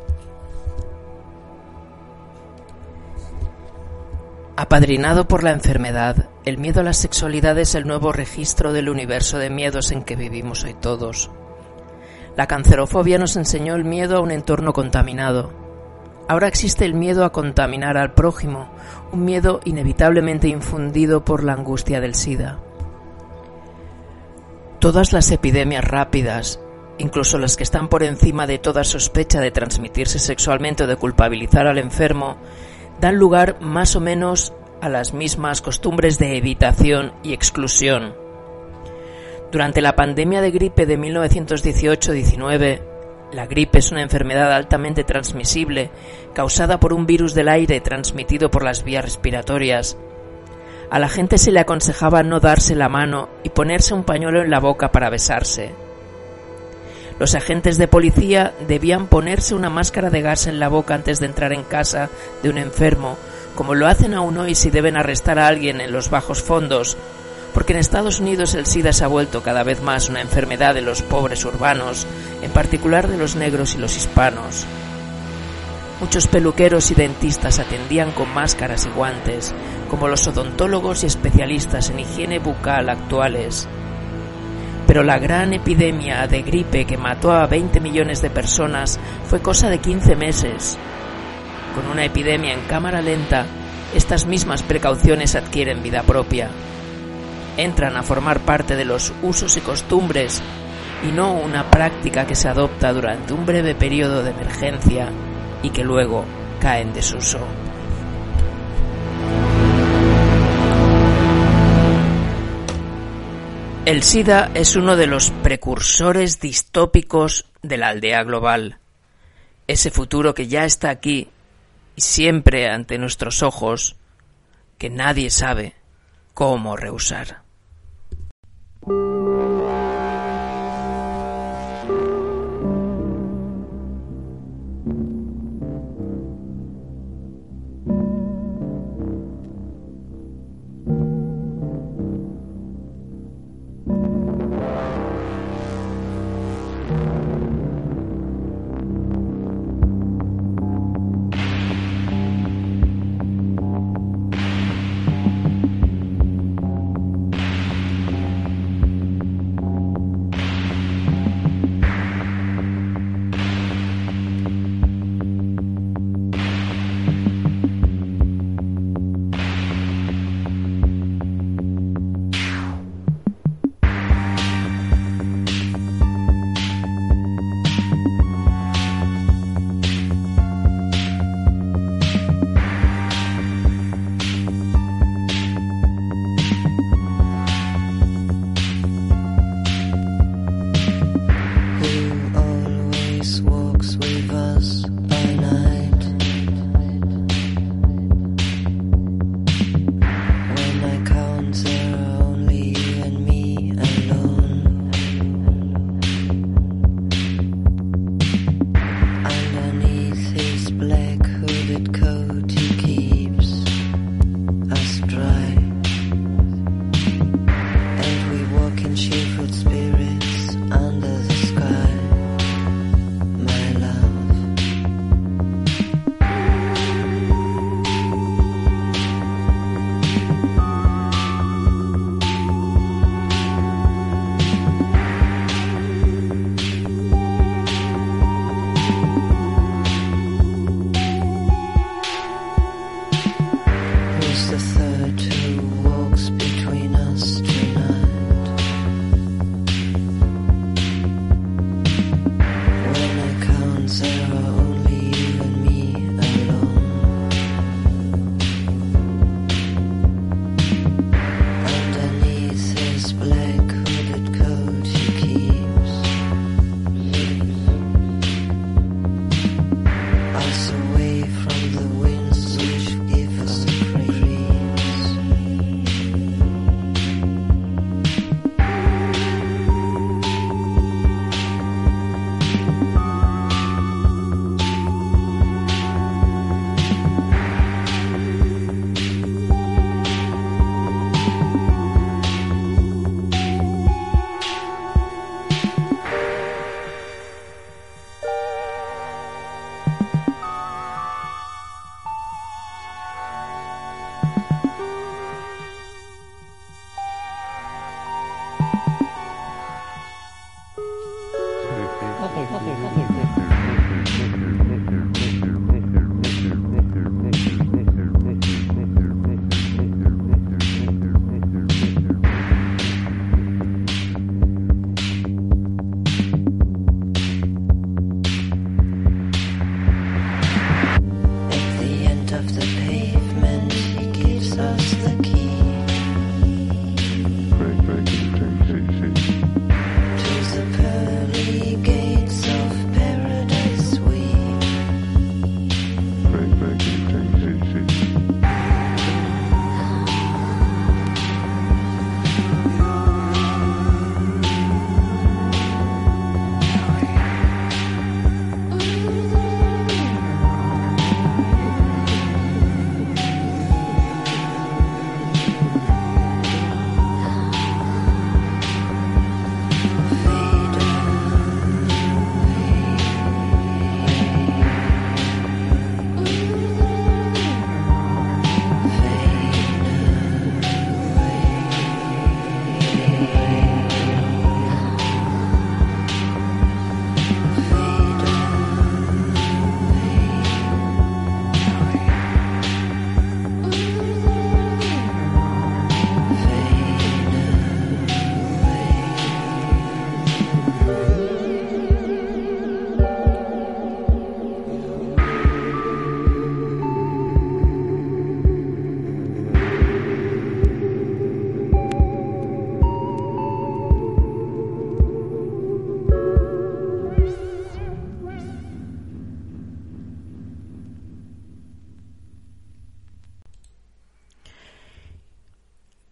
[SPEAKER 1] Apadrinado por la enfermedad, el miedo a la sexualidad es el nuevo registro del universo de miedos en que vivimos hoy todos. La cancerofobia nos enseñó el miedo a un entorno contaminado. Ahora existe el miedo a contaminar al prójimo, un miedo inevitablemente infundido por la angustia del SIDA. Todas las epidemias rápidas, incluso las que están por encima de toda sospecha de transmitirse sexualmente o de culpabilizar al enfermo, dan lugar más o menos a las mismas costumbres de evitación y exclusión. Durante la pandemia de gripe de 1918-19, la gripe es una enfermedad altamente transmisible, causada por un virus del aire transmitido por las vías respiratorias. A la gente se le aconsejaba no darse la mano y ponerse un pañuelo en la boca para besarse. Los agentes de policía debían ponerse una máscara de gas en la boca antes de entrar en casa de un enfermo, como lo hacen aún hoy si deben arrestar a alguien en los bajos fondos, porque en Estados Unidos el SIDA se ha vuelto cada vez más una enfermedad de los pobres urbanos, en particular de los negros y los hispanos. Muchos peluqueros y dentistas atendían con máscaras y guantes, como los odontólogos y especialistas en higiene bucal actuales. Pero la gran epidemia de gripe que mató a 20 millones de personas fue cosa de 15 meses. Con una epidemia en cámara lenta, estas mismas precauciones adquieren vida propia. Entran a formar parte de los usos y costumbres y no una práctica que se adopta durante un breve periodo de emergencia y que luego cae en desuso. El SIDA es uno de los precursores distópicos de la aldea global. Ese futuro que ya está aquí y siempre ante nuestros ojos que nadie sabe cómo rehusar.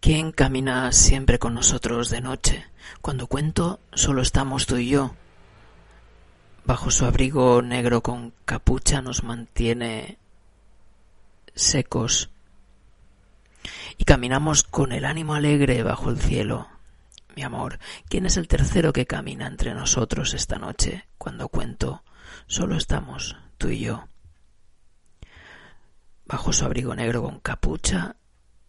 [SPEAKER 1] ¿Quién camina siempre con nosotros de noche? Cuando cuento, solo estamos tú y yo. Bajo su abrigo negro con capucha nos mantiene secos y caminamos con el ánimo alegre bajo el cielo. Mi amor, ¿quién es el tercero que camina entre nosotros esta noche? Cuando cuento, solo estamos tú y yo. Bajo su abrigo negro con capucha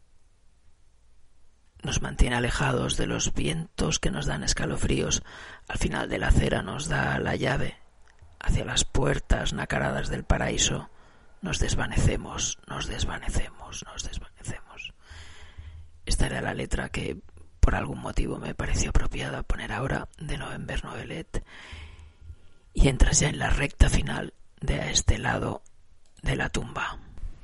[SPEAKER 1] nos mantiene alejados de los vientos que nos dan escalofríos. Al final de la acera nos da la llave. Hacia las puertas nacaradas del paraíso nos desvanecemos, nos desvanecemos, nos desvanecemos. Esta era la letra que por algún motivo me pareció apropiada poner ahora, de November Novelet, y entras ya en la recta final de A este lado de la tumba.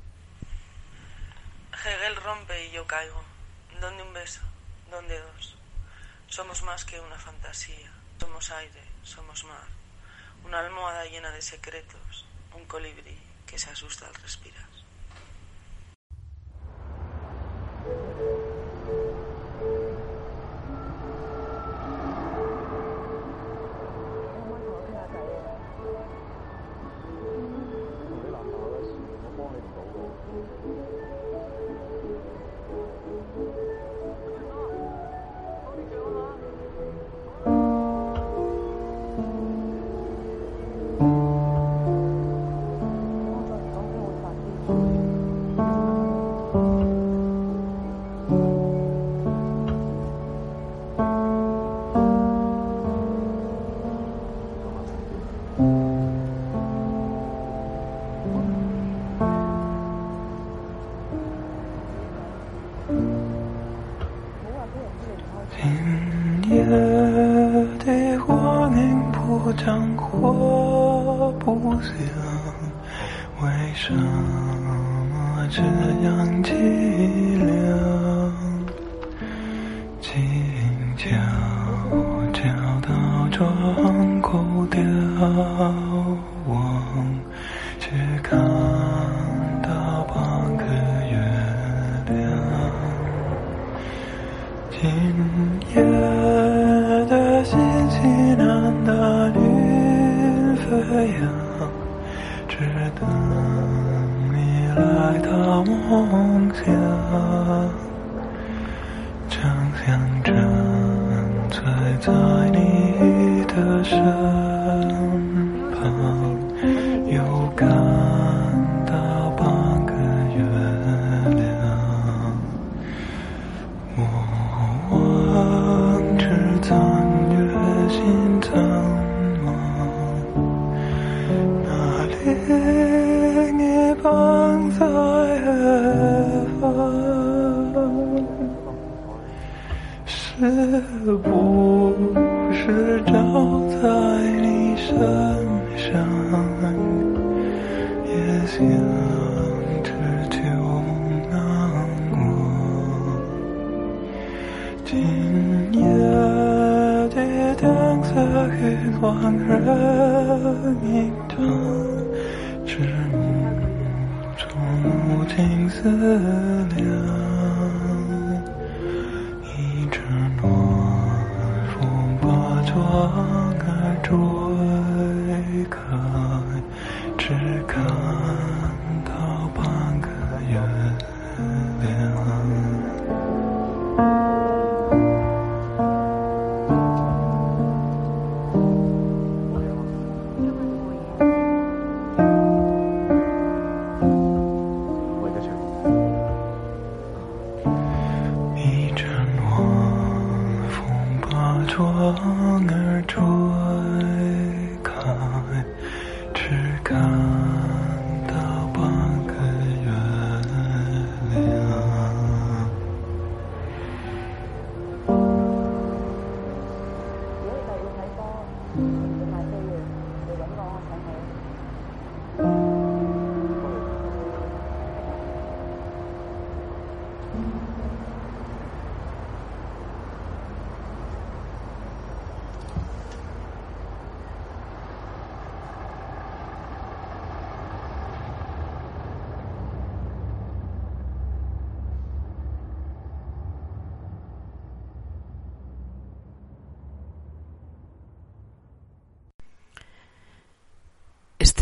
[SPEAKER 6] Hegel rompe y yo caigo. ¿Dónde un beso? ¿Dónde dos? Somos más que una fantasía. Somos aire, somos mar. Una almohada llena de secretos. Un colibrí que se asusta al respirar.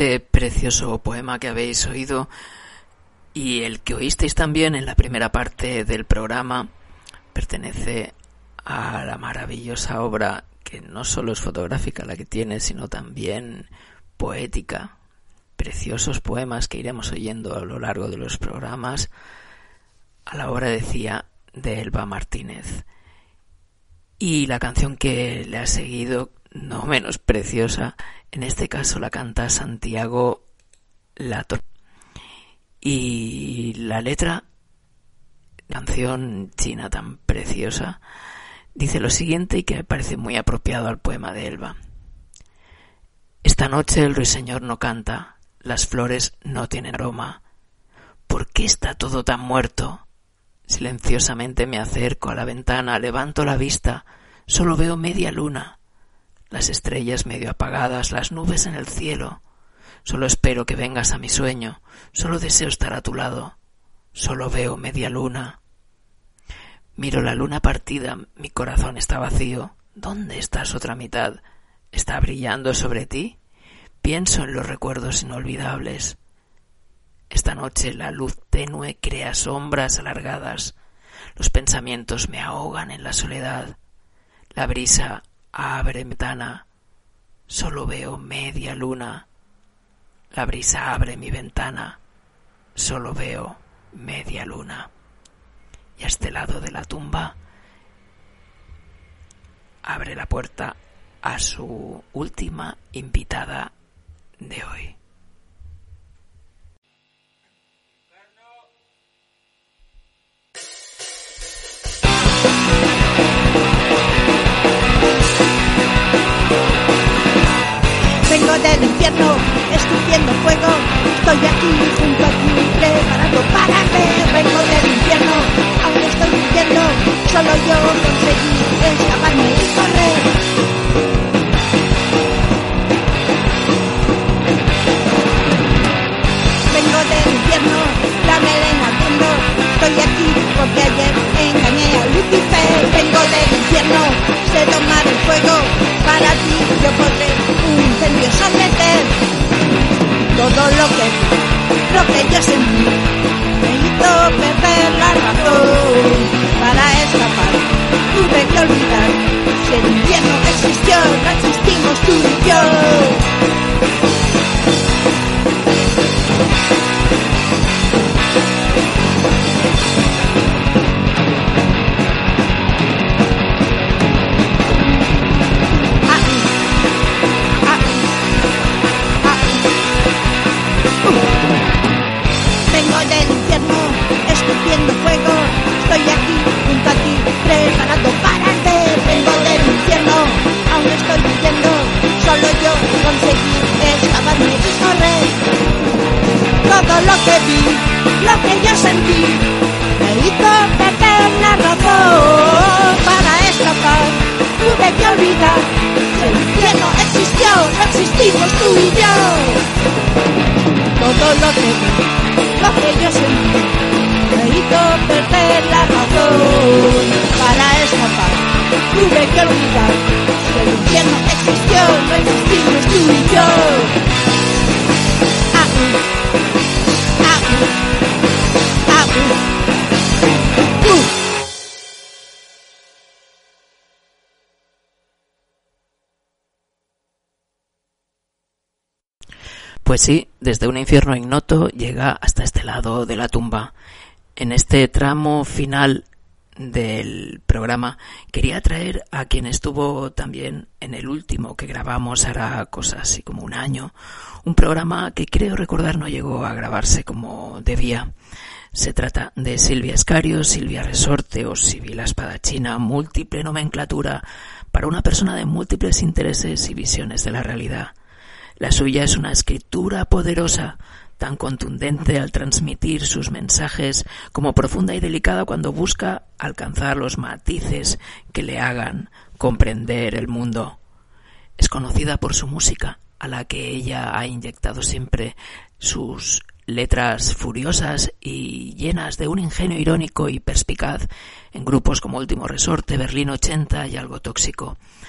[SPEAKER 1] Este precioso poema que habéis oído y el que oísteis también en la primera parte del programa pertenece a la maravillosa obra que no solo es fotográfica la que tiene, sino también poética. Preciosos poemas que iremos oyendo a lo largo de los programas, a la obra, decía, de Elba Martínez. Y la canción que le ha seguido, no menos preciosa, en este caso la canta Santiago Lato. Y la letra, canción china tan preciosa, dice lo siguiente y que me parece muy apropiado al poema de Elba. Esta noche el ruiseñor no canta, las flores no tienen aroma. ¿Por qué está todo tan muerto? Silenciosamente me acerco a la ventana, levanto la vista, solo veo media luna, las estrellas medio apagadas, las nubes en el cielo. Solo espero que vengas a mi sueño, solo deseo estar a tu lado, solo veo media luna. Miro la luna partida, mi corazón está vacío. ¿Dónde está su otra mitad? ¿Está brillando sobre ti? Pienso en los recuerdos inolvidables. Esta noche la luz tenue crea sombras alargadas. Los pensamientos me ahogan en la soledad. La brisa abre ventana. Solo veo media luna. La brisa abre mi ventana. Solo veo media luna. Y a este lado de la tumba abre la puerta a su última invitada de hoy.
[SPEAKER 14] Vengo del infierno, escupiendo fuego. Estoy aquí, junto a ti, preparado para ver. Vengo del infierno, aún estoy viviendo. Solo yo conseguí escaparme y correr. Vengo del infierno, la melena ardiendo. Estoy aquí porque ayer engañé a Lucifer. Vengo del infierno, sé tomar el fuego. Para ti yo podré un incendio someter. Todo lo que yo sentí me hizo perder la razón. Para escapar tuve que olvidar. Si el infierno existió, no existimos tú y yo. Escupiendo fuego, estoy aquí junto a ti, preparado para arder. Vengo del infierno, aún estoy viviendo. Solo yo conseguí escaparme y correr. Todo lo que vi, lo que yo sentí, me hizo perder la razón. Para escapar, tuve que olvidar. Si el infierno existió, no existimos tú y yo. Todo lo que vi, lo que yo sentí, me hizo perder la razón. Para escapar tuve que olvidar. Si el infierno existió, no existimos tú y yo.
[SPEAKER 1] Pues sí, desde un infierno ignoto llega hasta este lado de la tumba. En este tramo final del programa quería traer a quien estuvo también en el último que grabamos hará cosas así como un año, un programa que creo recordar no llegó a grabarse como debía. Se trata de Silvia Escario, Silvia Resorte o Sibila Espadachina, múltiple nomenclatura para una persona de múltiples intereses y visiones de la realidad. La suya es una escritura poderosa, tan contundente al transmitir sus mensajes como profunda y delicada cuando busca alcanzar los matices que le hagan comprender el mundo. Es conocida por su música, a la que ella ha inyectado siempre sus letras furiosas y llenas de un ingenio irónico y perspicaz en grupos como Último Resorte, Berlín 80 y Algo Tóxico.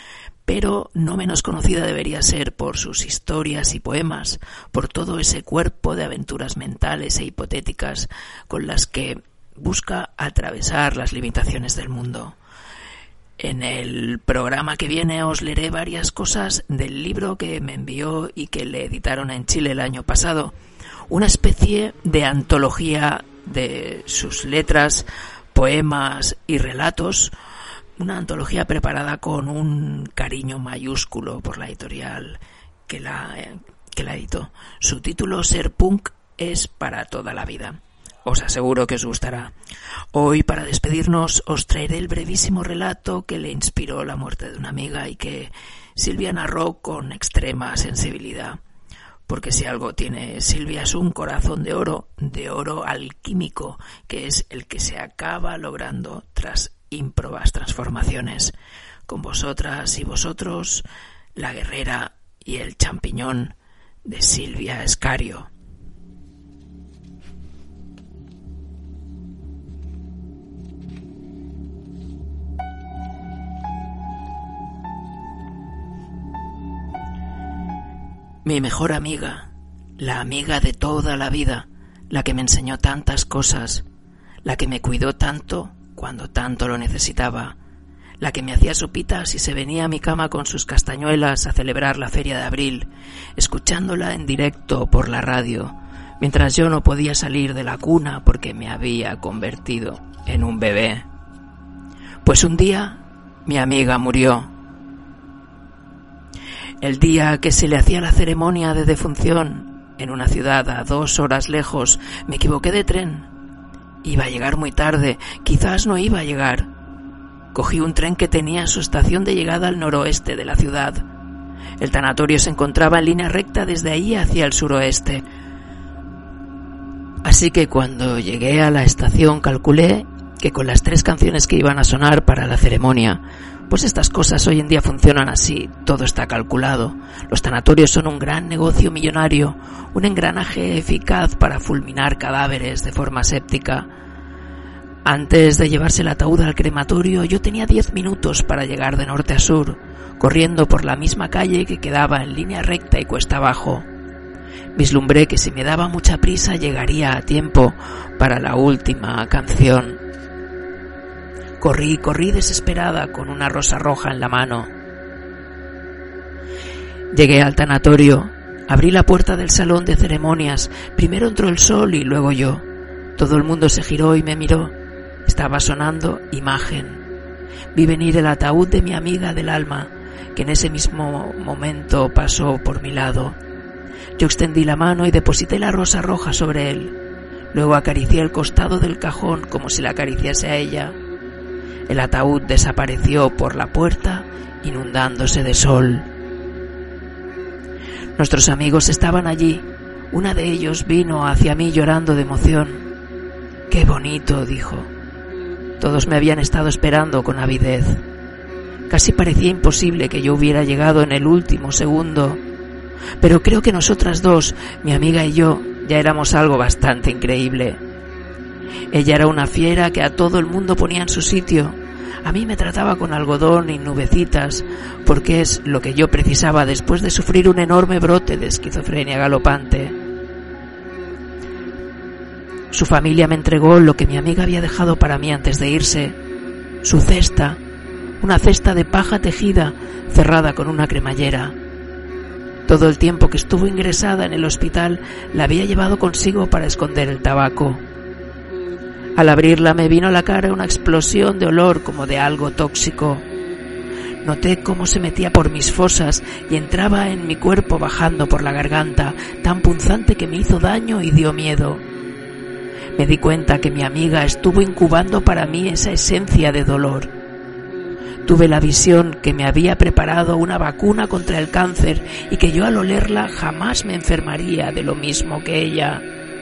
[SPEAKER 1] pero no menos conocida debería ser por sus historias y poemas, por todo ese cuerpo de aventuras mentales e hipotéticas con las que busca atravesar las limitaciones del mundo. En el programa que viene os leeré varias cosas del libro que me envió y que le editaron en Chile el año pasado, una especie de antología de sus letras, poemas y relatos, una antología preparada con un cariño mayúsculo por la editorial que la editó. Su título, Ser Punk, es para toda la vida. Os aseguro que os gustará. Hoy, para despedirnos, os traeré el brevísimo relato que le inspiró la muerte de una amiga y que Silvia narró con extrema sensibilidad. Porque si algo tiene Silvia es un corazón de oro alquímico, que es el que se acaba logrando tras ímprobas transformaciones. Con vosotras y vosotros, la guerrera y el champiñón de Silvia Escario. Mi mejor amiga, la amiga de toda la vida, la que me enseñó tantas cosas, la que me cuidó tanto cuando tanto lo necesitaba, la que me hacía sopitas y se venía a mi cama con sus castañuelas a celebrar la feria de abril, escuchándola en directo por la radio, mientras yo no podía salir de la cuna porque me había convertido en un bebé. Pues un día mi amiga murió. El día que se le hacía la ceremonia de defunción en una ciudad a 2 horas lejos, me equivoqué de tren. Iba a llegar muy tarde, quizás no iba a llegar. Cogí un tren que tenía su estación de llegada al noroeste de la ciudad. El tanatorio se encontraba en línea recta desde ahí hacia el suroeste. Así que cuando llegué a la estación calculé que con las 3 canciones que iban a sonar para la ceremonia, pues estas cosas hoy en día funcionan así, todo está calculado. Los tanatorios son un gran negocio millonario, un engranaje eficaz para fulminar cadáveres de forma séptica. Antes de llevarse el ataúd al crematorio, yo tenía 10 minutos para llegar de norte a sur, corriendo por la misma calle que quedaba en línea recta y cuesta abajo. Vislumbré que si me daba mucha prisa llegaría a tiempo para la última canción. Corrí desesperada con una rosa roja en la mano. Llegué al tanatorio, abrí la puerta del salón de ceremonias. Primero entró el sol y luego yo. Todo el mundo se giró y me miró. Estaba sonando Imagen. Vi venir el ataúd de mi amiga del alma, que en ese mismo momento pasó por mi lado. Yo extendí la mano y deposité la rosa roja sobre él. Luego acaricié el costado del cajón como si la acariciase a ella. El ataúd desapareció por la puerta, inundándose de sol. Nuestros amigos estaban allí. Una de ellos vino hacia mí llorando de emoción. «¡Qué bonito!», dijo. Todos me habían estado esperando con avidez. Casi parecía imposible que yo hubiera llegado en el último segundo. Pero creo que nosotras dos, mi amiga y yo, ya éramos algo bastante increíble. Ella era una fiera que a todo el mundo ponía en su sitio. A mí me trataba con algodón y nubecitas, porque es lo que yo precisaba después de sufrir un enorme brote de esquizofrenia galopante. Su familia me entregó lo que mi amiga había dejado para mí antes de irse, su cesta, una cesta de paja tejida cerrada con una cremallera. Todo el tiempo que estuvo ingresada en el hospital la había llevado consigo para esconder el tabaco. Al abrirla me vino a la cara una explosión de olor como de algo tóxico. Noté cómo se metía por mis fosas y entraba en mi cuerpo bajando por la garganta, tan punzante que me hizo daño y dio miedo. Me di cuenta que mi amiga estuvo incubando para mí esa esencia de dolor. Tuve la visión que me había preparado una vacuna contra el cáncer y que yo al olerla jamás me enfermaría de lo mismo que ella.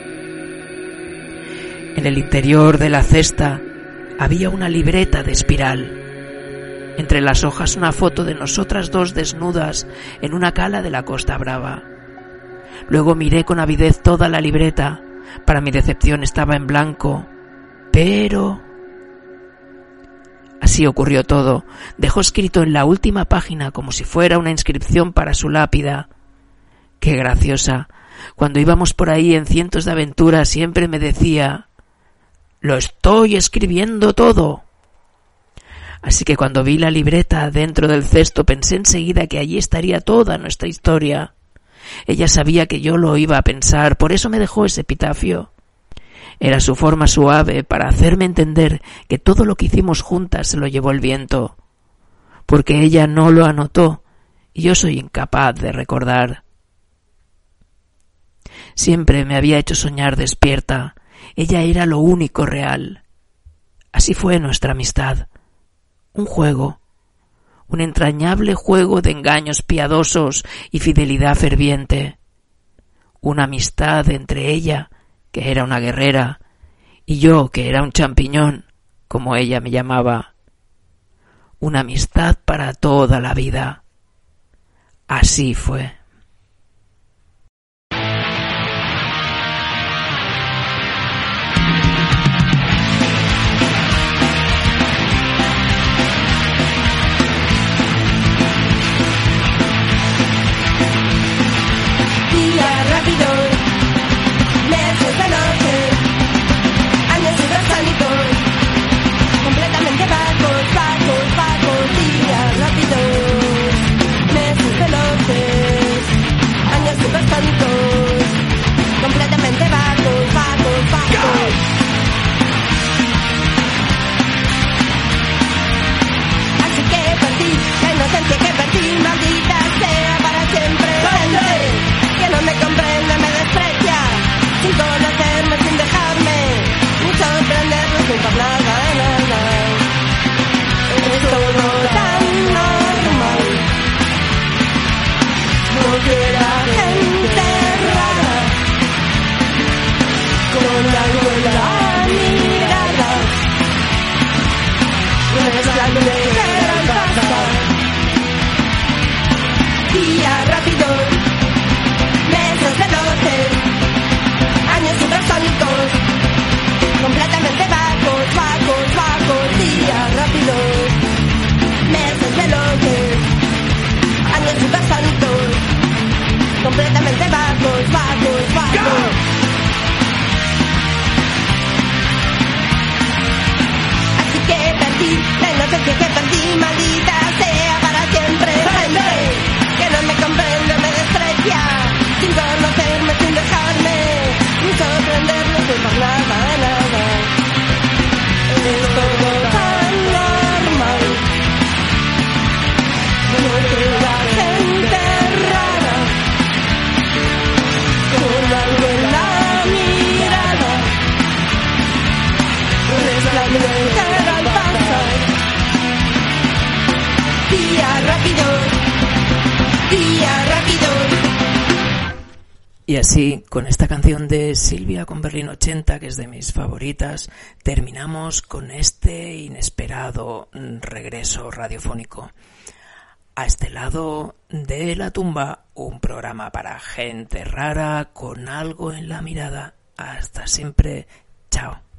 [SPEAKER 1] En el interior de la cesta había una libreta de espiral. Entre las hojas una foto de nosotras dos desnudas en una cala de la Costa Brava. Luego miré con avidez toda la libreta. Para mi decepción estaba en blanco, pero... Así ocurrió todo. Dejó escrito en la última página como si fuera una inscripción para su lápida. ¡Qué graciosa! Cuando íbamos por ahí en cientos de aventuras siempre me decía: «Lo estoy escribiendo todo». Así que cuando vi la libreta dentro del cesto pensé enseguida que allí estaría toda nuestra historia. Ella sabía que yo lo iba a pensar, por eso me dejó ese epitafio. Era su forma suave para hacerme entender que todo lo que hicimos juntas se lo llevó el viento, porque ella no lo anotó y yo soy incapaz de recordar. Siempre me había hecho soñar despierta. Ella era lo único real. Así fue nuestra amistad. Un juego. Un entrañable juego de engaños piadosos y fidelidad ferviente. Una amistad entre ella, que era una guerrera, y yo, que era un champiñón, como ella me llamaba. Una amistad para toda la vida. Así fue. Y así, con esta canción de Silvia con Berlín 80, que es de mis favoritas, terminamos con este inesperado regreso radiofónico. A este lado de la tumba, un programa para gente rara con algo en la mirada. Hasta siempre. Chao.